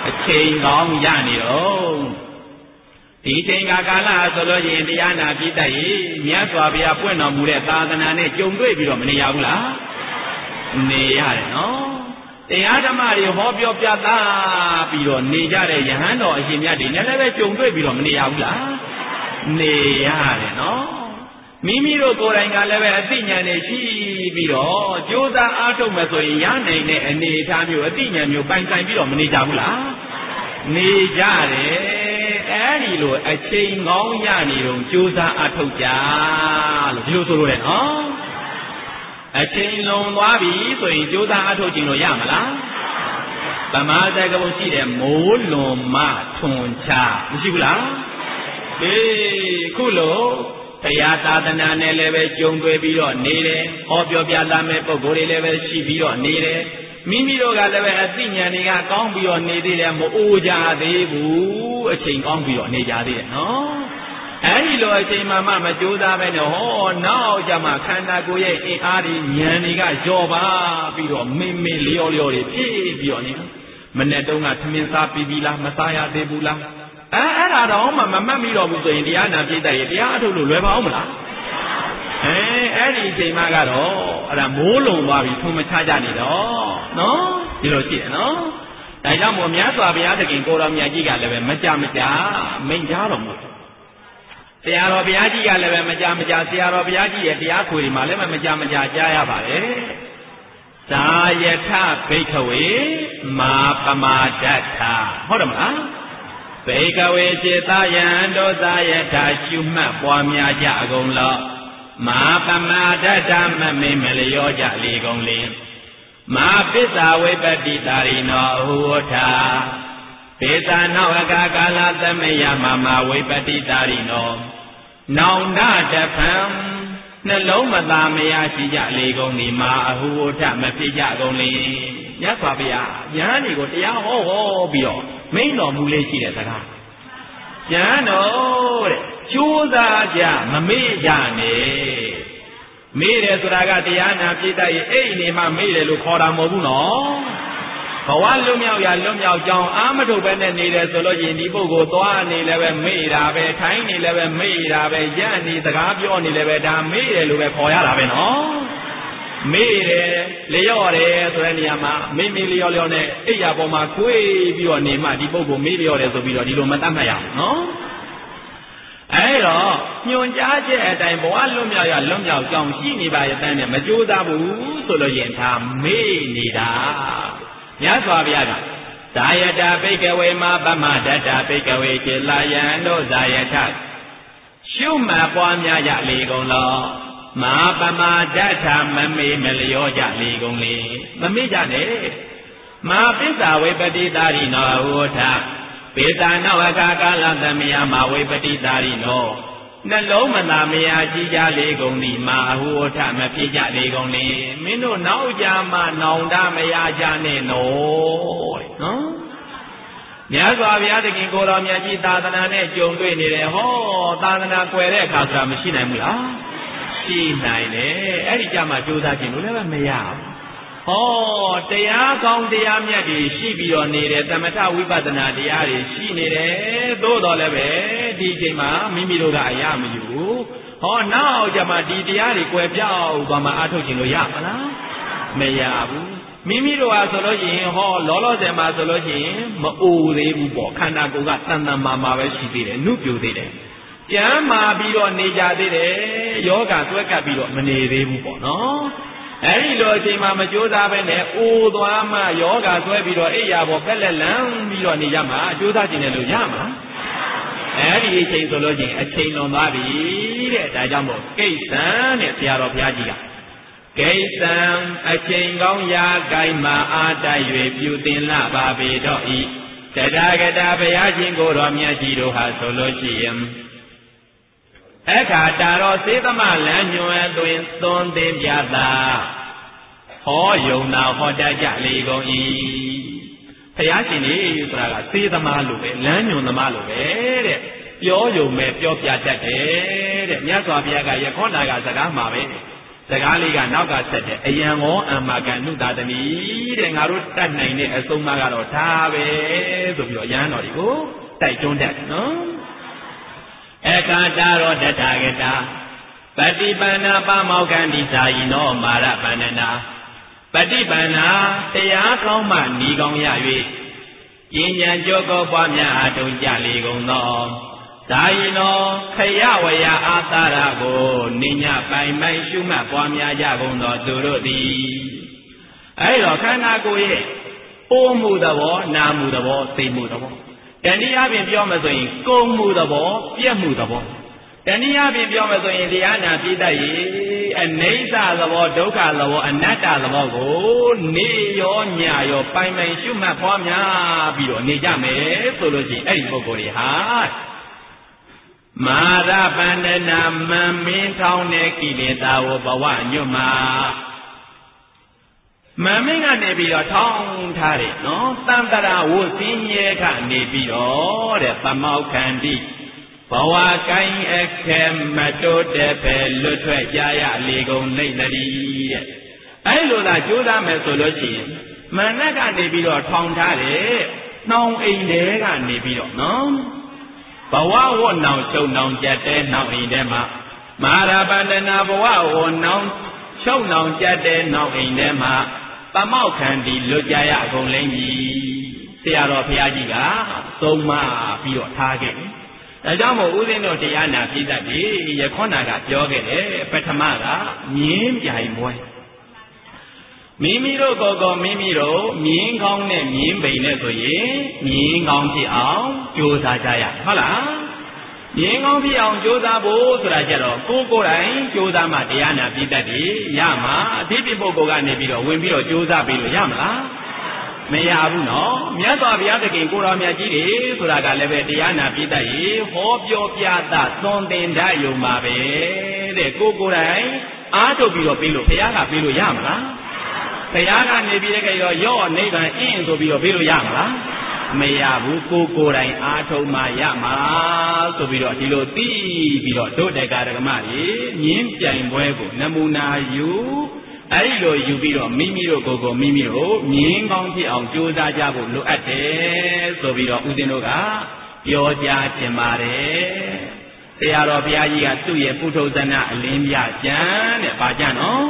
အချိန်ကောင်းရနေတော့ဒီချိန်ကကာလဆိုလို့ရင်တရားနာပြည့်တတ်ရင်မြတ်စွာဘုရားပွင့်တော်မူတဲ့သာသနာနဲ့ကြုံတွေ့ပြီးတော့မနေရဘူးလားနေရတယ်နော်တရားဓမ္မတွေဟောပြောပြသပြီးတော့နေကြတဲ့ယဟန်တော်အရှင်မြတ်တွေနဲ့လည်းပဲကြုံတွေ့ပြီးတော့မနေရဘူးလားနေရတယ်နော်မိမိတို့ကိုယ်တိုင်ကလည်းပဲအသိဉာဏ်နဲ့ရှိပြီးတော့ကြိုးစားအားထုတ်မယ်ဆိုရင်ရနိုင်တဲ့အနေအထားမျိုးအသိဉာဏ်မျိုးပိုင်ဆိုင်ပြီးတော့မနေကြဘူးလားနေကြတယ်အဲဒီလိုအချိန်ကောင်းရနေတော့ကြိုးစားအားထုတ်ကြလို့ဒီလိုဆိုလို့ရတယ်နော်အချိန်လွန်သွားပြီဆိုရင်ကြိုးစားအားထုတ်ခြင်းလို့ရမလားသမာဓိကဘုံရှိတယ်မိုးလွန်မှထွန်ချမရှိဘူးလားအေးခုလို့တရားသာသနာနဲ့လည်းပဲကြုံတွေ့ပြီးတော့နေတယ်ဟောပြောပြလာမဲ့ပုံကိုယ်တွေလည်းပဲရှိပြီးတော့နေတယ်မိမိတို့ကလည်းပဲအသိဉာဏ်တွေကကောင်းပြီးတော့နေသေးတယ်မအိုကြသေးဘူးအချိန်ကောင်းပြီးတော့နေကြသေးတယ်နော်အဲဒီလိုအချိန်မှမှမကြိုးစားပဲနဲ့ဟောနောက်ကြမှာခန္ဓာကိုယ်ရဲ့အင်အားတွေဉာဏ်တွေကကြော်ပါပြီးတော့မင်းမင်းလျော်လျော်တွေဖြည့်ပြီးတော့နေမနဲ့တုန်းကသမင်းစားပြီးပြီလားမစားရသေးဘူးလားအဲအဲ့ဒါတော့မှမမှတ်မိတော့ဘူးဆိုရင်တရားနာပြည့်တဲ့ရတရားအထုတ်လို့လွယ်ပါအောင်မလားအဲအဲ့ဒီအချိန်မှကတော့အဲ့ဒါမိုးလုံသွားပြီထုံမချကြနေတော့နော်ဒီလိုရှိတယ်နော်ဒါကြောင့်မို့မြတ်စွာဘုရားသခင်ကိုတော်မြတ်ကြီးကလည်းပဲမကြမကြမိန့်ကြားတော်မူတယ်ဆရာတော်ဘုရားကြီးကလည်းပဲမကြမကြဆရာတော်ဘုရားကြီးရဲ့တရားခွေတွေမှာလည်းမကြမကြကြားရပါတယ်သာယထဘိက္ခဝေမာပမာဒတ္ထဟုတ်တယ်မလားဘိကဝေစေတယံတို့သာယထာရှုမှတ်ပွားများကြအကုန်လောမာပမာဒတ္တမမေမလျောကြလေကုန်လေမာပိစ္ဆာဝိပတိတာရိနောအဟုဝထာပိစ္ဆာနောအကာကာလသမယမမဝိပတိတာရိနောနောင်တတဖံနှလုံးမသာမရရှိကြလေကုန်ဒီမာအဟုဝထမဖြစ်ကြကုန်လေမြတ်စွာဘုရားယဟန်တွေကိုတရားဟောဟောပြီးတော့မိန့်တော်မူလေးရှိတဲ့စကားယဟန်တော်တဲ့ကြိုးစားကြမမေ့ကြနဲ့မေ့တယ်ဆိုတာကတရားနာပြည့်တတ်ရင်အဲ့ဒီနေမှမေ့တယ်လို့ခေါ်တာမဟုတ်ဘူးနော်ဘဝလွတ်မြောက်ရလွတ်မြောက်ကြောင်းအာမထုတ်ပဲနဲ့နေတယ်ဆိုလို့ရင်ဒီပုဂ္ဂိုလ်သွားနေလည်းပဲမေ့တာပဲထိုင်းနေလည်းပဲမေ့တာပဲရနေစကားပြောနေလည်းပဲဒါမေ့တယ်လို့ပဲခေါ်ရတာပဲနော်မေ့တယ်လျော့တယ်ဆိုတဲ့နေရာမှာမေ့မေ့လျော့လျော့နဲ့အိယာပေါ်မှာခွေးပြီးတော့နေမှဒီပုဂ္ဂိုလ်မေ့လျော့တယ်ဆိုပြီးတော့ဒီလိုမတတ်မှတ်ရဘူးနော်အဲတော့ညွန်ကြားချက်အတိုင်းဘဝလွတ်မြောက်ရလွတ်မြောက်ကြောင်းရှိနေပါရဲ့တန်းနဲ့မကြိုးစားဘူးဆိုလို့ရင်ဒါမေ့နေတာမြတ်စွာဘုရားကဇာယတာဘိကဝေမပမဒတ္တဘိကဝေခြေလာယံတို့ဇာယထရှုမှတ်ပွားများကြလေကုန်လောမာပမာဒတ္ထမမေ့မလျောကြလေကုန်လေမမေ့ကြနဲ့မာပိစ္ဆာဝိပတိတာရိနောဟောထပိစ္ဆာနောအခါကာလသမယမဝိပတိတာရိနောနှလုံးမသာမယာရှိကြလေကုန်သည်မာအဟုဝထမဖြစ်ကြလေကုန်လေမင်းတို့နောက်ကြမှနောင်တမယာကြနဲ့နော်နော်မြတ်စွာဘုရားသခင်ကိုတော်မြတ်ကြီးသာသနာနဲ့ကြုံတွေ့နေတယ်ဟောသာသနာကွယ်တဲ့အခါဆိုတာမရှိနိုင်ဘူးလားရှိနိုင်တယ်အဲ့ဒီကြမှာကြိုးစားခြင်းလို့လည်းမရဘူးဟောတရားကောင်းတရားမြတ်တွေရှိပြီးတော့နေတယ်သမထဝိပဿနာတရားတွေရှိနေတယ်သို့တော်လည်းပဲဒီအချိန်မှာမိမိတို့ကအရမယူဟောနောက်ကြမှာဒီတရားတွေကွယ်ပြောက်သွားမှအထုတ်ခြင်းလို့ရမလားမရဘူးမိမိတို့ဟာဆိုလို့ရှိရင်ဟောလောလောဆယ်မှာဆိုလို့ရှိရင်မအိုသေးဘူးပေါ့ခန္ဓာကိုယ်ကတန်တန်မာမာပဲရှိသေးတယ်နှုတ်ပြိုသေးတယ်ကျမ်းမာပြီးတော့နေကြသေးတယ်ယောဂဆွဲကပ်ပြီးတော့မနေသေးဘူးပေါ့နော်အဲ့ဒီလိုအချိန်မှာမကြိုးစားပဲနဲ့အိုသွားမှယောဂဆွဲပြီးတော့အိယာပေါ်ပက်လက်လန်းပြီးတော့နေရမှာအကျိုးစားခြင်းနဲ့လို့ရမှာအဲ့ဒီအချိန်ဆိုလို့ချင်းအချိန်လွန်သွားပြီတဲ့ဒါကြောင့်မို့ကိစ္စံတဲ့ဆရာတော်ဘုရားကြီးကကိစ္စံအချိန်ကောင်းရာကိုင်းမှာအားတိုက်၍ပြုတင်လာပါပေတော့ဤတထာဂတဘုရားရှင်ကိုတော်မြတ်ကြီးတို့ဟာဆိုလို့ရှိရင်အခါတာတော်စေသမလမ်းညွန်အသွင်သွန်သင်ပြတာဟောယုံနာဟောတတ်ကြလေကုန်၏ဘုရားရှင်ကြီးဆိုတာကစေသမားလိုပဲလမ်းညွန်သမားလိုပဲတဲ့ပြောယုံမဲ့ပြောပြတတ်တယ်တဲ့မြတ်စွာဘုရားကရခောတာကစကားမှာပဲစကားလေးကနောက်ကဆက်တယ်အယံဟောအမ္မာကနုတာတမီတဲ့ငါတို့တတ်နိုင်တဲ့အဆုံးအမကတော့ဒါပဲဆိုပြီးတော့ရဟန်းတော်တွေကိုတိုက်တွန်းတတ်နော်အခါတာရောတထာဂတာပฏิပန္နာပမောက္ခန္တိသာယိနောမာရပန္နနာပฏิပန္နာတရားကောင်းမှဤကောင်းရ၍ဉာဏ်ဉာဏ်ကြောကောပွားများအားထုတ်ကြလေကုန်သောသာယိနောခရဝယအာသာရကိုနိညပိုင်ပိုင်ရှုမှတ်ပွားများကြကုန်သောသူတို့သည်အဲဒါခန္ဓာကိုယ်ရဲ့အိုးမှုသဘောနာမှုသဘောသိမှုသဘောတဏှာအပြင်ပြောမှဆိုရင်ကုံမှုသဘောပြက်မှုသဘောတဏှာအပြင်ပြောမှဆိုရင်တရားနာပြည့်တတ်ရေအနိစ္စသဘောဒုက္ခသဘောအနတ္တသဘောကိုနေရောညရောပိုင်ပိုင်ရှုမှတ်ပွားများပြီးတော့နေကြမယ်ဆိုလို့ရှိရင်အဲ့ဒီပုဂ္ဂိုလ်တွေဟာမာရပန္နနာမံမင်းထောင်းတဲ့ကိလေသာဝဘဝညွတ်မှာမမင်းကနေပြီးတော့ထောင်းထားတယ်နော်တန်တရာဝစင်းရဲကနေပြီးတော့တဲ့ပမောက္ခန္တိဘဝကိုင်းအခက်မတိုးတဲ့ပဲလွတ်ထွက်ကြရလေကုန်လိမ့်တည်းတဲ့အဲ့လိုသာကြိုးစားမယ်ဆိုလို့ရှိရင်မနက်ကနေပြီးတော့ထောင်းထားတယ်နှောင်းအိမ်ထဲကနေပြီးတော့နော်ဘဝဝနောင်ချုပ်နောင်ကြက်တဲ့နှောင်းအိမ်ထဲမှာမဟာရပန္နနာဘဝဝနောင်ချုပ်နောင်ကြက်တဲ့နှောင်းအိမ်ထဲမှာပမောက္ခန္တိလွတ်ကြရအကုန်လိမ့်ကြီးဆရာတော်ဘုရားကြီးကသုံးမပြီးတော့ထားခဲ့တယ်ဒါကြောင့်မို့ဦးဇင်းတို့တရားနာပြည်သက်ပြီယခုနကပြောခဲ့တယ်ပထမကမြင်းပြိုင်ပွဲမိမိတို့ကိုယ်ကိုမိမိတို့မြင်းကောင်းနဲ့မြင်းပိန်နဲ့ဆိုရင်မြင်းကောင်းဖြစ်အောင်ကြိုးစားကြရဟုတ်လားမြင်းကောင်းဖြစ်အောင်ကြိုးစားဖို့ဆိုတာကြတော့ကိုယ်ကိုယ်တိုင်ကြိုးစားမှတရားနာပြည်သက်ပြီရမှာအဖြစ်ဖြစ်ပုဂ္ဂိုလ်ကနေပြီးတော့ဝင်ပြီးတော့ကြိုးစားပြီးလို့ရမလားမရဘူးနော်မြတ်စွာဘုရားသခင်ကိုတော်မြတ်ကြီးတွေဆိုတာကလည်းပဲတရားနာပြတတ်ရေဟောပြောပြတာသွန်သင်တတ်ရုံပါပဲတဲ့ကိုကိုယ်တိုင်အားထုတ်ပြီးတော့ပြီးလို့ဘုရားကပြီးလို့ရမလားဘုရားကနေပြီးတဲ့ကြရောရော့နိဗ္ဗာန်အင်းဆိုပြီးတော့ပြီးလို့ရမလားမရဘူးကိုကိုယ်တိုင်အားထုတ်မှရမှာဆိုပြီးတော့ဒီလိုသိပြီးတော့ဒုတေကာရကမကြီးမြင်းပြိုင်ပွဲကိုနမူနာယူအဲ့ဒီလိုယူပြီးတော့မိမိတို့ကိုယ်ကိုမိမိတို့မြင်းကောင်းဖြစ်အောင်ကြိုးစားကြဖို့လိုအပ်တယ်ဆိုပြီးတော့ဦးဇင်းတို့ကပြောကြားခြင်းပါတယ်ဆရာတော်ဘုရားကြီးကသူ့ရဲ့ပုထုဇဏအလင်းပြကျမ်းတဲ့ဗာကျမ်းနော်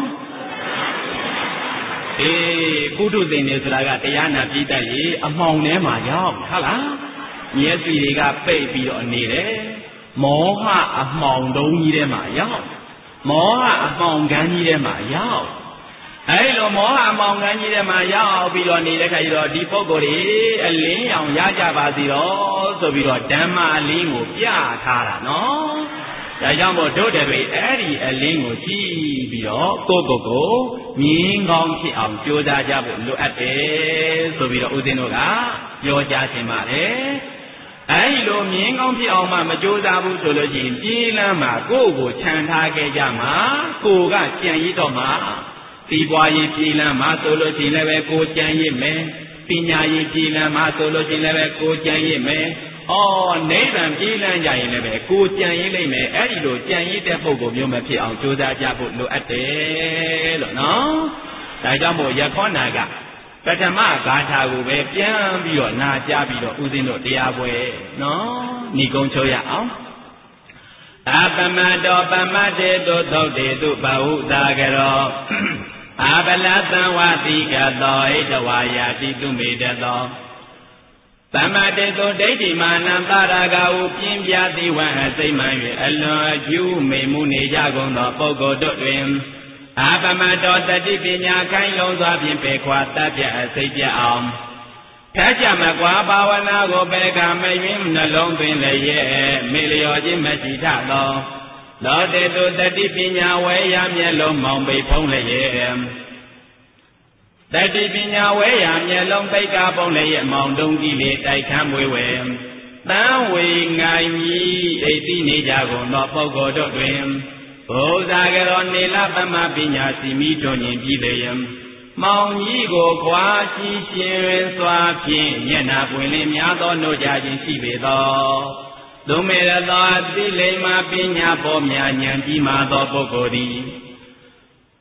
အေးပုထုဇဉ်တွေဆိုတာကတရားနာပြီးတတ်ရေအမှောင်ထဲမှာရောက်ဟုတ်လားမျက်စိတွေကပိတ်ပြီးတော့နေတယ်မောဟအမှောင်တုံးကြီးထဲမှာရောက်မောဟအမှောင်ကန်းကြီးထဲမှာရောက်အဲ့လိုမောဟမောင်ကန်းကြီးထဲမှာရောက်ပြီးတော့နေတဲ့ခါကျတော့ဒီပုဂ္ဂိုလ်တွေအလင်းရောင်ရကြပါစီတော့ဆိုပြီးတော့ဓမ္မအလင်းကိုပြထားတာနော်ဒါကြောင့်မို့တို့တွေအဲ့ဒီအလင်းကိုကြည့်ပြီးတော့ကိုယ့်ကိုယ်ကိုမြင်းကောင်းဖြစ်အောင်ကြိုးစားကြဖို့လိုအပ်တယ်ဆိုပြီးတော့ဦးဇင်းတို့ကပြောကြားခြင်းပါတယ်အဲ့လိုမြင်းကောင်းဖြစ်အောင်မှမကြိုးစားဘူးဆိုလို့ရှိရင်ပြေးလမ်းမှာကိုယ့်ကိုခြံထားခဲ့ကြမှာကိုယ်ကကြံရည်တော့မှာဒီပွားရေးပြေးလမ်းမှာဆိုလို့ရှိရင်လည်းပဲကိုယ်ကြံရည်မယ်ပညာရေးပြေးလမ်းမှာဆိုလို့ရှိရင်လည်းပဲကိုယ်ကြံရည်မယ်အော်နိဗ္ဗာန်ပြေးလမ်းကြရင်လည်းပဲကိုယ်ကြံရည်လိမ့်မယ်အဲ့ဒီလိုကြံရည်တဲ့ပုဂ္ဂိုလ်မျိုးမဖြစ်အောင်ကြိုးစားကြဖို့လိုအပ်တယ်လို့နော်ဒါကြောင့်မို့ယခောနာကပထမဂါထာကိုပဲပြန်ပြီးတော့နာကြားပြီးတော့ဦးဇင်းတို့တရားပွဲနော်ဏိကုံးချုပ်ရအောင်အပမတောပမတေတုသုတ်တေတုဘဟုသာကရောအပလသံဝတိကသောဣတဝါယာတိတုမေတသောသမတေတုဒိဋ္ဌိမာနံပါရဂဟုပြင်းပြသည်ဝံအစိမ့်မှန်၍အလွန်အကျူးမိမှုနေကြကုန်သောပုဂ္ဂိုလ်တို့တွင်အပမတောတတိပညာခိုင်လုံစွာဖြင့်ပေခွာတတ်ပြအစိတ်ပြအောင်ထက်ကြမကွာဘာဝနာကိုပေကမယွင်းနှလုံးသွင်းလည်းရဲ့မေလျော်ခြင်းမရှိထသောလောတေတုတတိပညာဝဲရမျက်လုံးမောင်ပိတ်ဖုံးလည်းရဲ့တတိပညာဝဲရမျက်လုံးပိတ်ကားဖုံးလည်းရဲ့မောင်တုံးကြီးလေတိုက်ခမ်းဝေဝဲတန်းဝေငိုင်ကြီးအိသိနေကြကုန်သောပုဂ္ဂိုလ်တို့တွင်ဘုရားကရောနေလပမပညာစီမိတို့ညင်ပြီးလေယံမောင်ကြီးကိုခွာကြည့်ရှင်စွာဖြင့်မျက်နာပွင့်လင်းများသောနှုတ်ကြခြင်းရှိပေသောသူမေရသောသီလိမ္မာပညာပေါ်များဉာဏ်ကြီးမှသောပုဂ္ဂိုလ်သည်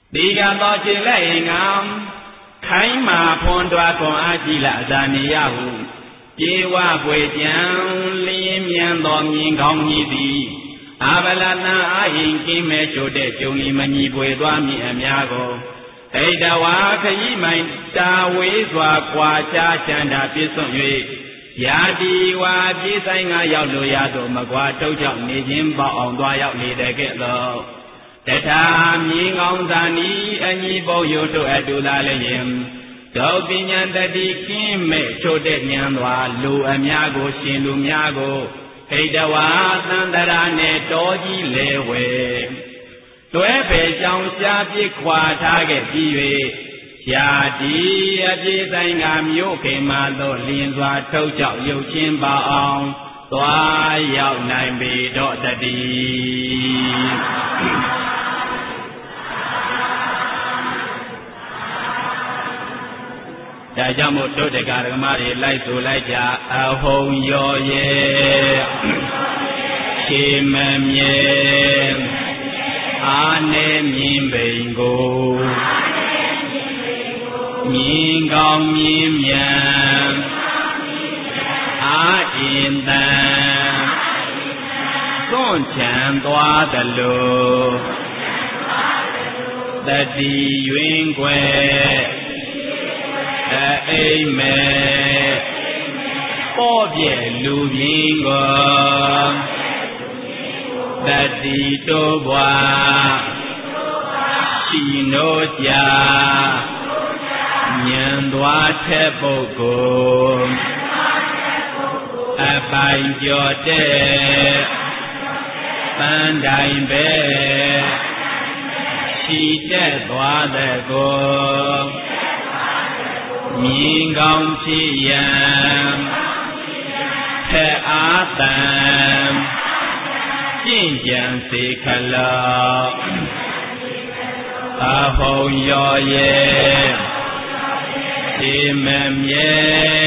ဒီကတော့ခြေလက်အင်္ဂံခိုင်းမာဖွန်တွားခွန်အားကြီးလာဇာနေရဟုပြေဝပွေကြံလင်းမြန်သောမြင်ကောင်းကြီးသည်အာဗလတံအာဟိန်ကင်းမဲ့ချိုတဲ့ကျုံလီမညီပွေသွားမြင်အများကိုဣဒဝါခရီးမိုင်တာဝေးစွာကွာခြားချမ်းသာပြည့်စုံ၍ယာတိဝါပြေးဆိုင်ငါရောက်လိုရသို့မကွာထုတ်ကြောင့်နေခြင်းပေါအောင်သွားရောက်လေတဲ့ကဲ့သို့တထာမြင်ကောင်းသာနီအညီပုံရုပ်တို့အတူလာလည်းယင်ဒုပညာတတိကင်းမဲ့ချိုတဲ့ဉာဏ်စွာလူအများကိုရှင်လူများကိုဣဒဝါသန္တရာနဲ့တော်ကြီးလေဝဲတွဲဖယ်ကြောင်းရှားပြစ်ခွာထားခဲ့ပြီး၍ယာတိအပြေးဆိုင်ကမြို့ခေမာသို့လင်းစွာထုတ်ကြောက်ရုပ်ချင်းပါအောင်သွားရောက်နိုင်ပေတော့တည်းဒါကြောင့်မို့တို့တရားဓမ္မတွေလိုက်ဆိုလိုက်ကြအဟုံရောရဲ့ခြေမမြဲအာနေမြင်ပိန်ကိုမြင်ကောင်းမြင်မြန်အာအင်တန်သွန့်ချမ်းသွားသလိုတတိယွင်ွယ်အိမ်မဲ့ပေါ်ပြဲလူပြင်းကိုတတိတိုးဘွားရှိနိုးကြဉာဏ်သွားတဲ့ပုဂ္ဂိုလ်အပိုင်ကျော်တဲ့ပန်းတိုင်းပဲရှိတဲ့သွားတဲ့ကိုမြင်ကောင်းဖြစ်ရန်ထက်အားတန်ကျင့်ကြံစေခလောအဟုံရောရဲ့ဒီမမြဲ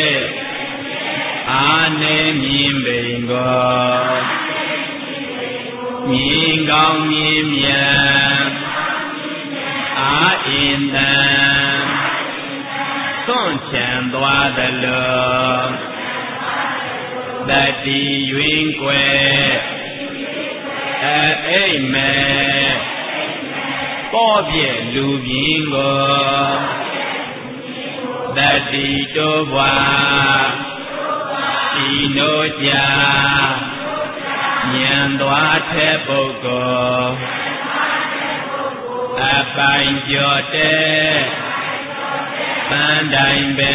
အာနေမြင်ပိန်ကိုမြင်ကောင်းမြင်မြန်အာအင်တန်သွန့်ချမ်းသွားသလိုတတိယွင်ွယ်အိမ်မဲ့ပေါ်ပြဲလူပြင်းကိုတတိတိုးဘွားရှိနိုးကြဉာဏ်သွားတဲ့ပုဂ္ဂိုလ်အပိုင်ကျော်တဲ့ပန်းတိုင်းပဲ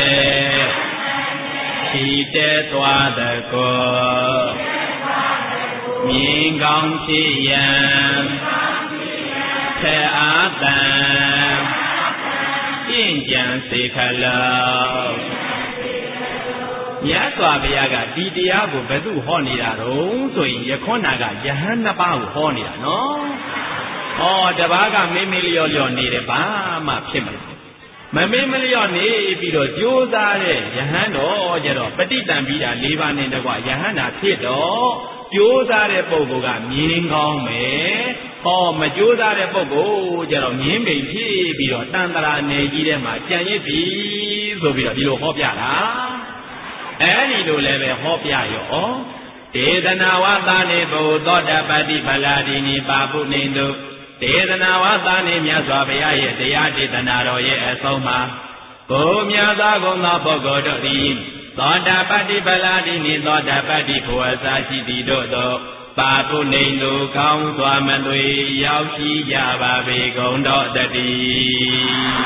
ရှိတဲ့သွားတဲ့ကိုမြင်ကောင်းဖြစ်ရန်ထက်အားတန်ကျင့်ကြံစေခလောမြတ်စွာဘုရားကဒီတရားကိုဘယ်သူဟောနေတာတုံးဆိုရင်ယခွန်းနာကယဟန်နှစ်ပါးကိုဟောနေတာနော်ဟောတပါးကမေးမေးလျော့လျော့နေတယ်ဘာမှဖြစ်မလားမမေးမလျော့နေပြီးတော့ကြိုးစားတဲ့ယဟန်တော်ကျတော့ပဋိတံပိတာ၄ပါးနဲ့တကွယဟန်နာဖြစ်တော့ကြိုးစားတဲ့ပုဂ္ဂိုလ်ကမြင်ကောင်းမယ်ဟောမကြိုးစားတဲ့ပုဂ္ဂိုလ်ကျတော့မြင်ပိန်ဖြစ်ပြီးတော့တန်တရာနယ်ကြီးထဲမှာကြံ့ရစ်ပြီဆိုပြီးတော့ဒီလိုဟောပြတာအဲဒီလိုလည်းပဲဟောပြရောဒေသနာဝသာနေဘုသောတပတိဖလာဒီနိပါပုနေတုဒေသနာဝသာနေမြတ်စွာဘုရားရဲ့တရားဒေသနာတော်ရဲ့အဆုံးမှာကိုမြတ်သောကုံသောပုဂ္ဂိုလ်တို့သည်သောတာပတ္တိပလာတိနိသောတာပတ္တိဘဝစာရှိသည်တို့သောပါပုနေတုကောင်းစွာမသွေရောက်ရှိကြပါပေကုန်တော်တည်း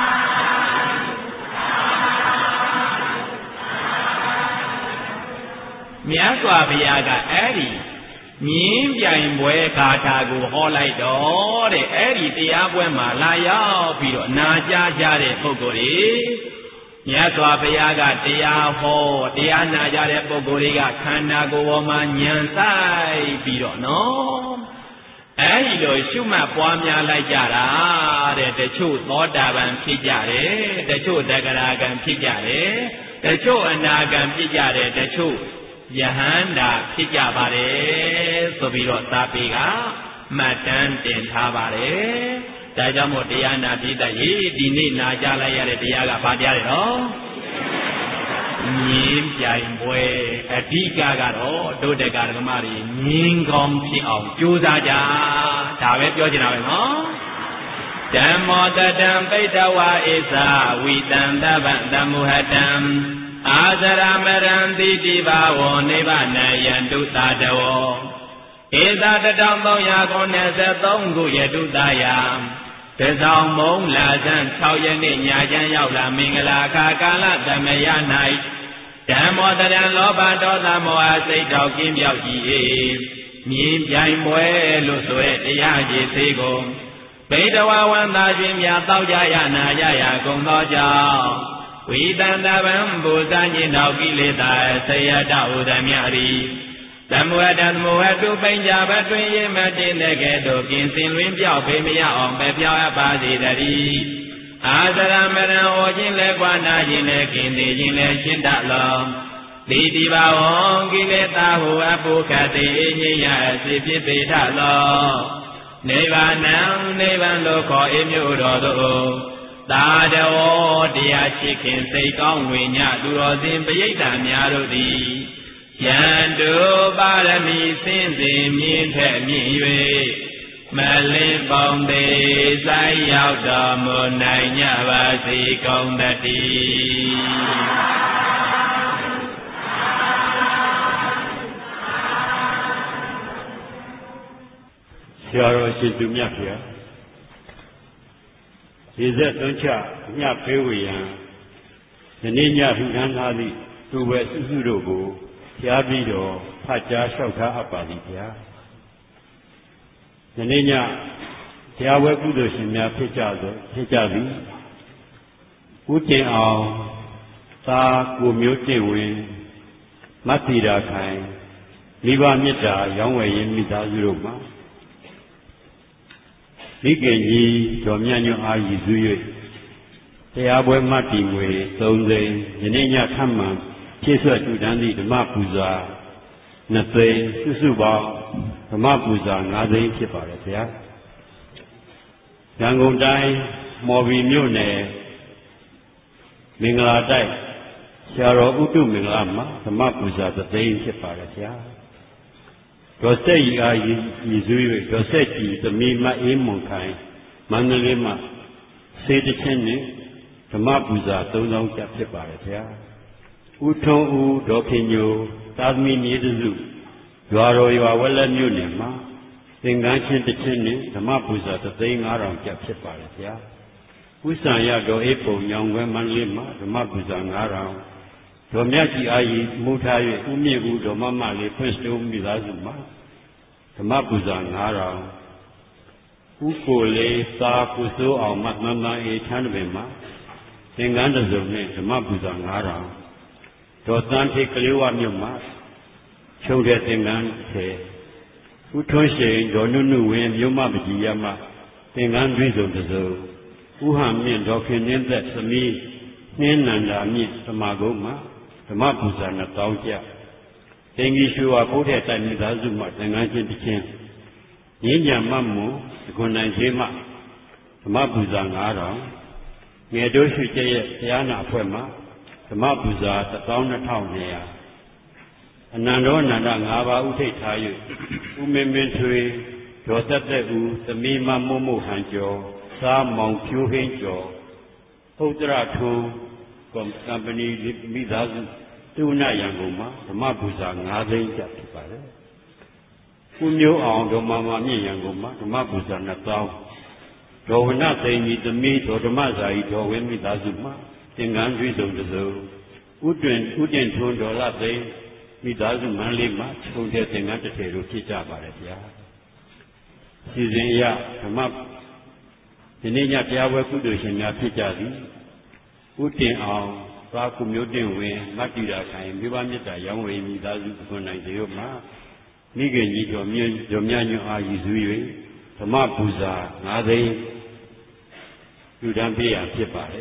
မြတ်စွာဘုရားကအဲ့ဒီမြင်းပြိုင်ပွဲဂါထာကိုဟောလိုက်တော့တဲ့အဲ့ဒီတရားပွဲမှာလာရောက်ပြီးတော့နာကြားကြတဲ့ပုဂ္ဂိုလ်တွေမြတ်စွာဘုရားကတရားဟောတရားနာကြတဲ့ပုဂ္ဂိုလ်တွေကခန္ဓာကိုယ်ပေါ်မှာဉာဏ်ဆိုင်ပြီးတော့နော်အဲ့ဒီလိုရှုမှတ်ပွားများလိုက်ကြတာတဲ့တချို့သောတာပန်ဖြစ်ကြတယ်တချို့တဂရဂံဖြစ်ကြတယ်တချို့အနာဂံဖြစ်ကြတယ်တချို့ယဟန္တာဖြစ်ကြပါတယ်ဆိုပြီးတော့သာပေကမှတ်တမ်းတင်ထားပါတယ်ဒါကြောင့်မို့တရားနာပြီးတဲ့ဒီနေ့နာကြလိုက်ရတဲ့တရားကဘာတရားလဲတော့မြင်းပြိုင်ပွဲအဓိကကတော့ဒုဒကဓမ္မတွေမြင်းကောင်းဖြစ်အောင်ကြိုးစားကြဒါပဲပြောချင်တာပဲနော်ဓမ္မောတတံပိဋဝါဣသဝိတံတဗ္ဗံတမုဟတံအာဇရမရံတိတိဘာဝောနိဗ္ဗာနယံတုတာတဝောဧသာတထောင်သုံးရာခုနှစ်ဆယ်သုံးခုယတုတယံတဆောင်မုံလာဇန်၆ရက်နေ့ညချမ်းရောက်လာမင်္ဂလာအခါကာလသမယ၌ဓမ္မောတရံလောဘဒေါသမောဟစိတ်တော်ကင်းပြောက်ကြည်၏မြင်းပြိုင်ပွဲလို့ဆိုတဲ့တရားကြီးသေးကုန်ဗိဒဝဝန္တာခြင်းများတောက်ကြရနာရရကုန်သောကြောင့်ဝိတန္တဗံဘူဇာညင်တော်ကိလေသာဆယတဥဒမြရီသမုဟတသမုဟတုပိဉ္ဇဘတွင်ရေမတင်တဲ့ကဲ့သို့ကင်းစင်လွင်ပြောက်ဖေမရအောင်ပဲပြောင်းအပ်ပါစေတည်းအာသရမရံဟောခြင်းလဲကွာနာခြင်းလဲကင်းသေးခြင်းလဲရှင်းတတ်လောတိတိဘာဝံကိလေသာဟုအပုခတိငြိယအစီဖြစ်ပေထလောနိဗ္ဗာန်နိဗ္ဗာန်လို့ခေါ်အေမျိုးတော်သို့သာတဝောတရားရှိခင်စိတ်ကောင်းဝိညာသူတော်စင်ပရိသတ်များတို့သည်ယန္တုပါရမီစင်စဉ်မြင့်ထက်မြင့်၍မလင်းပေါင်းသေးဆိုင်ရောက်တော်မူနိုင်ကြပါစေကုန်သတည်းဆရာတော်ရှင်သူမြတ်ဗျာဒီဆက်သွန်းချညပေးဝေရန်ယနေ့ညထူထမ်းထားသည့်သူဝဲစုစုတို့ကိုကြားပြီးတော့ဖတ်ကြားလျှောက်ထားအပ်ပါသည်ဗျာယနေ့ညတရားဝဲကုသိုလ်ရှင်များဖြစ်ကြသောဖြစ်ကြသည်ဦးတင်အောင်သာကိုမျိုးတင့်ဝင်မတ်တီရာခိုင်မိဘမေတ္တာရောင်းဝယ်ရေးမိသားစုတို့မှာမိခင်ကြီးတော်မြတ်ညွန့်အားရည်စူး၍တရားပွဲမတ်တီငွေသုံးသိန်းယနေ့ညထမှန်ဖြည့်ဆွတ်ထူထမ်းသည့်ဓမ္မပူဇာနှစ်သိန်းစုစုပေါင်းဓမ္မပူဇာငါးသိန်းဖြစ်ပါတယ်ဗျာရန်ကုန်တိုင်းမော်ဘီမြို့နယ်မင်္ဂလာတိုက်ဆရာတော်ဥတုမင်္ဂလာမှာဓမ္မပူဇာတစ်သိန်းဖြစ်ပါတယ်ဗျာဒေါ်ဆက်ကြီးအားရည်စူး၍ဒေါ်ဆက်ကြီးသမီးမအေးမွန်ခိုင်မန္တလေးမှာစေတချင်းနဲ့ဓမ္မပူဇာသုံးဆောင်ကျဖြစ်ပါတယ်ဗျာဦးထုံးဦးဒေါ်ခင်ညိုသာသမီမြေတစုရွာတော်ရွာဝက်လက်မြို့နယ်မှာသင်္ကန်းချင်းတစ်ချင်းနဲ့ဓမ္မပူဇာသသိန်း၅ထောင်ကျဖြစ်ပါတယ်ဗျာဥစ္စာရတော်အေးပုံညောင်ခွဲမန္တလေးမှာဓမ္မပူဇာ၅ထောင်ဒေါ်မြတ်ကြီးအာရီမူထား၍ဦးမြင့်ဦးဒေါ်မမလေးဖွင့်စတုံးမိသားစုမှာဓမ္မပူဇာ၅ထောင်ဦးကိုလေးသာကုစိုးအောင်မမမအေးထန်းပင်မှာသင်္ကန်းတစ်စုံနဲ့ဓမ္မပူဇာ၅ထောင်ဒေါ်သန်းထေကလေးဝမြို့မှာချုပ်တဲ့သင်္ကန်းထဲဦးထွန်းရှိန်ဒေါ်နုနုဝင်းမြို့မပကြီးရမသင်္ကန်းတွေ့စုံတစ်စုံဦးဟန်မြင့်ဒေါ်ခင်နှင်းသက်သမီးနှင်းနန္ဒာမြင့်သမာကုန်းမှာဓမ္မပူဇာနှစ်သောင်းကျသင်္ကြီးရွှေဝါဘုရားတိုင်မိသားစုမှာသင်္ကန်းချင်းတစ်ချင်းရင်းညာမတ်မွန်ဒီကွန်နိုင်သေးမှဓမ္မပူဇာ၅ထောင်ငယ်တို့ရွှေကျက်ရဲ့တရားနာအဖွဲ့မှာဓမ္မပူဇာတစ်သောင်းနှစ်ထောင်နှစ်ရာအနန္တောအနန္တ၅ပါးဥထိတ်ထား၍ဦးမင်းမင်းထွေဒေါ်သက်သက်ဦးသမီးမမို့မို့ဟန်ကျော်စားမောင်ဖြိုးဟင်းကျော်ဥဒ္ဒရထုံးကမ်ပဏီမိသားစုတူနာရန်ကုန်မှာဓမ္မပူဇာ၅သိန်းကျပ်ဖြစ်ပါတယ်ဦးမျိုးအောင်ဒေါ်မမမြင့်ရန်ကုန်မှာဓမ္မပူဇာနှစ်သောင်းဒေါ်ဝနသိန်းကြီးသမီးဒေါ်ဓမ္မဇာကြီးဒေါ်ဝင်းမိသားစုမှာသင်္ကန်းတွေ့စုံတစ်စုံဥတွင်ဥတင်ထွန်းဒေါ်လာသိန်းမိသားစုမန်းလေးမှာခြုံတဲ့သင်္ကန်းတစ်ထည်တို့ဖြစ်ကြပါတယ်ဗျာစီစဉ်ရဓမ္မဒီနေ့ညတရားပွဲကုသိုလ်ရှင်များဖြစ်ကြသည်ဥတင်အောင်သာကုမျိုးတင်ဝင်မတ်တီရာခိုင်မိဘမေတ္တာရောင်းဝယ်မိသားစုကိုနိုင်တေရောမှာမိခင်ကြီးတော်မြတ်တော်မြတ်ညွန့်အားရည်စူး၍ဓမ္မပူဇာ၅သိန်းပြုတမ်းပေးရဖြစ်ပါတယ်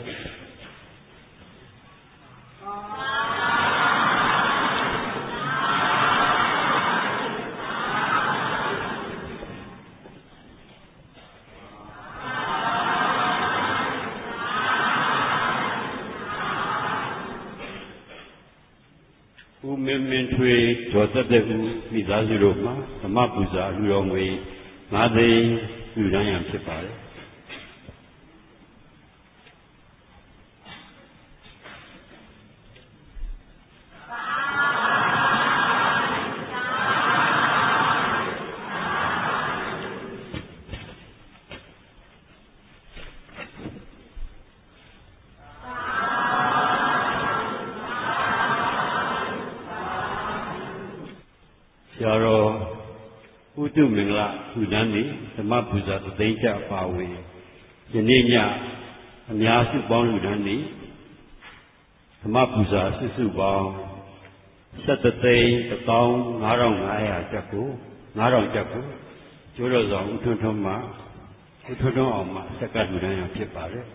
ထွေဒေါ်သက်သက်ဦးမိသားစုတို့မှာဓမ္မပူဇာလူတော်ငွေငါးသိန်းလူဒန်းရန်ဖြစ်ပါတယ်ဥတုမင်္ဂလာထူထမ်းသည့်ဓမ္မပူဇာသသိန်းကျပါဝေယနေ့ညအများစုပေါင်းလူထမ်းသည့်ဓမ္မပူဇာစုစုပေါင်းဆယ်သိန်းတစ်သောင်းငါးထောင်ငါးရာကျပ်ကိုငါးထောင်ကျပ်ကိုကျိုးတော်ဆောင်ဦးထွန်းထွန်းမှဦးထွန်းထွန်းအောင်မှဆက်ကလူထမ်းရဖြစ်ပါတယ်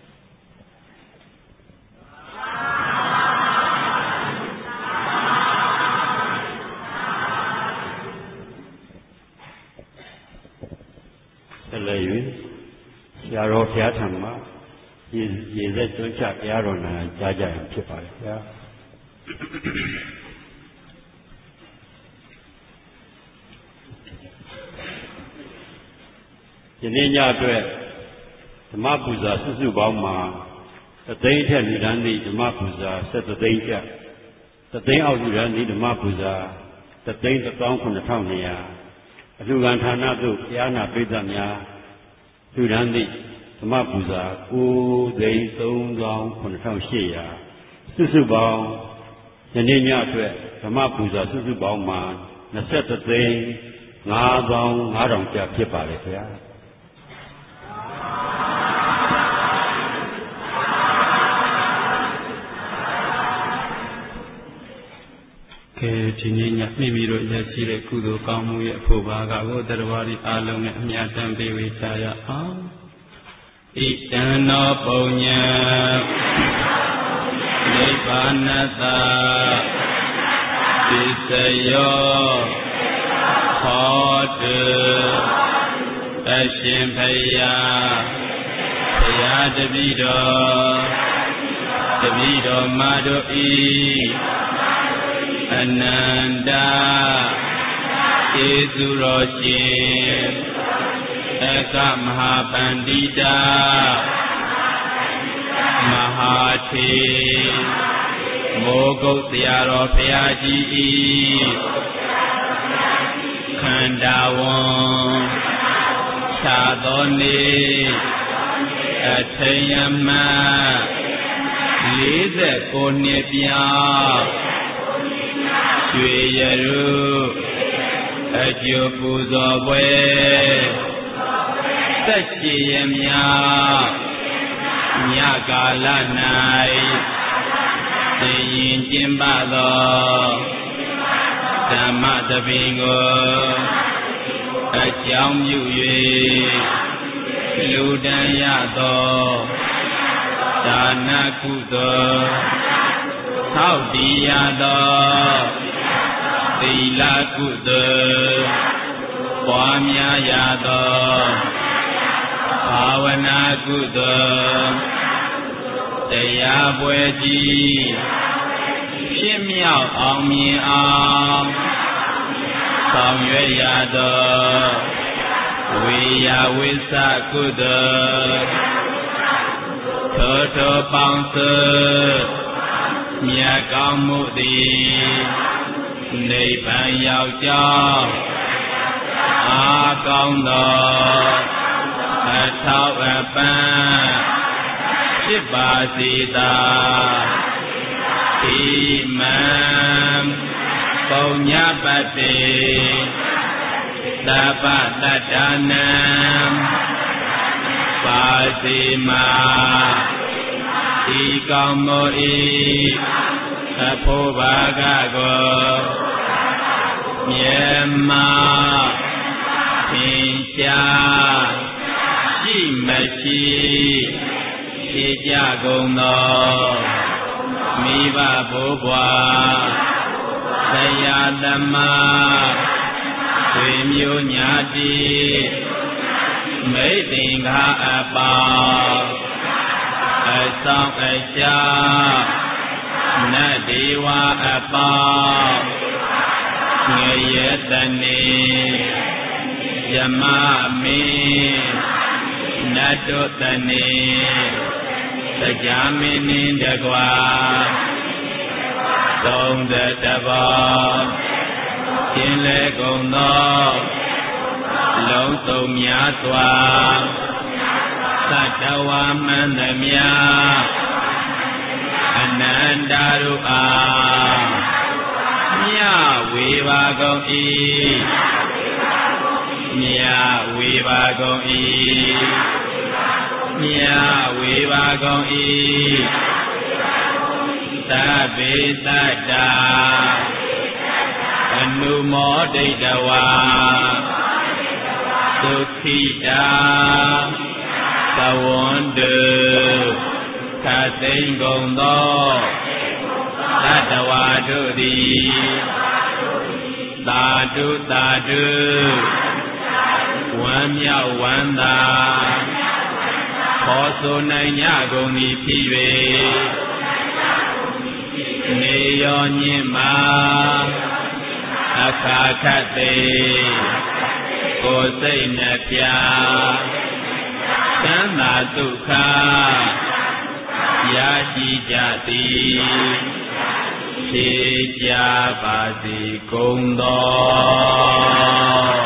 လည်း၍ဆရာတော်ဘုရားထံမှာရေရေသက်ကျွမ်းချတရားတော်နာကြားကြရင်ဖြစ်ပါလေဗျာယနေ့ညအတွက်ဓမ္မပူဇာစုစုပေါင်းမှာသသိန်းထက်လူတန်းသည့်ဓမ္မပူဇာဆက်သသိန်းကျသသိန်းအောက်လူတန်းသည့်ဓမ္မပူဇာသသိန်းတစ်သောင်းခုနှစ်ထောင်နှစ်ရာအလှူခံဌာနသို့တရားနာပိဋကများလူဒန်းသည့်ဓမ္မပူဇာကိုးသိန်းသုံးသောင်းခုနှစ်ထောင်ရှစ်ရာစုစုပေါင်းယနေ့ညအတွက်ဓမ္မပူဇာစုစုပေါင်းမှာနှစ်ဆက်သိန်းငါးသောင်းငါးထောင်ကျဖြစ်ပါလေခင်ဗျာကဲဒီနေ့ညမိမိတို့ရရှိတဲ့ကုသိုလ်ကောင်းမှုရဲ့အဖို့ဘာကကိုတရားဝါဒီအားလုံးနဲ့အမြတ်တမ်းပေးဝေချရအောင်ဣတံနောပုညံနိဗ္ဗာနတပိစယောဟောတုအရှင်ဘုရားဘုရားတပည့်တော်တပည့်တော်မတို့ဤအနန္တကျေးဇူးတော်ရှင်အကမဟာပန္တိတာမဟာထေမိုးကုတ်ဆရာတော်ဘုရားကြီးဤခန္ဓာဝန်ခြာသောနေ့အထိန်အမှတ်လေးဆယ်ကိုနှစ်ပြောင်းရွှေရရုအကျိုးပူဇော်ပွဲသက်ရှိရမြညကာလ၌သိရင်ကျင်းပသောဓမ္မသဘင်ကိုအကြောင်းပြု၍လူတန်းရသောဒါနကုသိုလ်ထောက်တည်ရသောသီလကုသိုလ်ပွားများရသောဘာဝနာကုသိုလ်တရားပွဲကြီးဖြစ်မြောက်အောင်မြင်အောင်ဆောင်ရွက်ရသောဝေယဝိသကုသိုလ်ထိုထိုပေါင်းစုမြတ်ကောင်းမှုသည်နိဗ္ဗာန်ရောက်ကြောင်းအားကောင်းသောအထောက်အပံ့ဖြစ်ပါစေသာဣမံပုညပတ္တိသဗ္ဗတတ္တနံပါစေမာဤကောင်းမှုဤအဖို့ဘာကကိုမြတ်မသင်္ချာရှိမရှိဖြစ်ကြကုန်သောမိဘဘိုးဘွားဆရာသမားဆွေမျိုးညာတိမိတ်တင်္ဂါအပေါင်းအဆောင်အရှာနတ်ဒေဝအပေါင်းတနေယမမေနတ္တုတနေတရားမင်းနှင့်တကွာသုံးသက်တဘောကျင်လေကုန်သောလုံးစုံများစွာသတ္တဝါမှန်သမျှအနန္တတို့အားမြဝေပါကုန်၏မြဝေပါကုန်၏မြဝေပါကုန်၏သဗ္ဗေတတ္တာအနုမောဒိတဝါဒုက္ခိတာသဝန္တုခသိင်္ဂုံသောသတ္တဝါတို့သည်သာဓုသာဓုဝမ်းမြောက်ဝမ်းသာခေါ်ဆိုနိုင်ကြကုန်သည်ဖြစ်၍နေရောညင်မှာအခါခတ်သေးကိုယ်စိတ်နှပြသမ်းသာဒုက္ခရရှိကြသည်ဖြစ်ကြပါစေကုန်သော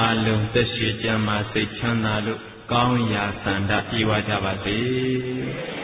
သက်ရှိကြမှာစိတ်ချမ်းသာလို့ကောင်းရာဆန္ဒပြေဝကြပါစေ